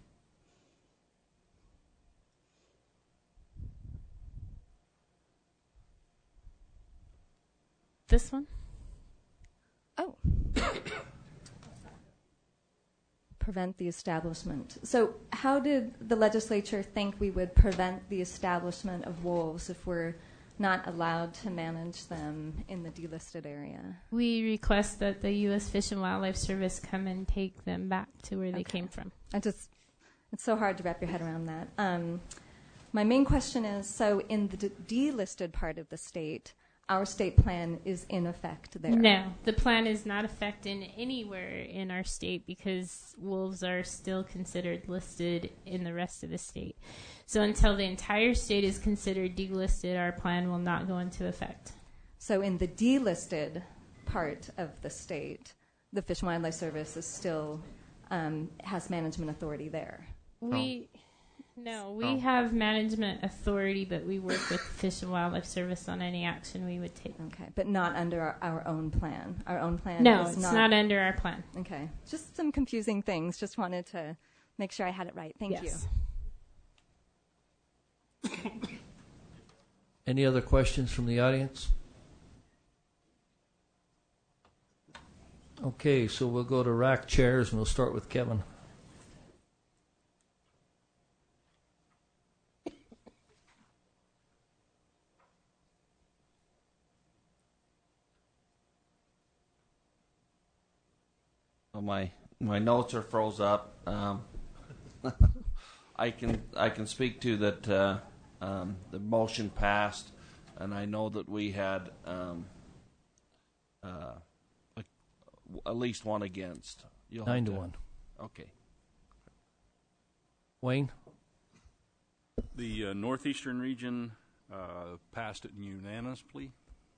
This one? Oh. prevent the establishment. So how did the legislature think we would prevent the establishment of wolves if we're not allowed to manage them in the delisted area? We request that the U S Fish and Wildlife Service come and take them back to where they Okay. came from. I just, it's so hard to wrap your head around that. Um, my main question is, so in the d- delisted part of the state, our state plan is in effect there? No, the plan is not affected anywhere in our state because wolves are still considered listed in the rest of the state. So until the entire state is considered delisted, our plan will not go into effect. So in the delisted part of the state, the Fish and Wildlife Service is still um, has management authority there? We no, we Oh. have management authority, but we work with Fish and Wildlife Service on any action we would take. Okay, but not under our, our own plan. Our own plan No, is it's not, not under our plan. Okay, just some confusing things. Just wanted to make sure I had it right. Thank Yes. you. Any other questions from the audience? Okay, so we'll go to rack chairs and we'll start with Kevin. Well, my my notes are froze up. Um, I can I can speak to that. Uh, um, the motion passed, and I know that we had um, uh, a, at least one against. You'll have Nine to one. Okay. Wayne? The uh, Northeastern region uh, passed it unanimously.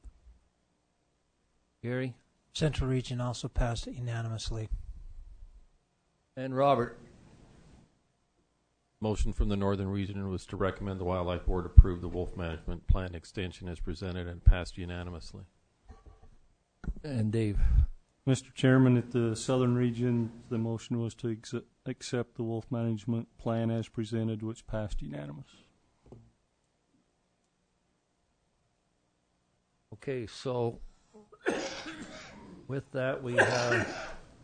Gary? Central region also passed it unanimously. And Robert? Motion from the Northern region was to recommend the Wildlife Board approve the wolf management plan extension as presented and passed unanimously. And Dave? Mister Chairman, at the Southern region, the motion was to ex- accept the wolf management plan as presented, which passed unanimous. Okay, so with that we have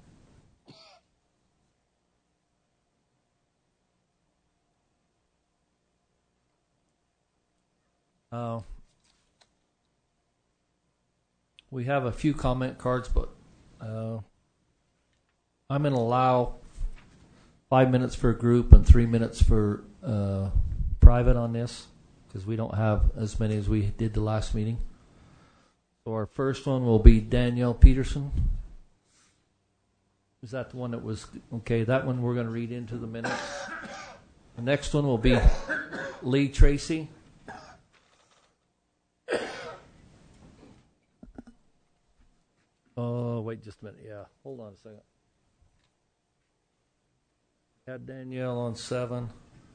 uh, we have a few comment cards, but uh, I'm going to allow five minutes for a group and three minutes for uh, private on this because we don't have as many as we did the last meeting. So our first one will be Danielle Peterson. Is that the one that was okay? That one we're going to read into the minutes. The next one will be Lee Tracy. Oh, wait just a minute. Yeah, hold on a second. Got Danielle on seven.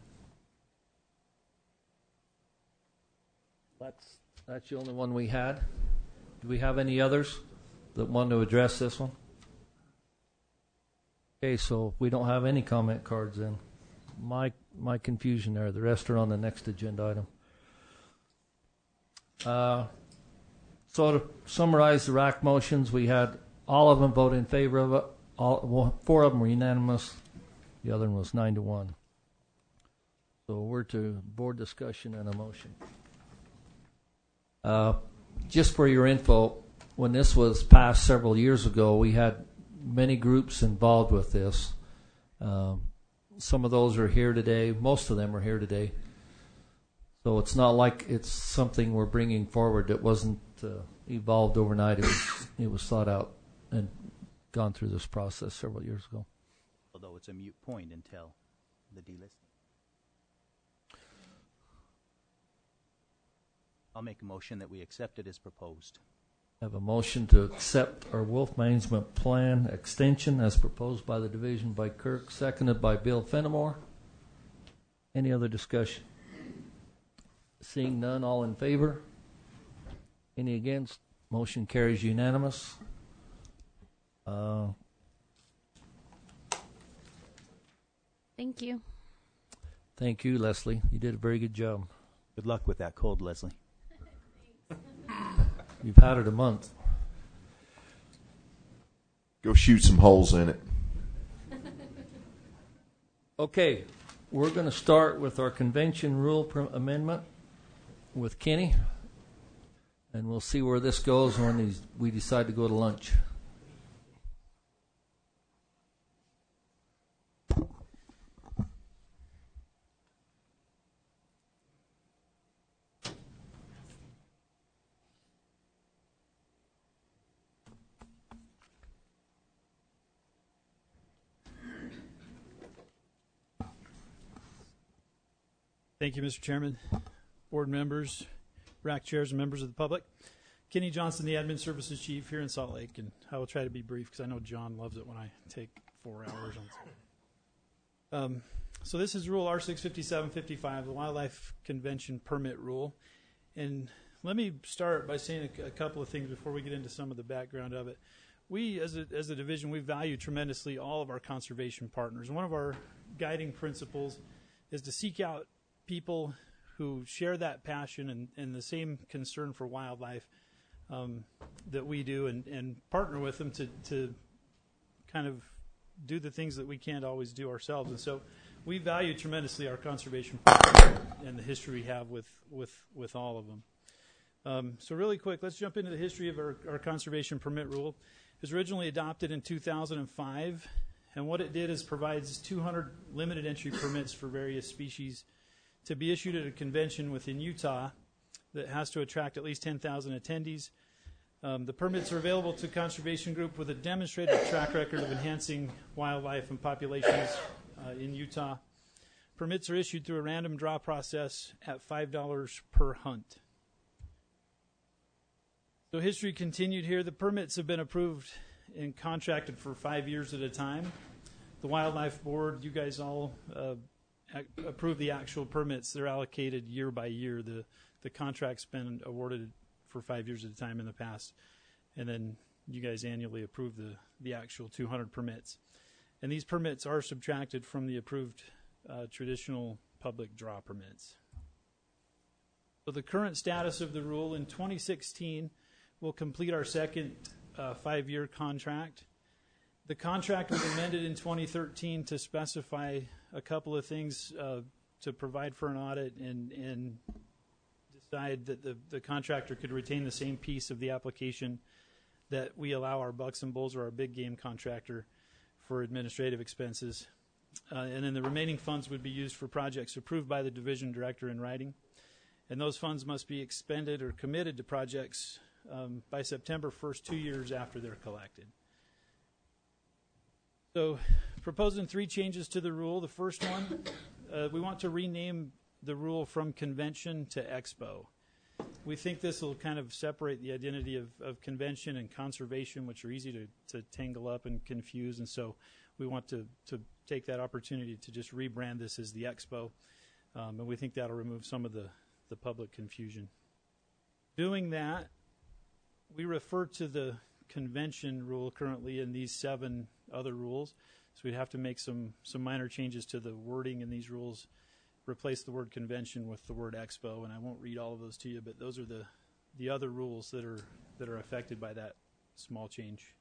That's that's the only one we had. Do we have any others that want to address this one? Okay, so we don't have any comment cards then. My my confusion there. The rest are on the next agenda item. Uh, so to summarize the R A C motions, we had all of them vote in favor of it. All well, four of them were unanimous. The other one was nine to one. So we're to board discussion and a motion. Uh, just for your info, when this was passed several years ago, we had many groups involved with this. Um, some of those are here today. Most of them are here today. So it's not like it's something we're bringing forward that wasn't uh, evolved overnight. It was, it was thought out and gone through this process several years ago. Although it's a moot point until the delisting. I'll make a motion that we accept it as proposed. Have a motion to accept our wolf management plan extension as proposed by the division by Kirk, seconded by Bill Fenimore. Any other discussion? Seeing none, all in favor? Any against? Motion carries unanimous. Uh, Thank you. thank you, Leslie. You did a very good job. Good luck with that cold, Leslie. You've had it a month. Go shoot some holes in it. Okay, we're going to start with our convention rule pr- amendment with Kenny, and we'll see where this goes when these, we decide to go to lunch. Thank you, Mister Chairman, board members, R A C chairs, and members of the public. Kenny Johnson, the Admin Services Chief here in Salt Lake, and I will try to be brief because I know John loves it when I take four hours on. Um, so this is Rule R six fifty-seven fifty-five, the Wildlife Convention Permit Rule. And let me start by saying a, a couple of things before we get into some of the background of it. We, as a, as a division, we value tremendously all of our conservation partners. One of our guiding principles is to seek out people who share that passion and, and the same concern for wildlife um, that we do, and, and partner with them to, to kind of do the things that we can't always do ourselves. And so we value tremendously our conservation partners and the history we have with, with, with all of them. Um, so really quick, let's jump into the history of our, our conservation permit rule. It was originally adopted in two thousand five, and what it did is provides two hundred limited entry permits for various species to be issued at a convention within Utah that has to attract at least ten thousand attendees. Um, the permits are available to a conservation group with a demonstrated track record of enhancing wildlife and populations uh, in Utah. Permits are issued through a random draw process at five dollars per hunt. So history continued here. The permits have been approved and contracted for five years at a time. The Wildlife Board, you guys all uh, approve the actual permits. They're allocated year by year. The the contract's been awarded for five years at a time in the past. And then you guys annually approve the, the actual two hundred permits. And these permits are subtracted from the approved uh, traditional public draw permits. So the current status of the rule in twenty sixteen, we'll complete our second uh, five-year contract. The contract was amended in twenty thirteen to specify a couple of things uh, to provide for an audit and, and decide that the, the contractor could retain the same piece of the application that we allow our bucks and bulls or our big game contractor for administrative expenses. Uh, and then the remaining funds would be used for projects approved by the division director in writing. And those funds must be expended or committed to projects um, by September first, two years after they're collected. So, proposing three changes to the rule. The first one, uh, we want to rename the rule from convention to expo. We think this will kind of separate the identity of, of convention and conservation, which are easy to, to tangle up and confuse. And so we want to, to take that opportunity to just rebrand this as the expo. Um, and we think that'll remove some of the, the public confusion. Doing that, we refer to the convention rule currently in these seven other rules. So we'd have to make some, some minor changes to the wording in these rules, replace the word convention with the word expo, and I won't read all of those to you, but those are the, the other rules that are, that are affected by that small change.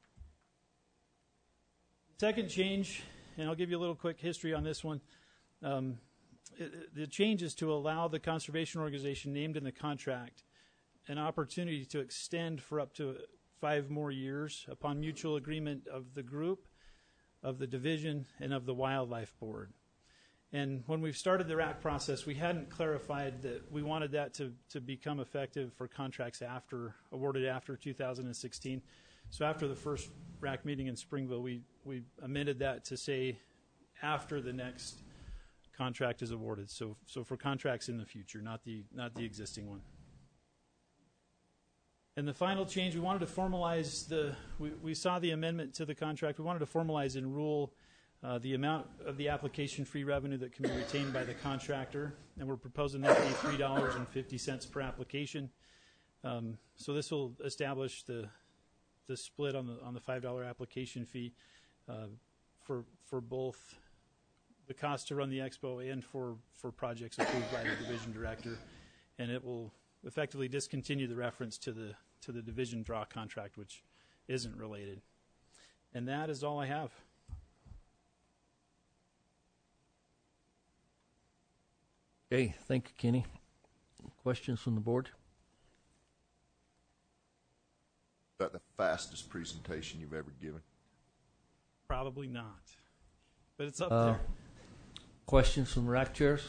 Second change, and I'll give you a little quick history on this one. Um, it, the change is to allow the conservation organization named in the contract an opportunity to extend for up to five more years upon mutual agreement of the group, of the division, and of the Wildlife Board. And when we started the R A C process, we hadn't clarified that we wanted that to, to become effective for contracts after awarded after two thousand sixteen. So after the first R A C meeting in Springville, we, we amended that to say after the next contract is awarded. So so for contracts in the future, not the not the existing one. And the final change, we wanted to formalize the, we, we saw the amendment to the contract. We wanted to formalize in rule uh, the amount of the application fee revenue that can be retained by the contractor. And we're proposing that to be three dollars and fifty cents per application. Um, so this will establish the the split on the on the five dollar application fee uh, for for both the cost to run the expo and for, for projects approved by the division director. And it will effectively discontinue the reference to the to the division draw contract, which isn't related. And that is all I have. Okay, thank you, Kenny. Questions from the board? Is that the fastest presentation you've ever given? Probably not, but it's up Uh, there. Questions from rack chairs?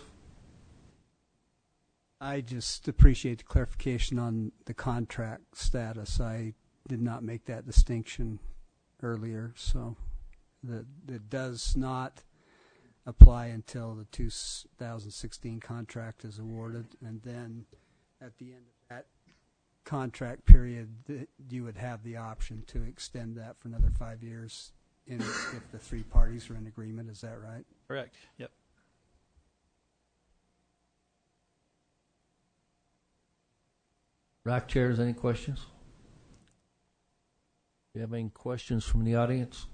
I just appreciate the clarification on the contract status. I did not make that distinction earlier, so that it does not apply until the two thousand sixteen contract is awarded, and then at the end of that contract period, th- you would have the option to extend that for another five years in, if the three parties are in agreement. Is that right? Correct. Yep. Rack chairs, any questions? Do you have any questions from the audience?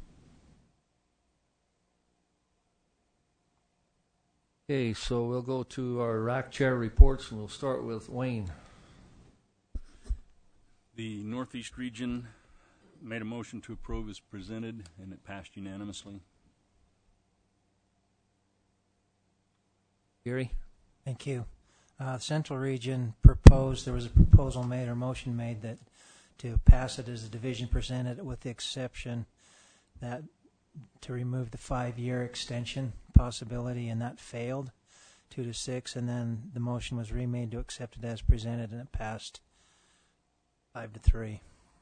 Okay, so we'll go to our rack chair reports, and we'll start with Wayne. The Northeast Region made a motion to approve as presented, and it passed unanimously. Gary? Thank you. Uh, the Central Region proposed, there was a proposal made or motion made that to pass it as a division presented, with the exception that to remove the five-year extension possibility, and that failed, two to six, and then the motion was remade to accept it as presented, and it passed five to three.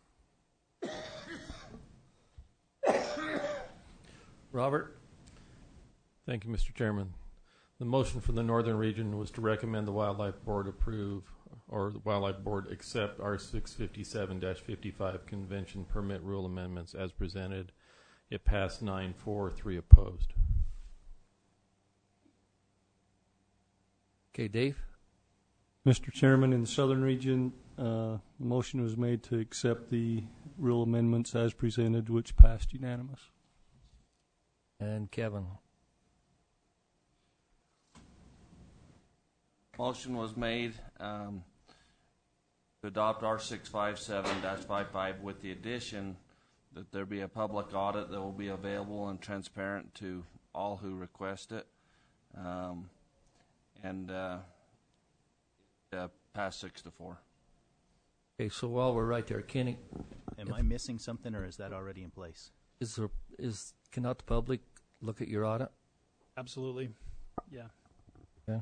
Robert? Thank you, Mister Chairman. The motion from the Northern Region was to recommend the Wildlife Board approve, or the Wildlife Board accept R six fifty-seven dash fifty-five Convention Permit Rule Amendments as presented. It passed nine four, three opposed. Okay, Dave? Mister Chairman, in the Southern Region, uh, a motion was made to accept the rule amendments as presented, which passed unanimous. And Kevin? Motion was made um, to adopt R six fifty-seven dash fifty-five with the addition that there be a public audit that will be available and transparent to all who request it. Um, and uh, uh, pass six to four. Okay, so while we're right there, Kenny, Am I missing something, or is that already in place? is there is cannot the public look at your audit? Absolutely. Yeah. Yeah.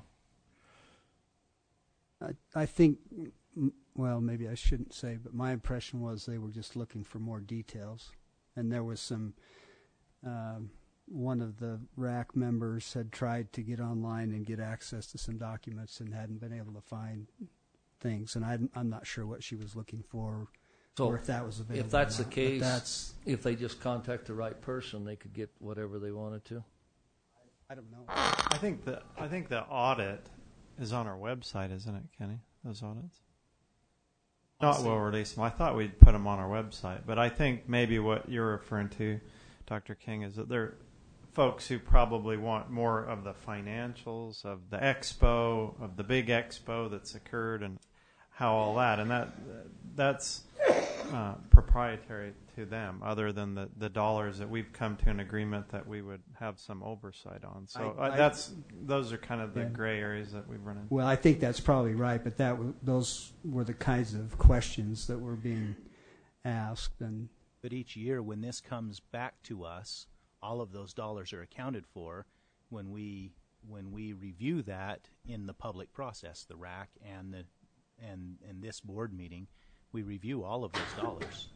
I, I think, mm, well, maybe I shouldn't say, but my impression was they were just looking for more details. And there was some, um, one of the R A C members had tried to get online and get access to some documents and hadn't been able to find things. And I, I'm not sure what she was looking for, So or if that was available. if that's or the not. But case, that's, if they just contact the right person, they could get whatever they wanted to. I don't know. I think the I think the audit is on our website, isn't it, Kenny? Those audits. Not we'll release them. I thought we'd put them on our website, but I think maybe what you're referring to, Doctor King, is that there are folks who probably want more of the financials of the expo, of the big expo that's occurred, and how all that, and that that's uh, proprietary to them, other than the, the dollars that we've come to an agreement that we would have some oversight on. So I- uh, I- that's those are kind of the Yeah. gray areas that we've run into. Well, I think that's probably right, but that w- those were the kinds of questions that were being asked. And But each year, when this comes back to us, all of those dollars are accounted for when we when we review that in the public process, the R A C and the and and this board meeting, we review all of those dollars.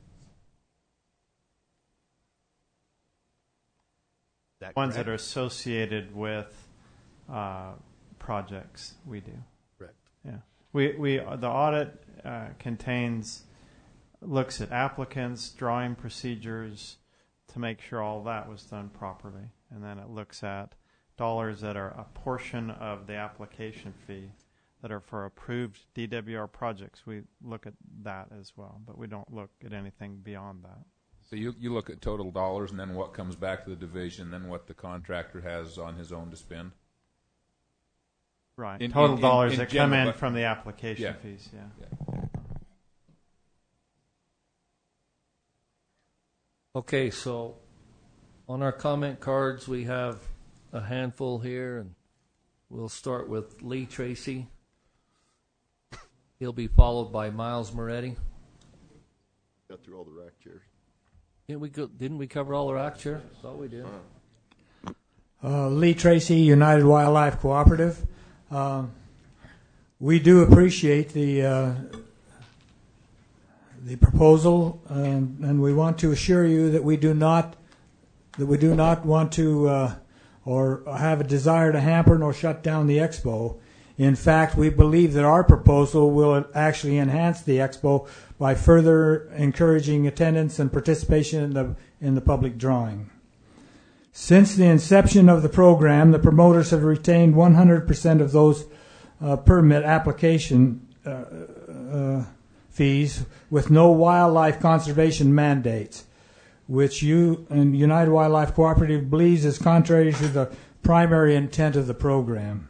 That Ones correct? that are associated with uh, projects, we do. Correct. Yeah, we we the audit uh, contains looks at applicants, drawing procedures to make sure all that was done properly, and then it looks at dollars that are a portion of the application fee that are for approved D W R projects. We look at that as well, but we don't look at anything beyond that. So you you look at total dollars, and then what comes back to the division, then what the contractor has on his own to spend. Right. In- Total in- in- dollars in that general, come in but- from the application Yeah. fees. Yeah. Yeah. Okay, so on our comment cards, we have a handful here, and We'll start with Lee Tracy. He'll be followed by Miles Moretti. Got through all the rack chairs. Didn't we go, didn't we cover all the rack chairs? Thought we did. Uh, Lee Tracy, United Wildlife Cooperative. Uh, we do appreciate the uh, the proposal, and, and we want to assure you that we do not that we do not want to uh, or have a desire to hamper nor shut down the expo. In fact, we believe that our proposal will actually enhance the expo by further encouraging attendance and participation in the in the public drawing. Since the inception of the program, the promoters have retained one hundred percent of those uh, permit application uh, uh, fees with no wildlife conservation mandates, which you and United Wildlife Cooperative believes is contrary to the primary intent of the program.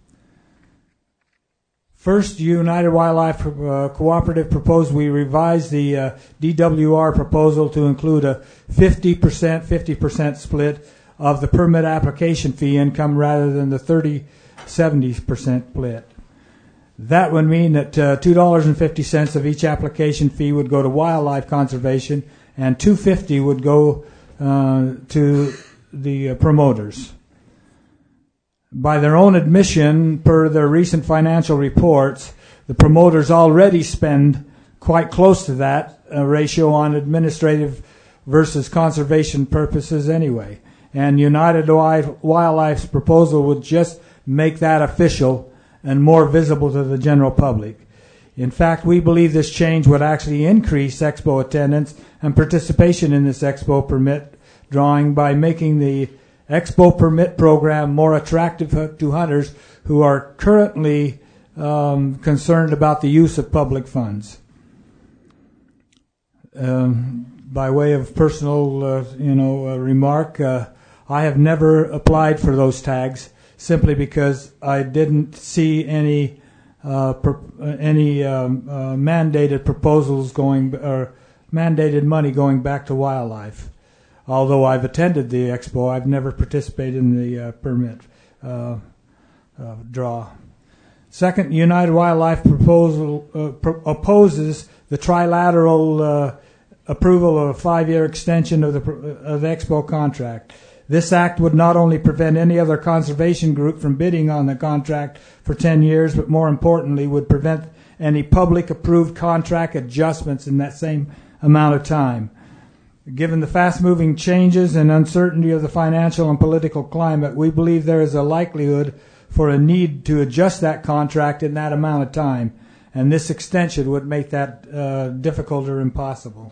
First, United Wildlife uh, Cooperative proposed we revise the uh, D W R proposal to include a fifty percent, fifty percent split of the permit application fee income rather than the thirty seventy percent split. That would mean that uh, two dollars and fifty cents of each application fee would go to wildlife conservation and two dollars and fifty cents would go uh, to the uh, promoters. By their own admission, per their recent financial reports, the promoters already spend quite close to that uh, ratio on administrative versus conservation purposes anyway. And United Wildlife's proposal would just make that official and more visible to the general public. In fact, we believe this change would actually increase expo attendance and participation in this expo permit drawing by making the expo permit program more attractive to hunters who are currently um, concerned about the use of public funds. Um, by way of personal, uh, you know, uh, remark, uh, I have never applied for those tags simply because I didn't see any uh, pro- any um, uh, mandated proposals going or mandated money going back to wildlife. Although I've attended the expo, I've never participated in the uh, permit uh, uh, draw. Second, United Wildlife proposal uh, pro- opposes the trilateral uh, approval of a five-year extension of the, of the expo contract. This act would not only prevent any other conservation group from bidding on the contract for ten years, but more importantly would prevent any public-approved contract adjustments in that same amount of time. Given the fast-moving changes and uncertainty of the financial and political climate, we believe there is a likelihood for a need to adjust that contract in that amount of time, and this extension would make that uh, difficult or impossible.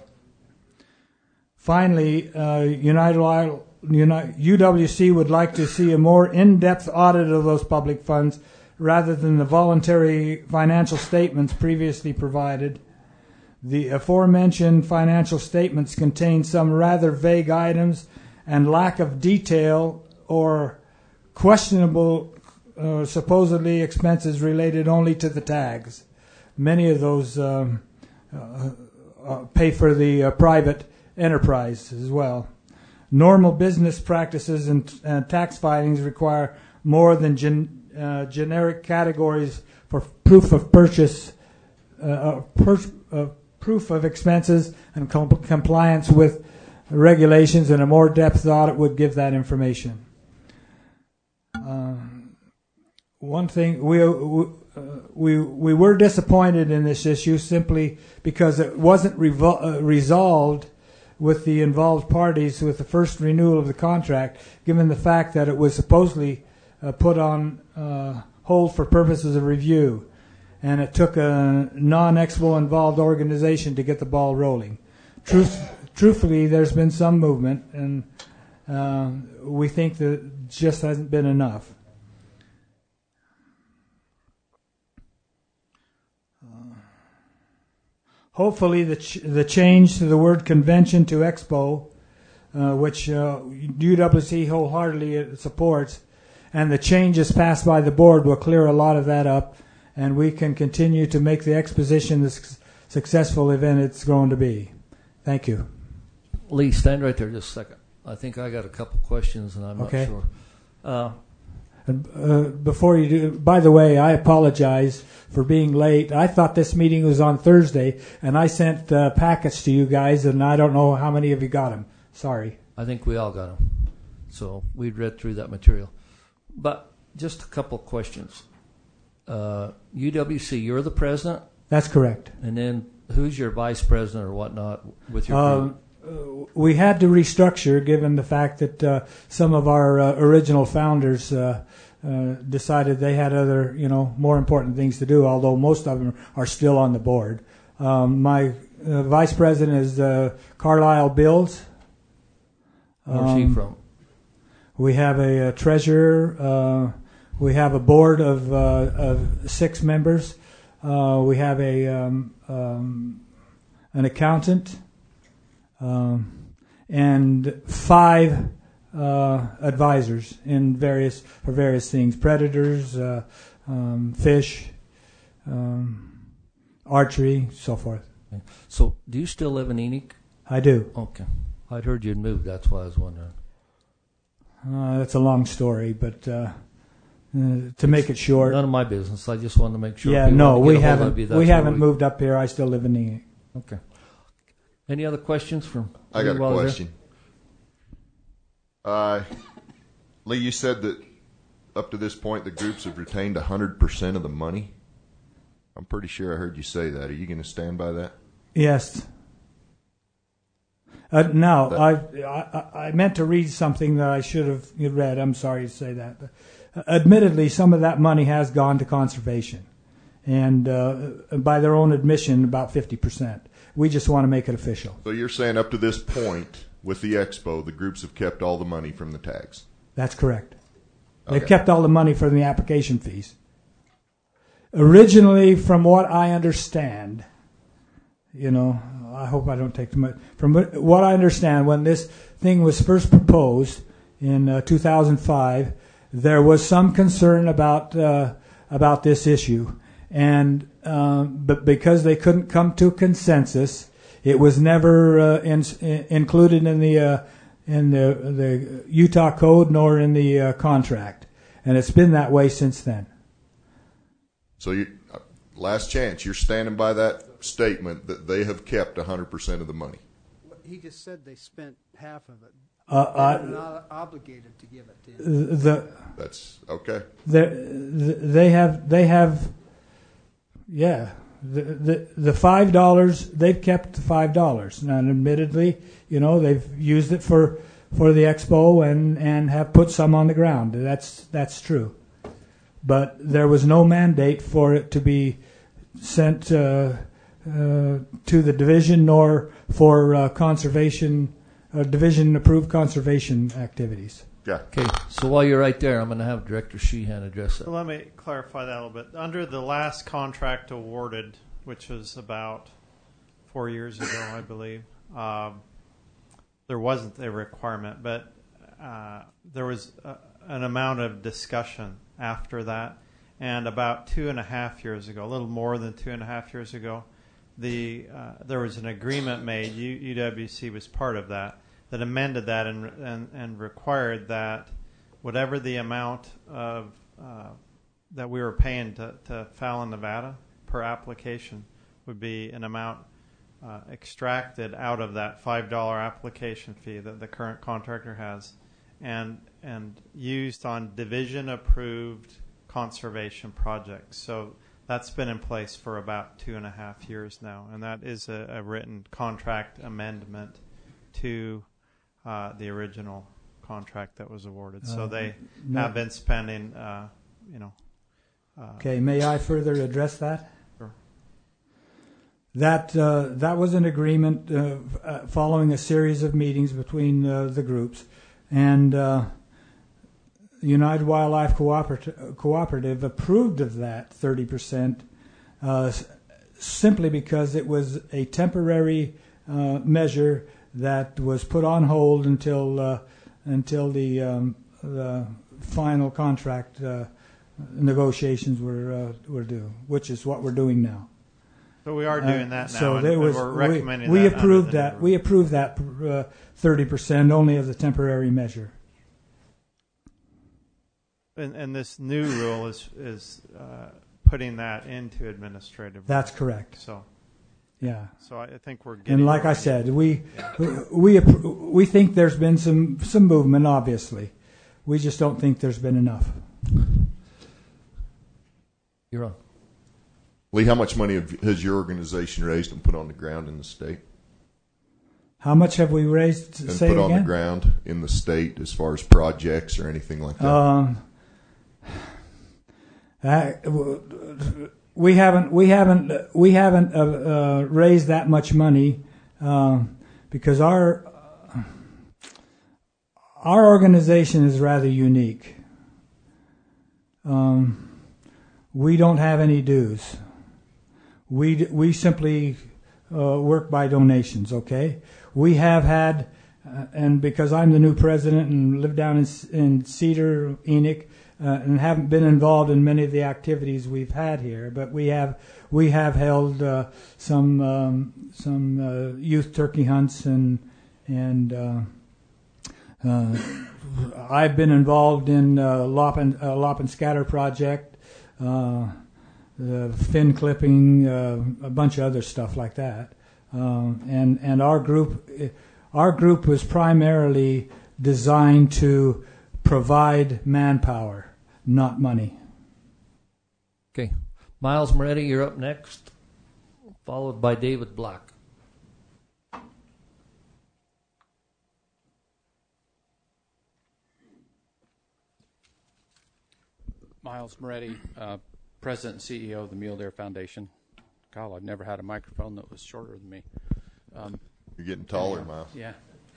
Finally, uh, United, United, U W C would like to see a more in-depth audit of those public funds rather than the voluntary financial statements previously provided. The aforementioned financial statements contain some rather vague items and lack of detail or questionable uh, supposedly expenses related only to the tags. Many of those um, uh, uh, pay for the uh, private enterprise as well. Normal business practices and, and tax filings require more than gen, uh, generic categories for proof of purchase, uh, uh, per, uh, proof of expenses and com- compliance with regulations, and a more depth audit would give that information. Uh, one thing, we, we, uh, we we were disappointed in this issue simply because it wasn't revol- uh, resolved with the involved parties with the first renewal of the contract, given the fact that it was supposedly uh, put on uh, hold for purposes of review. And it took a non-expo involved organization to get the ball rolling. Truth, truthfully, there's been some movement, and uh, we think that it just hasn't been enough. Uh, hopefully, the ch- the change to the word convention to expo, uh, which uh, U W C wholeheartedly supports, and the changes passed by the board will clear a lot of that up, and we can continue to make the exposition the su- successful event it's going to be. Thank you. Lee, stand right there just a second. I think I got a couple questions, and I'm Okay. not sure. Uh, Uh, before you do, by the way, I apologize for being late. I thought this meeting was on Thursday, and I sent uh, packets to you guys, and I don't know how many of you got them. Sorry. I think we all got them. So we'd read through that material. But just a couple questions. Uh, U W C, you're the president? That's correct. And then who's your vice president or whatnot with your um, group? Uh, we had to restructure given the fact that uh, some of our uh, original founders uh, uh, decided they had other, you know, more important things to do, although most of them are still on the board. Um, my uh, vice president is uh, Carlisle Bills. Where's um, he from? We have a, a treasurer. Uh, we have a board of, uh, of six members. Uh, we have a um, um, an accountant. Um, and five uh, advisors in various for various things: predators, uh, um, fish, um, archery, so forth. So, do you still live in Enoch? I do. Okay, I'd heard you'd moved. That's why I was wondering. Uh, that's a long story, but uh, uh, to make it short, none of my business. I just wanted to make sure. Yeah, no, we haven't. You, we haven't we... moved up here. I still live in Enoch. Okay. Any other questions from? I got a question. Uh, Lee, you said that up to this point the groups have retained one hundred percent of the money. I'm pretty sure I heard you say that. Are you going to stand by that? Yes. Uh, now, I, I I meant to read something that I should have read. I'm sorry to say that. But, uh, admittedly, some of that money has gone to conservation, and uh, by their own admission, about fifty percent. We just want to make it official. So you're saying up to this point, with the expo, the groups have kept all the money from the tags? That's correct. Okay. They've kept all the money from the application fees. Originally, from what I understand, you know, I hope I don't take too much. From what I understand, when this thing was first proposed in uh, two thousand five, there was some concern about uh, about this issue. And uh, but because they couldn't come to a consensus, it was never uh, in, in, included in the uh, in the the Utah Code nor in the uh, contract, and it's been that way since then. So, you, uh, last chance, you're standing by that statement that they have kept one hundred percent of the money. He just said they spent half of it. Uh, They're not obligated to give it to him. The, That's okay. They have they have. Yeah, the the the five dollars they've kept the five dollars, and admittedly, you know, they've used it for, for the expo and, and have put some on the ground. That's that's true, but there was no mandate for it to be sent uh, uh, to the division nor for uh, conservation uh, division approved conservation activities. Yeah. Okay. So while you're right there, I'm going to have Director Sheehan address it. Let me clarify that a little bit. Under the last contract awarded, which was about four years ago, I believe, um, there wasn't a requirement, but uh, there was a, an amount of discussion after that. And about two and a half years ago, a little more than two and a half years ago, the uh, there was an agreement made. U- UWC was part of that. That amended that and, and and required that whatever the amount of uh, that we were paying to, to Fallon, Nevada per application would be an amount uh, extracted out of that five dollar application fee that the current contractor has, and and used on division approved conservation projects. So that's been in place for about two and a half years now, and that is a, a written contract amendment to Uh, the original contract that was awarded. So Uh, they no. have been spending, uh, you know. Uh, Okay, may I further address that? Sure. That uh, that was an agreement uh, uh, following a series of meetings between uh, the groups, and uh, United Wildlife Cooperative, Cooperative approved of that thirty percent uh, simply because it was a temporary uh, measure that was put on hold until uh, until the um, the final contract uh, negotiations were uh, were due, which is what we're doing now. So we are doing that uh, now, so and, there and was, we're we, recommending we that. approved under the that. We approved that uh, thirty percent only as a temporary measure. and, and this new rule is is uh, putting that into administrative. That's record. correct. So, yeah. So I, I think we're getting. And like I said, we we we think there's been some some movement. Obviously, we just don't think there's been enough. You're on. Lee, how much money have, has your organization raised and put on the ground in the state? How much have we raised? And say put on again? the ground in the state as far as projects or anything like that? Um, uh, we haven't we haven't we haven't uh, uh, raised that much money um, because our our organization is rather unique. Um, we don't have any dues. We we simply uh, work by donations. Okay, we have had, uh, and because I'm the new president and live down in, in Cedar, Enoch, uh, and haven't been involved in many of the activities we've had here, but we have we have held uh, some um, some uh, youth turkey hunts and and uh, uh, I've been involved in uh, Lop and uh, Lop and Scatter project. Uh, Uh, fin clipping, uh, a bunch of other stuff like that, um, and and our group, our group was primarily designed to provide manpower, not money. Okay, Miles Moretti, you're up next, followed by David Black. Miles Moretti, uh, President and C E O of the Mule Deer Foundation. God, I've never had a microphone that was shorter than me. Um, You're getting taller, uh, Miles. Yeah.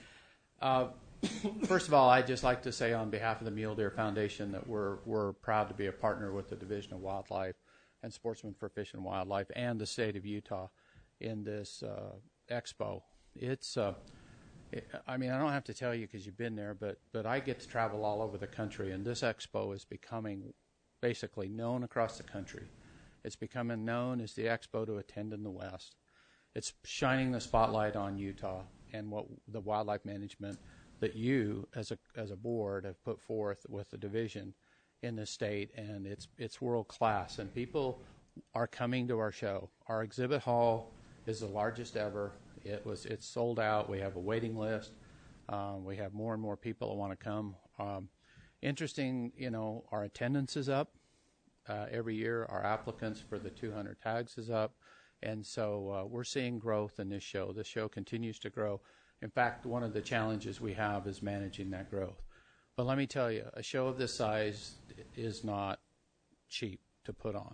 Uh, first of all, I'd just like to say on behalf of the Mule Deer Foundation that we're we're proud to be a partner with the Division of Wildlife and Sportsmen for Fish and Wildlife and the state of Utah in this uh, expo. It's, uh, it, I mean, I don't have to tell you because you've been there, but but I get to travel all over the country, and this expo is becoming basically known across the country. It's becoming known as the expo to attend in the West. It's shining the spotlight on Utah and what the wildlife management that you as a as a board have put forth with the division in the state, and it's it's world class, and people are coming to our show. Our exhibit hall is the largest ever. It was it's sold out. We have a waiting list. Um, we have more and more people that want to come. Um, Interesting, you know, our attendance is up uh, every year. Our applicants for the two hundred tags is up. And so uh, we're seeing growth in this show. This show continues to grow. In fact, one of the challenges we have is managing that growth. But let me tell you, a show of this size is not cheap to put on.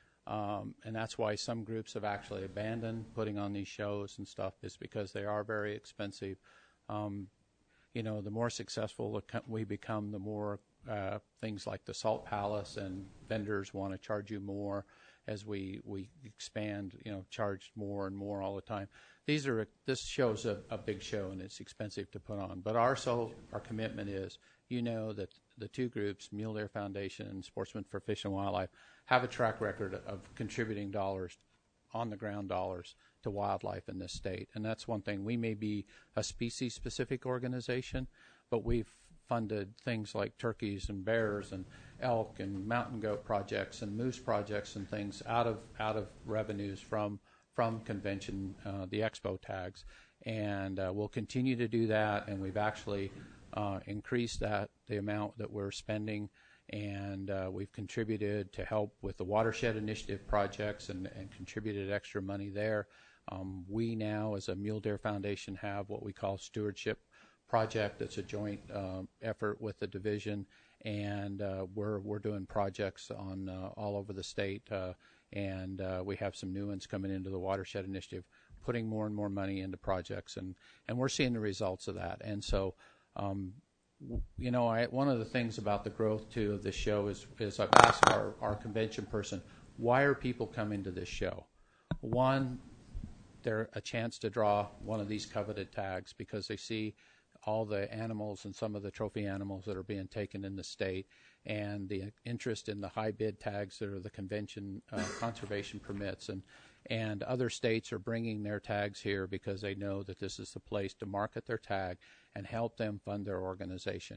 Um, and that's why some groups have actually abandoned putting on these shows and stuff, is because they are very expensive. Um, You know, the more successful we become, the more uh, things like the Salt Palace and vendors want to charge you more as we, we expand, you know, charge more and more all the time. These are, this show's a, a big show, and it's expensive to put on. But our sole, our commitment is, you know, that the two groups, Mule Deer Foundation and Sportsmen for Fish and Wildlife, have a track record of contributing dollars, on-the-ground dollars, to wildlife in this state. And that's one thing. We may be a species-specific organization, but we've funded things like turkeys and bears and elk and mountain goat projects and moose projects and things out of out of revenues from from convention, uh, the expo tags. And uh, we'll continue to do that, and we've actually uh, increased that, the amount that we're spending, and uh, we've contributed to help with the Watershed Initiative projects and, and contributed extra money there. Um, we now, as a Mule Deer Foundation, have what we call Stewardship Project. That's a joint uh, effort with the division, and uh, we're we're doing projects on uh, all over the state, uh, and uh, we have some new ones coming into the Watershed Initiative, putting more and more money into projects, and, and we're seeing the results of that. And so, um, w- you know, I, one of the things about the growth, too, of this show is, is I've asked our, our convention person, why are people coming to this show? One, they're a chance to draw one of these coveted tags because they see all the animals and some of the trophy animals that are being taken in the state, and the interest in the high bid tags that are the convention uh, conservation permits, and and other states are bringing their tags here because they know that this is the place to market their tag and help them fund their organization.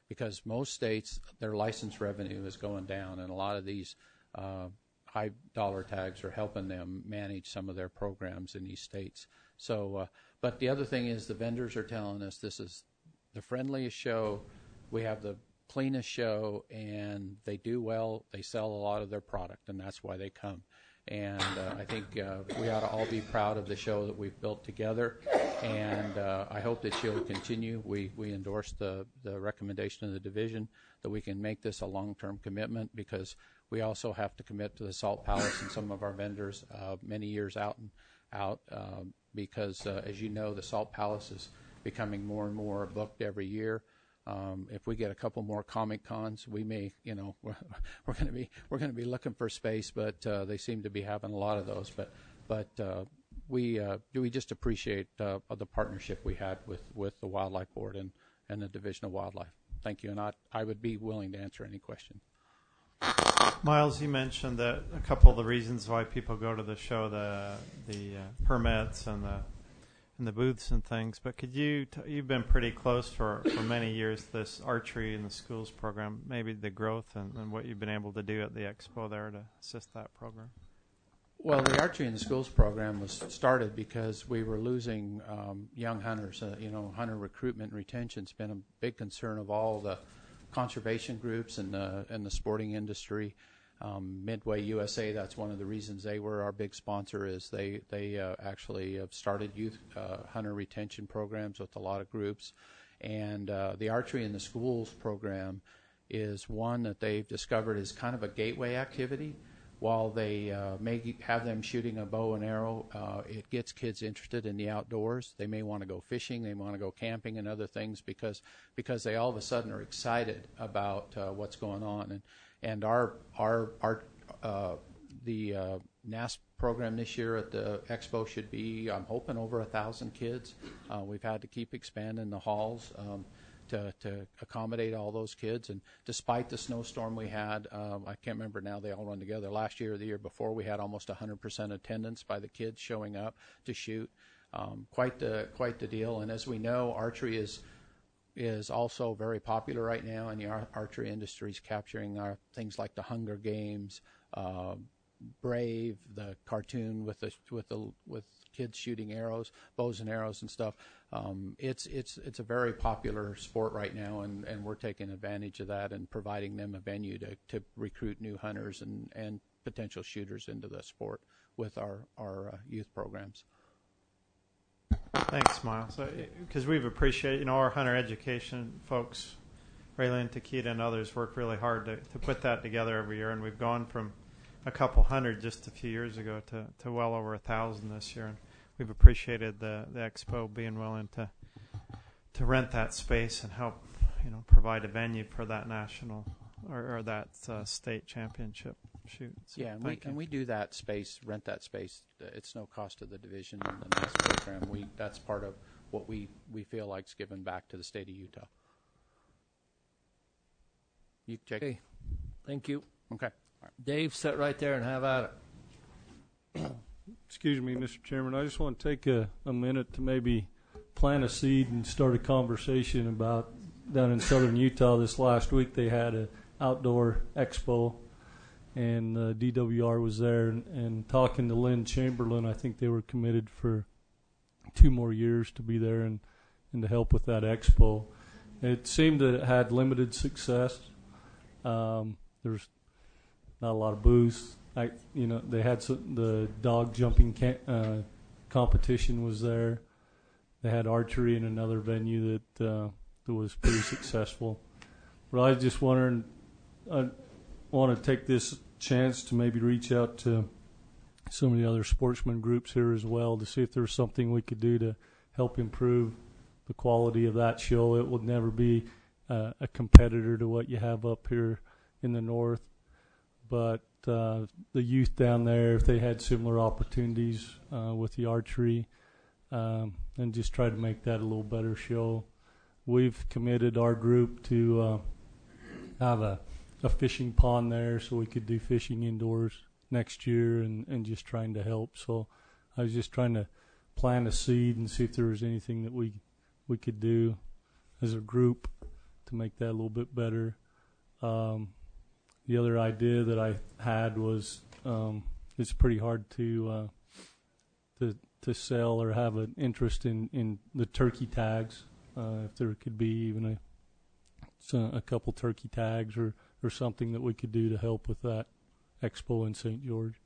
because most states, their license revenue is going down, and a lot of these uh, high dollar tags are helping them manage some of their programs in these states. So, uh, but the other thing is the vendors are telling us this is the friendliest show. We have the cleanest show, and they do well. They sell a lot of their product, and that's why they come. And uh, I think uh, we ought to all be proud of the show that we've built together, and uh, I hope that she'll continue. We we endorse the, the recommendation of the division that we can make this a long-term commitment, because we also have to commit to the Salt Palace and some of our vendors uh, many years out and out uh, because, uh, as you know, the Salt Palace is becoming more and more booked every year. Um, if we get a couple more Comic Cons, we may, you know, we're, we're going to be we're going to be looking for space, but uh, they seem to be having a lot of those. But but uh, we uh, we just appreciate uh, the partnership we had with, with the Wildlife Board and, and the Division of Wildlife. Thank you, and I I would be willing to answer any question. Miles, you mentioned that a couple of the reasons why people go to the show, the the uh, permits and the and the booths and things, but could you, t- you've been pretty close for, for many years, this archery in the schools program, maybe the growth and, and what you've been able to do at the expo there to assist that program? Well, the archery in the schools program was started because we were losing um, young hunters. Uh, you know, hunter recruitment and retention's been a big concern of all the conservation groups and the, and the sporting industry. Um, Midway U S A, that's one of the reasons they were our big sponsor, is they, they uh, actually have started youth uh, hunter retention programs with a lot of groups. And uh, the archery in the schools program is one that they've discovered is kind of a gateway activity. While they uh, may have them shooting a bow and arrow, uh, it gets kids interested in the outdoors. They may want to go fishing, they want to go camping and other things because because they all of a sudden are excited about uh, what's going on. And and our our our uh, the uh, N A S program this year at the expo should be, I'm hoping, over a thousand kids. Uh, we've had to keep expanding the halls Um, To, to accommodate all those kids, and despite the snowstorm we had, um, I can't remember now, they all run together. Last year or the year before, we had almost one hundred percent attendance by the kids showing up to shoot. Um, quite the quite the deal. And as we know, archery is is also very popular right now, and the ar- archery industry is capturing our things like the Hunger Games, uh, Brave, the cartoon with the with the with kids shooting arrows, bows and arrows and stuff. Um, it's it's it's a very popular sport right now, and, and we're taking advantage of that and providing them a venue to, to recruit new hunters and, and potential shooters into the sport with our our uh, youth programs. Thanks, Miles. Because we've appreciated, you know, our hunter education folks, Raylan, Takita, and others work really hard to, to put that together every year, and we've gone from a couple hundred just a few years ago to, to well over a thousand this year, and we've appreciated the, the expo being willing to to rent that space and help, you know, provide a venue for that national or, or that uh, state championship shoot. So yeah, and we you. and we do that space, rent that space. It's no cost to the division and the N A S program. We that's part of what we, we feel like's given back to the state of Utah. You, Jake. Okay, thank you. Okay. Dave, sit right there and have at it. Excuse me, Mister Chairman. I just want to take a, a minute to maybe plant a seed and start a conversation about down in southern Utah this last week. They had an outdoor expo, and uh, D W R was there. And, and talking to Lynn Chamberlain, I think they were committed for two more years to be there and, and to help with that expo. It seemed that it had limited success. Um, there's not a lot of booths. I, you know, they had some, the dog jumping ca- uh, competition was there. They had archery in another venue that uh, that was pretty successful. But I was just wondering, I want to take this chance to maybe reach out to some of the other sportsman groups here as well to see if there's something we could do to help improve the quality of that show. It will never be uh, a competitor to what you have up here in the north. But uh, the youth down there, if they had similar opportunities uh, with the archery, um, and just try to make that a little better show. We've committed our group to uh, have a, a fishing pond there so we could do fishing indoors next year and, and just trying to help. So I was just trying to plant a seed and see if there was anything that we we could do as a group to make that a little bit better. Um, the other idea that I had was um, it's pretty hard to uh, to to sell or have an interest in, in the turkey tags. Uh, if there could be even a so a couple turkey tags or, or something that we could do to help with that expo in Saint George.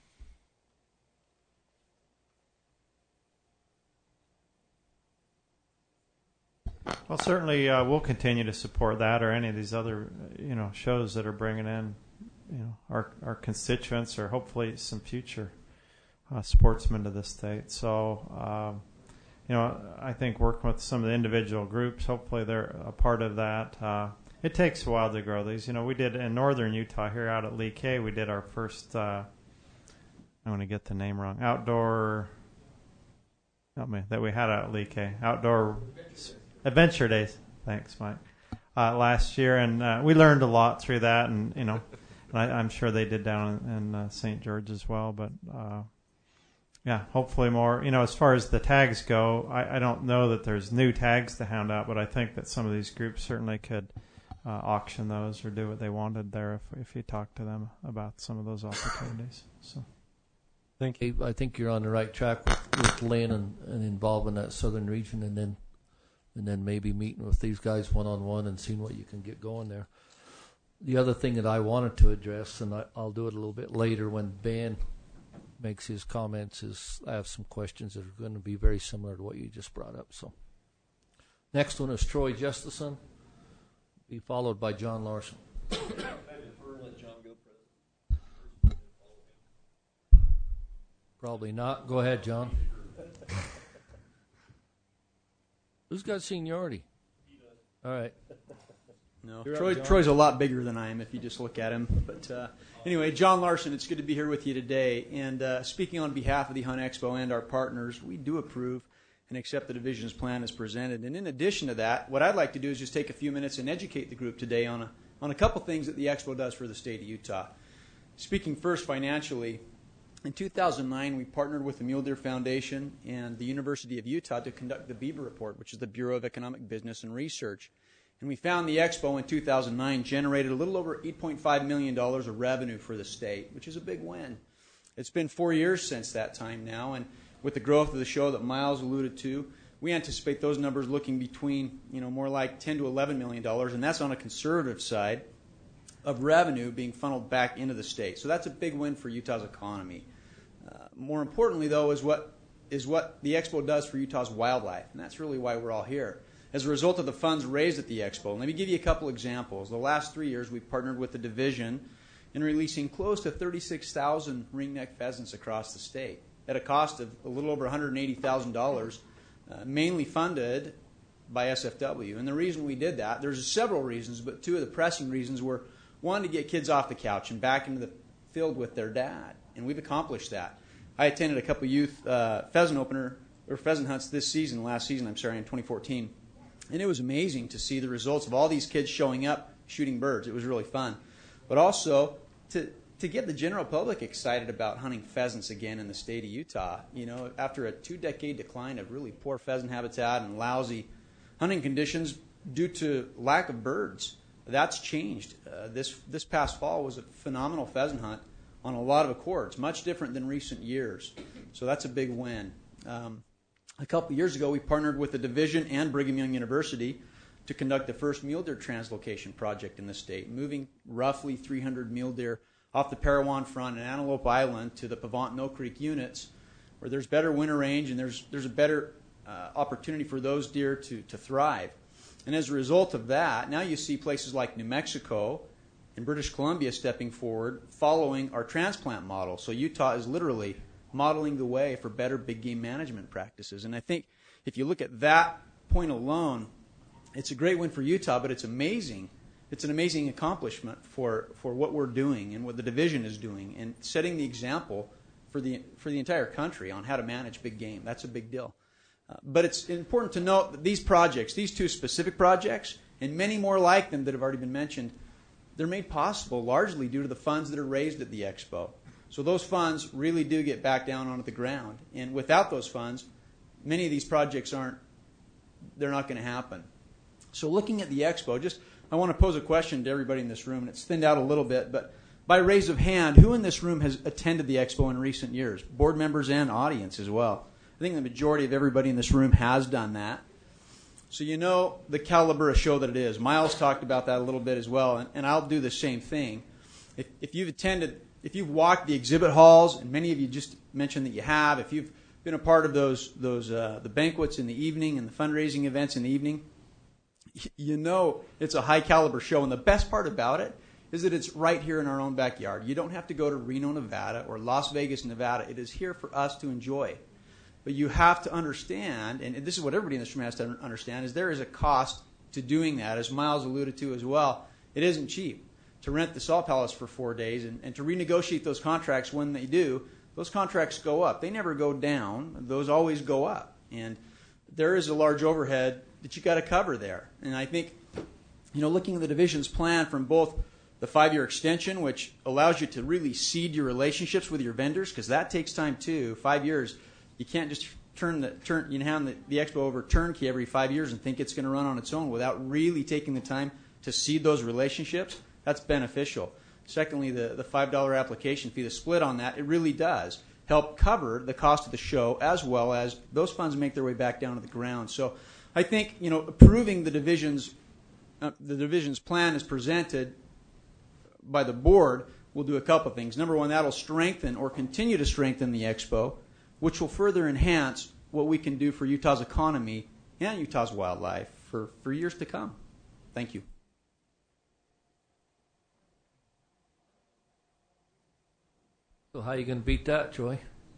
Well, certainly uh, we'll continue to support that or any of these other, you know, shows that are bringing in, you know, our our constituents or hopefully some future uh, sportsmen to the state. So, um, you know, I think working with some of the individual groups, hopefully they're a part of that. Uh, it takes a while to grow these. You know, we did in northern Utah here out at Lee K, we did our first, uh, I'm going to get the name wrong, outdoor, help me, that we had out at Lee K, outdoor Adventure Days. Thanks, Mike. Uh, last year, and uh, we learned a lot through that, and you know, and I, I'm sure they did down in, in uh, Saint George as well. But uh, yeah, hopefully more. You know, as far as the tags go, I, I don't know that there's new tags to hand out, but I think that some of these groups certainly could uh, auction those or do what they wanted there if if you talk to them about some of those opportunities. So, thank you. I think you're on the right track with, with Lynn and, and involving that southern region, and then. And then maybe meeting with these guys one-on-one and seeing what you can get going there. The other thing that I wanted to address, and I, I'll do it a little bit later when Ben makes his comments, is I have some questions that are going to be very similar to what you just brought up. So, next one is Troy Justison, be followed by John Larson. Probably not. Go ahead, John. Who's got seniority? He does. All right. No, You're Troy, up, Troy's a lot bigger than I am if you just look at him. But uh, anyway, John Larson, it's good to be here with you today. And uh, speaking on behalf of the Hunt Expo and our partners, we do approve and accept the division's plan as presented. And in addition to that, what I'd like to do is just take a few minutes and educate the group today on a, on a couple things that the Expo does for the state of Utah. Speaking first financially, in two thousand nine, we partnered with the Mule Deer Foundation and the University of Utah to conduct the Bieber Report, which is the Bureau of Economic Business and Research. And we found the Expo in two thousand nine generated a little over eight point five million dollars of revenue for the state, which is a big win. It's been four years since that time now, and with the growth of the show that Miles alluded to, we anticipate those numbers looking between, you know, more like ten to eleven million dollars, and that's on a conservative side of revenue being funneled back into the state. So that's a big win for Utah's economy. Uh, more importantly, though, is what is what the Expo does for Utah's wildlife, and that's really why we're all here. As a result of the funds raised at the Expo, let me give you a couple examples. The last three years, we've partnered with the division in releasing close to thirty-six thousand ringneck pheasants across the state at a cost of a little over one hundred eighty thousand dollars, uh, mainly funded by S F W. And the reason we did that, there's several reasons, but two of the pressing reasons were, one, to get kids off the couch and back into the field with their dad, and we've accomplished that. I attended a couple youth uh, pheasant opener or pheasant hunts this season, last season, I'm sorry, in twenty fourteen, and it was amazing to see the results of all these kids showing up shooting birds. It was really fun, but also to to get the general public excited about hunting pheasants again in the state of Utah. You know, after a two-decade decline of really poor pheasant habitat and lousy hunting conditions due to lack of birds, that's changed. Uh, this this past fall was a phenomenal pheasant hunt on a lot of accords, much different than recent years. So that's a big win. Um, a couple of years ago, we partnered with the division and Brigham Young University to conduct the first mule deer translocation project in the state, moving roughly three hundred mule deer off the Parowan Front and Antelope Island to the Pavant and Oak Creek units, where there's better winter range and there's there's a better uh, opportunity for those deer to, to thrive. And as a result of that, now you see places like New Mexico and British Columbia stepping forward, following our transplant model. So Utah is literally modeling the way for better big game management practices. And I think if you look at that point alone, it's a great win for Utah, but it's amazing. It's an amazing accomplishment for, for what we're doing and what the division is doing and setting the example for the for the entire country on how to manage big game. That's a big deal. Uh, but it's important to note that these projects, these two specific projects, and many more like them that have already been mentioned, they're made possible largely due to the funds that are raised at the Expo. So those funds really do get back down onto the ground. And without those funds, many of these projects aren't, they're not going to happen. So looking at the expo, just I want to pose a question to everybody in this room, and it's thinned out a little bit, but by raise of hand, who in this room has attended the expo in recent years? Board members and audience as well. I think the majority of everybody in this room has done that. So you know the caliber of show that it is. Miles talked about that a little bit as well, and, and I'll do the same thing. If, if you've attended, if you've walked the exhibit halls, and many of you just mentioned that you have, if you've been a part of those those uh, the banquets in the evening and the fundraising events in the evening, you know it's a high caliber show. And the best part about it is that it's right here in our own backyard. You don't have to go to Reno, Nevada, or Las Vegas, Nevada. It is here for us to enjoy. But you have to understand, and this is what everybody in this room has to understand, is there is a cost to doing that, as Miles alluded to as well. It isn't cheap to rent the Salt Palace for four days and, and to renegotiate those contracts when they do. Those contracts go up. They never go down. Those always go up. And there is a large overhead that you got to cover there. And I think, you know, looking at the division's plan from both the five-year extension, which allows you to really seed your relationships with your vendors, because that takes time too. Five years. You can't just turn the turn you know, hand the, the expo over turnkey every five years and think it's going to run on its own without really taking the time to seed those relationships. That's beneficial. Secondly, the, the five dollar application fee, the split on that, it really does help cover the cost of the show, as well as those funds make their way back down to the ground. So I think, you know, approving the division's uh, the division's plan as presented by the board will do a couple of things. Number one, that'll strengthen or continue to strengthen the expo, which will further enhance what we can do for Utah's economy and Utah's wildlife for, for years to come. Thank you. So how are you going to beat that, Troy?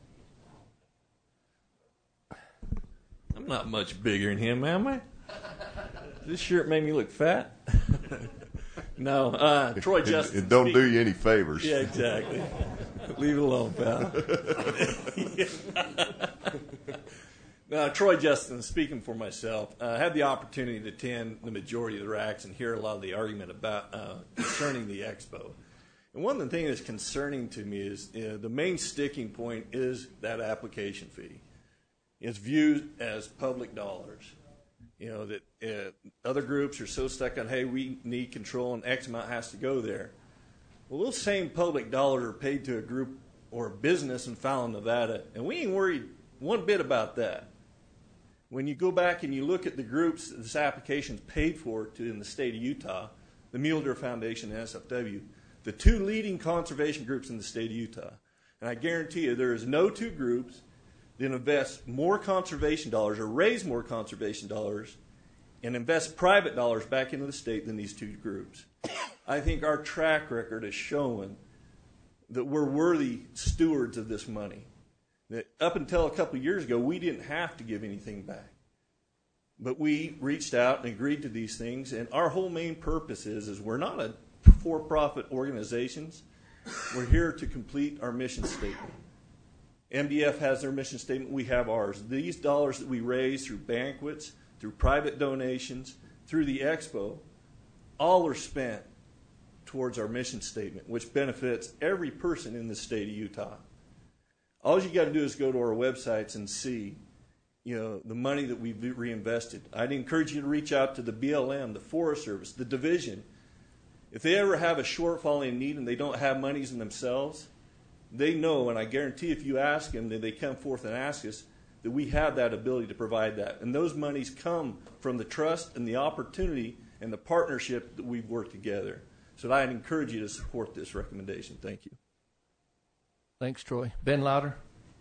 I'm not much bigger than him, am I? This shirt made me look fat. No, uh, Troy Justin. It, it don't do you any favors. Yeah, exactly. Leave it alone, pal. No, Troy Justin, speaking for myself, uh, I had the opportunity to attend the majority of the racks and hear a lot of the argument about uh, concerning the expo. And one of the things that's concerning to me is you know, the main sticking point is that application fee. It's viewed as public dollars. You know, that uh, other groups are so stuck on, hey, we need control and X amount has to go there. Well, those same public dollars are paid to a group or a business in Fallon, Nevada, and we ain't worried one bit about that. When you go back and you look at the groups that this application is paid for to in the state of Utah, the Mule Deer Foundation and S F W, the two leading conservation groups in the state of Utah. And I guarantee you there is no two groups that invest more conservation dollars or raise more conservation dollars and invest private dollars back into the state than these two groups. I think our track record is showing that we're worthy stewards of this money. That up until a couple of years ago, we didn't have to give anything back. But we reached out and agreed to these things, and our whole main purpose is, is we're not a for-profit organizations. We're here to complete our mission statement. M D F has their mission statement. We have ours. These dollars that we raise through banquets, through private donations, through the expo, all are spent towards our mission statement, which benefits every person in the state of Utah. All you got to do is go to our websites and see, you know, the money that we've reinvested. I'd encourage you to reach out to the B L M, the Forest Service, the division. If they ever have a shortfall in need and they don't have monies in themselves, they know, and I guarantee if you ask them, that they come forth and ask us, that we have that ability to provide that. And those monies come from the trust and the opportunity and the partnership that we've worked together. So I'd encourage you to support this recommendation. Thank you. Thanks, Troy. Ben Louder,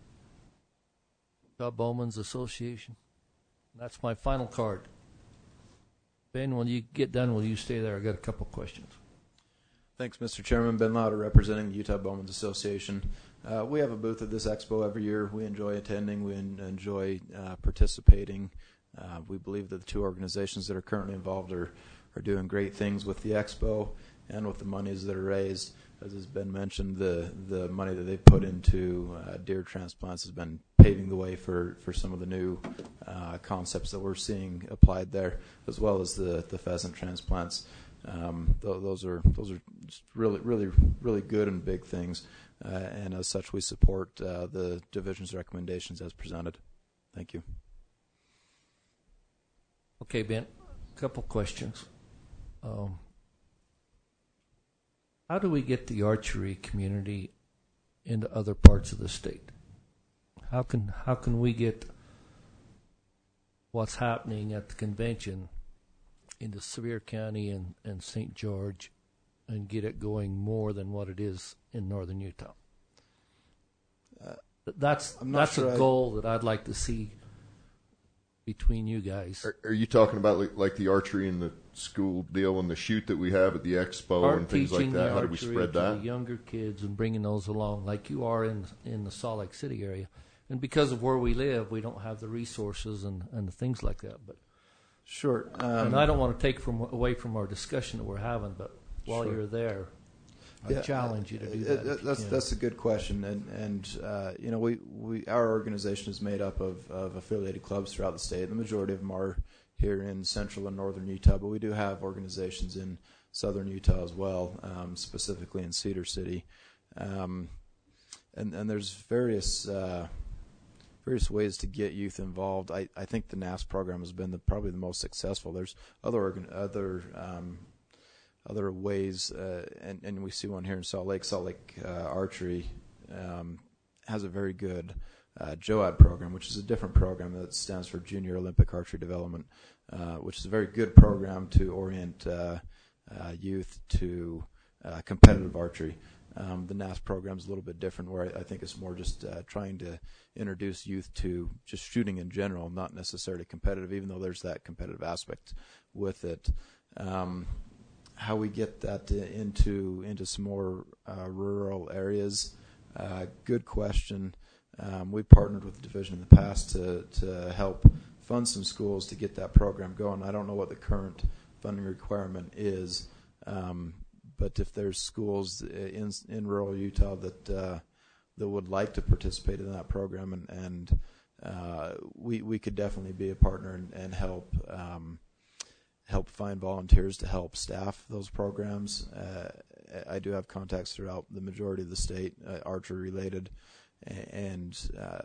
Utah Bowman's Association. That's my final card. Ben, when you get done, will you stay there? I got a couple questions. Thanks, Mister Chairman. Ben Louder, representing the Utah Bowman's Association. Uh, we have a booth at this expo every year. We enjoy attending. We en- enjoy uh, participating. Uh, we believe that the two organizations that are currently involved are, are doing great things with the expo and with the monies that are raised. As has been mentioned, the, the money that they've put into uh, deer transplants has been paving the way for, for some of the new uh, concepts that we're seeing applied there, as well as the, the pheasant transplants. Um, th- those are those are just really, really, really good and big things, uh, and as such, we support uh, the division's recommendations as presented. Thank you. Okay, Ben. couple questions. Um, how do we get the archery community into other parts of the state? How can how can we get what's happening at the convention into Sevier County and, and Saint George and get it going more than what it is in northern Utah? Uh, that's that's sure a I- goal that I'd like to see between you guys. Are, are you talking about like, like the archery in the school deal and the shoot that we have at the expo Art and things like teaching that? the How do we archery spread to that? the younger kids and bringing those along, like you are in in the Salt Lake City area. And because of where we live, we don't have the resources and, and the things like that. But sure. Um, and I don't want to take from away from our discussion that we're having, but while Sure. you're there, I Yeah, challenge you to do uh, that. uh, if you That's can. that's a good question, and and uh, you know we, we our organization is made up of, of affiliated clubs throughout the state. The majority of them are here in central and northern Utah, but we do have organizations in southern Utah as well, um, specifically in Cedar City, um, and and there's various. Uh, various ways to get youth involved. I, I think the N A S program has been the, probably the most successful. There's other organ, other um, other ways, uh, and, and we see one here in Salt Lake. Salt Lake uh, Archery um, has a very good uh, JOAD program, which is a different program that stands for Junior Olympic Archery Development, uh, which is a very good program to orient uh, uh, youth to uh, competitive archery. Um, the N A S program is a little bit different, where I, I think it's more just uh, trying to introduce youth to just shooting in general, not necessarily competitive, even though there's that competitive aspect with it. Um, how we get that into into some more uh, rural areas, uh, good question. Um, we partnered with the division in the past to to help fund some schools to get that program going. I don't know what the current funding requirement is. Um, But if there's schools in in rural Utah that uh, that would like to participate in that program, and, and uh, we we could definitely be a partner and, and help um, help find volunteers to help staff those programs. Uh, I do have contacts throughout the majority of the state, uh, archery related, and uh,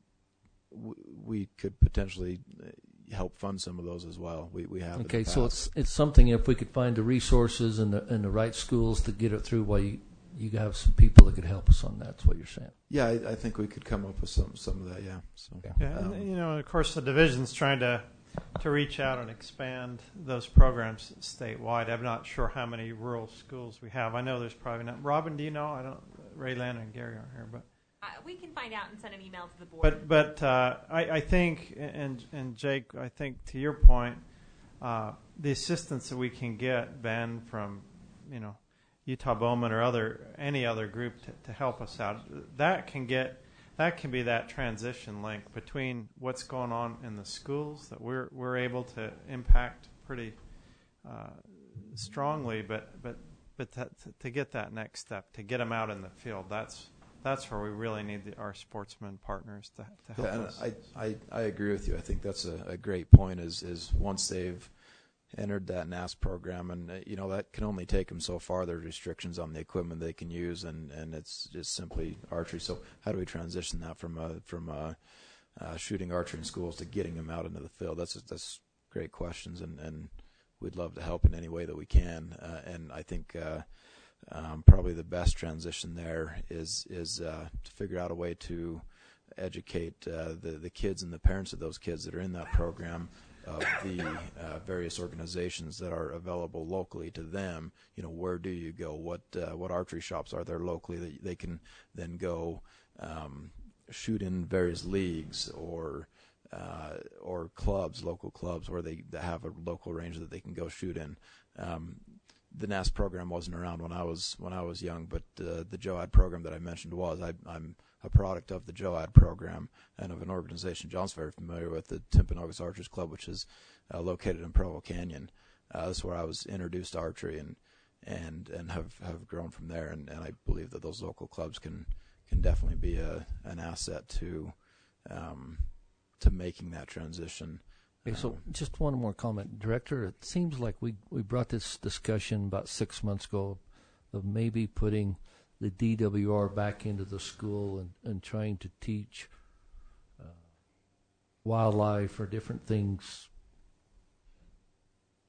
w- we could potentially help fund some of those as well. We we have. Okay, in the so past. it's it's something if we could find the resources and the and the right schools to get it through. While you you have some people that could help us on that. That's what you're saying. Yeah, I, I think we could come up with some some of that. Yeah. So. Yeah, um, and, you know, of course, the division's trying to to reach out and expand those programs statewide. I'm not sure how many rural schools we have. I know there's probably not. Robin, do you know? I don't. Raylan and Gary aren't here, but. Uh, we can find out and send an email to the board. But but uh, I, I think, and and Jake, I think to your point, uh, the assistance that we can get, Ben, from you know Utah Bowman or other any other group to, to help us out, that can get that can be that transition link between what's going on in the schools that we're we're able to impact pretty uh, strongly, but but but to, to get that next step, to get them out in the field, that's. That's where we really need the, our sportsman partners to, to help yeah, and us. I, I, I agree with you. I think that's a, a great point. Is is once they've entered that N A S program, and uh, you know that can only take them so far. There's restrictions on the equipment they can use, and, and it's just simply archery. So how do we transition that from a, from a, uh, shooting archery in schools to getting them out into the field? That's that's great questions, and, and we'd love to help in any way that we can. Uh, and I think. Uh, Um, probably the best transition there is is uh, to figure out a way to educate uh, the the kids and the parents of those kids that are in that program of the uh, various organizations that are available locally to them. You know, where do you go? What uh, what archery shops are there locally that they can then go um, shoot in various leagues or uh, or clubs, local clubs where they, they have a local range that they can go shoot in. Um, The N A S program wasn't around when I was when I was young, but uh, the JOAD program that I mentioned was. I, I'm a product of the JOAD program and of an organization John's very familiar with, the Timpanogos Archers Club, which is uh, located in Provo Canyon. Uh, that's where I was introduced to archery and and and have, have grown from there. And, and I believe that those local clubs can can definitely be a an asset to um, to making that transition. Okay, so just one more comment. Director, it seems like we, we brought this discussion about six months ago of maybe putting the D W R back into the school and, and trying to teach uh, wildlife or different things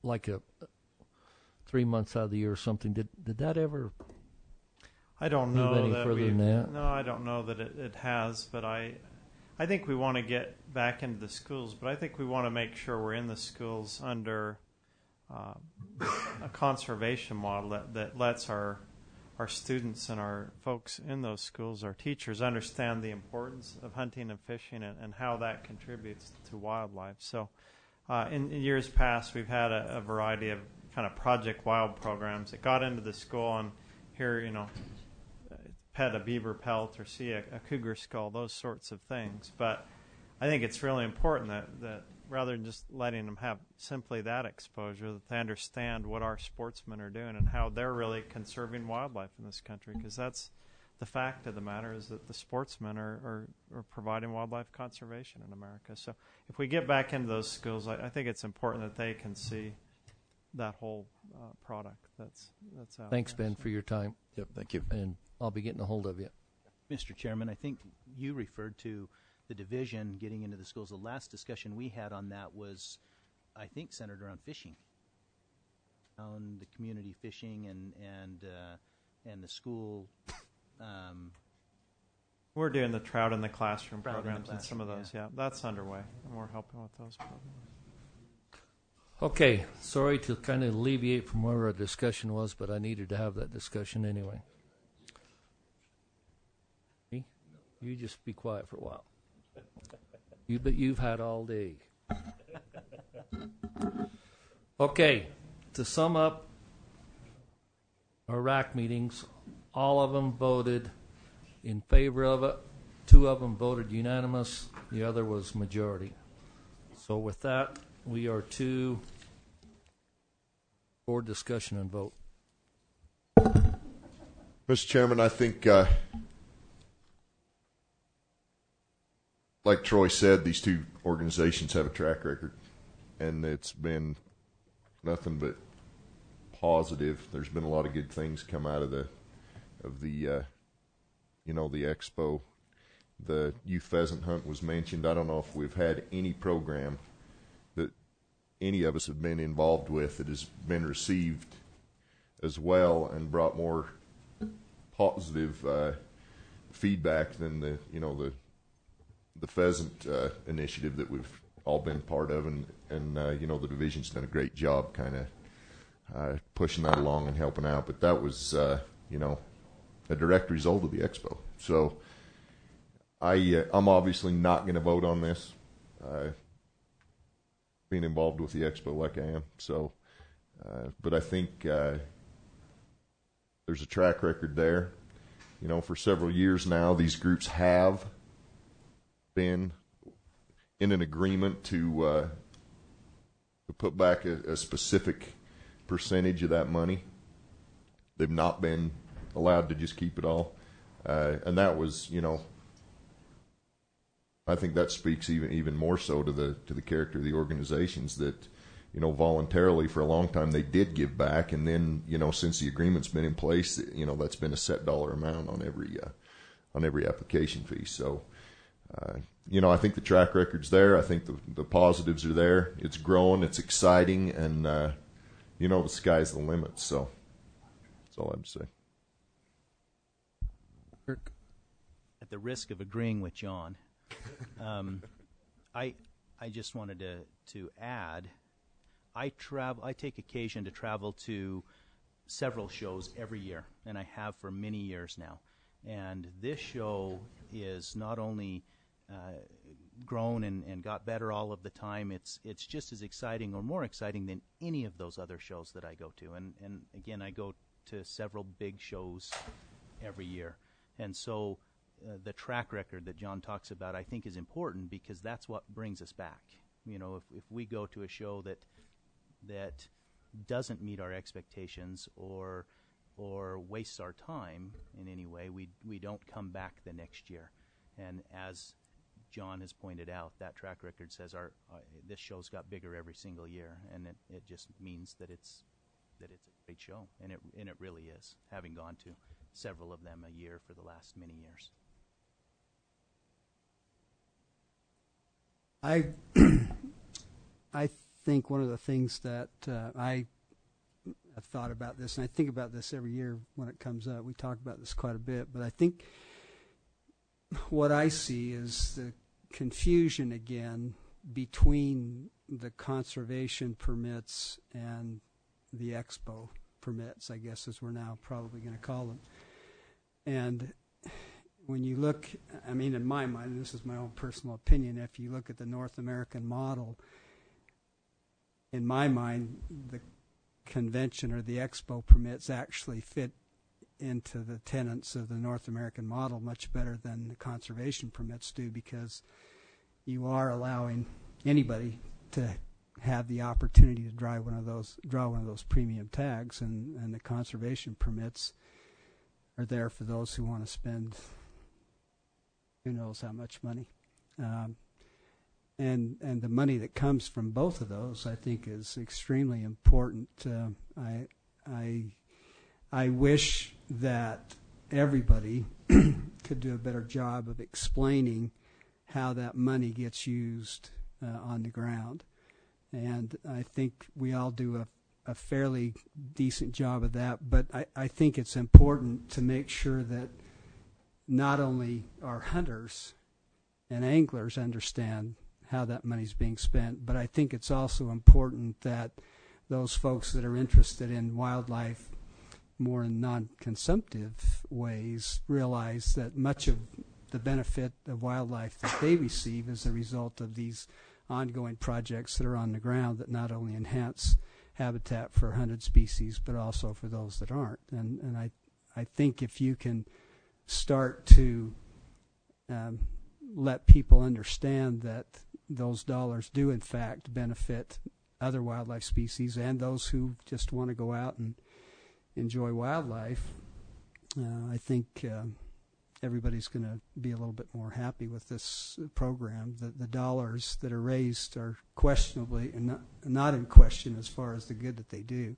like a three months out of the year or something. Did did that ever? I don't move know any that further we. than that? No, I don't know that it, it has, but I, I think we want to get back into the schools. But I think we want to make sure we're in the schools under uh, a conservation model that, that lets our our students and our folks in those schools, our teachers, understand the importance of hunting and fishing and, and how that contributes to wildlife. So, uh, in, in years past, we've had a, a variety of kind of Project Wild programs that got into the school and here, you know. Pet a beaver pelt or see a, a cougar skull, those sorts of things. But I think it's really important that, that rather than just letting them have simply that exposure, that they understand what our sportsmen are doing and how they're really conserving wildlife in this country, because that's the fact of the matter is that the sportsmen are, are, are providing wildlife conservation in America. So if we get back into those schools, I, I think it's important that they can see that whole uh, product that's that's out Thanks, there. Ben, So- for your time. Yep, thank you. And I'll be getting a hold of you. Mister Chairman, I think you referred to the division getting into the schools. The last discussion we had on that was, I think, centered around fishing, on the community fishing and and uh, and the school. Um, We're doing the trout in the classroom Trout in the programs and some of classroom, those. Yeah. that's underway, and we're helping with those programs. Okay, sorry to kind of alleviate from where our discussion was, but I needed to have that discussion anyway. Me? You just be quiet for a while. You, but you've had all day. Okay, to sum up our R A C meetings, all of them voted in favor of it. Two of them voted unanimous. The other was majority. So with that, we are to board discussion and vote. Mister Chairman, I think, uh, like Troy said, these two organizations have a track record, and it's been nothing but positive. There's been a lot of good things come out of the, of the, uh, you know, the expo. The youth pheasant hunt was mentioned. I don't know if we've had any program that any of us have been involved with that has been received as well and brought more positive uh, feedback than the, you know, the the pheasant uh, initiative that we've all been part of, and and uh, you know, the division's done a great job kind of uh, pushing that along and helping out. But that was uh, you know, a direct result of the expo. So I uh, I'm obviously not going to vote on this. Uh, being involved with the expo like I am, so uh, but I think uh, there's a track record there. You know, for several years now, these groups have been in an agreement to uh, to put back a, a specific percentage of that money. They've not been allowed to just keep it all, uh, and that was, you know, I think that speaks even even more so to the to the character of the organizations that, you know, voluntarily for a long time they did give back, and then, you know, since the agreement's been in place, you know, that's been a set dollar amount on every uh, on every application fee. So, uh, you know, I think the track record's there. I think the the positives are there. It's growing. It's exciting, and uh, you know, the sky's the limit. So that's all I have to say. Kirk, at the risk of agreeing with John, um, I I just wanted to to add. I travel. I take occasion to travel to several shows every year, and I have for many years now. And this show is not only uh, grown and, and got better all of the time. It's it's just as exciting or more exciting than any of those other shows that I go to. And and again, I go to several big shows every year, and so uh, the track record that John talks about, I think, is important because that's what brings us back. You know, if if we go to a show that that doesn't meet our expectations or or wastes our time in any way, we we don't come back the next year. And as John has pointed out, that track record says our uh, this show's got bigger every single year, and it, it just means that it's that it's a great show, and it and it really is, having gone to several of them a year for the last many years. I I think one of the things that uh, I have thought about this, and I think about this every year when it comes up. We talk about this quite a bit, but I think what I see is the confusion again between the conservation permits and the expo permits, I guess, as we're now probably going to call them. And when you look, I mean, in my mind, and this is my own personal opinion, if you look at the North American model, in my mind, the convention or the expo permits actually fit into the tenets of the North American model much better than the conservation permits do, because you are allowing anybody to have the opportunity to draw one of those draw one of those premium tags, and, and the conservation permits are there for those who want to spend who knows how much money. Um, and and the money that comes from both of those, I think, is extremely important. Uh, I I I wish that everybody could do a better job of explaining how that money gets used uh, on the ground. And I think we all do a, a fairly decent job of that. But I, I think it's important to make sure that not only our hunters and anglers understand how that money's being spent, but I think it's also important that those folks that are interested in wildlife more in non-consumptive ways realize that much of the benefit of wildlife that they receive is a result of these ongoing projects that are on the ground that not only enhance habitat for hunted species but also for those that aren't. And and I I think if you can start to um, let people understand that those dollars do in fact benefit other wildlife species and those who just want to go out and enjoy wildlife, uh, I think uh, everybody's going to be a little bit more happy with this program. The, the dollars that are raised are questionably and not, not in question as far as the good that they do.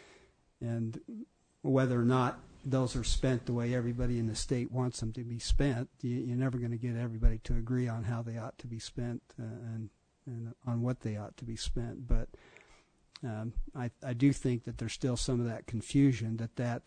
And whether or not those are spent the way everybody in the state wants them to be spent, you, you're never going to get everybody to agree on how they ought to be spent uh, and, and on what they ought to be spent. But um, I, I do think that there's still some of that confusion that that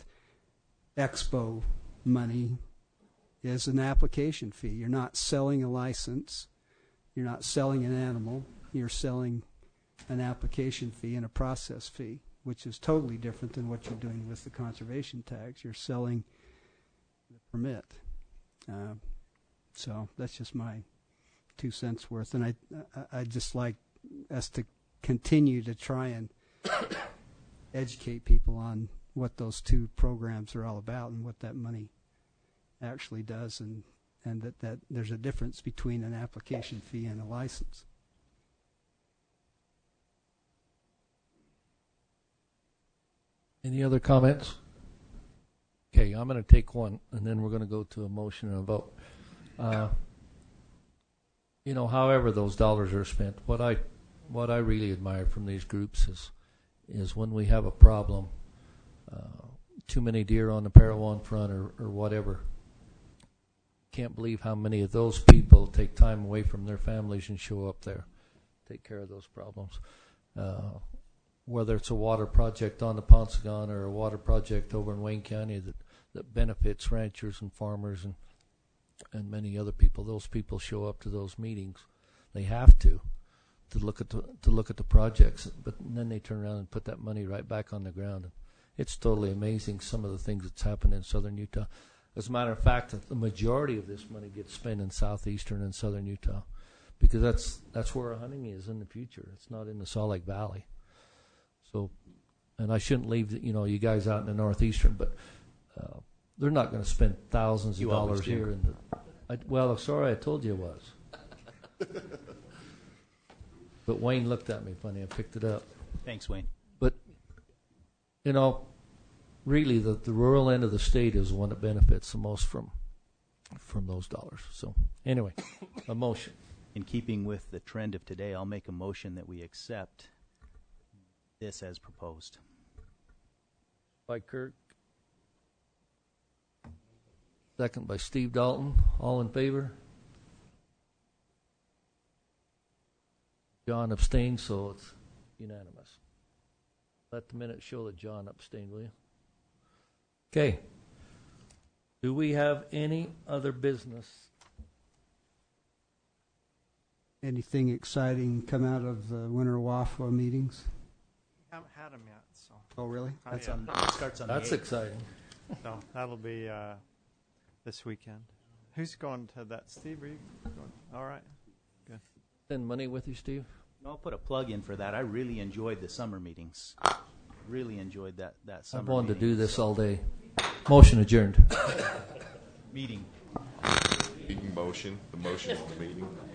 expo money is an application fee. You're not selling a license. You're not selling an animal. You're selling an application fee and a process fee, which is totally different than what you're doing with the conservation tags. You're selling the permit. Uh, so that's just my two cents worth. And I, I, I'd just like us to continue to try and educate people on what those two programs are all about and what that money actually does, and, and that, that there's a difference between an application fee and a license. Any other comments? Okay, I'm going to take one, and then we're going to go to a motion and a vote. Uh, you know, however those dollars are spent, what I what I really admire from these groups is is when we have a problem, uh, too many deer on the Parowan front or, or whatever. Can't believe how many of those people take time away from their families and show up there, take care of those problems. Uh, whether it's a water project on the Paunsaugunt or a water project over in Wayne County that, that benefits ranchers and farmers and and many other people, those people show up to those meetings. They have to to look at the to look at the projects, but then they turn around and put that money right back on the ground. It's totally amazing some of the things that's happened in southern Utah. As a matter of fact, the majority of this money gets spent in southeastern and southern Utah, because that's that's where our hunting is in the future. It's not in the Salt Lake Valley. So, and I shouldn't leave the, you know you guys out in the northeastern, but uh, they're not going to spend thousands You of dollars always do. here. In the, I, well, sorry, I told you it was. But Wayne looked at me funny. I picked it up. Thanks, Wayne. But you know, really, the, the rural end of the state is the one that benefits the most from from those dollars. So anyway, a motion. In keeping with the trend of today, I'll make a motion that we accept this as proposed. By Kirk. Second by Steve Dalton. All in favor? John abstained, so it's Unanimous. Let the minutes show that John abstained, will you? Okay. Do we have any other business? Anything exciting come out of the Winter W A F A meetings? Haven't had them yet, so. Oh, really? Oh, That's yeah. on. It starts on. That's the eighth. exciting. So that'll be uh, this weekend. Who's going to that? Steve, are you going? All right. Good. Send money with you, Steve? I'll put a plug in for that. I really enjoyed the summer meetings. Really enjoyed that that summer. I've wanted to meeting. do this all day. Motion adjourned. Meeting. Meeting motion, the motion of the meeting.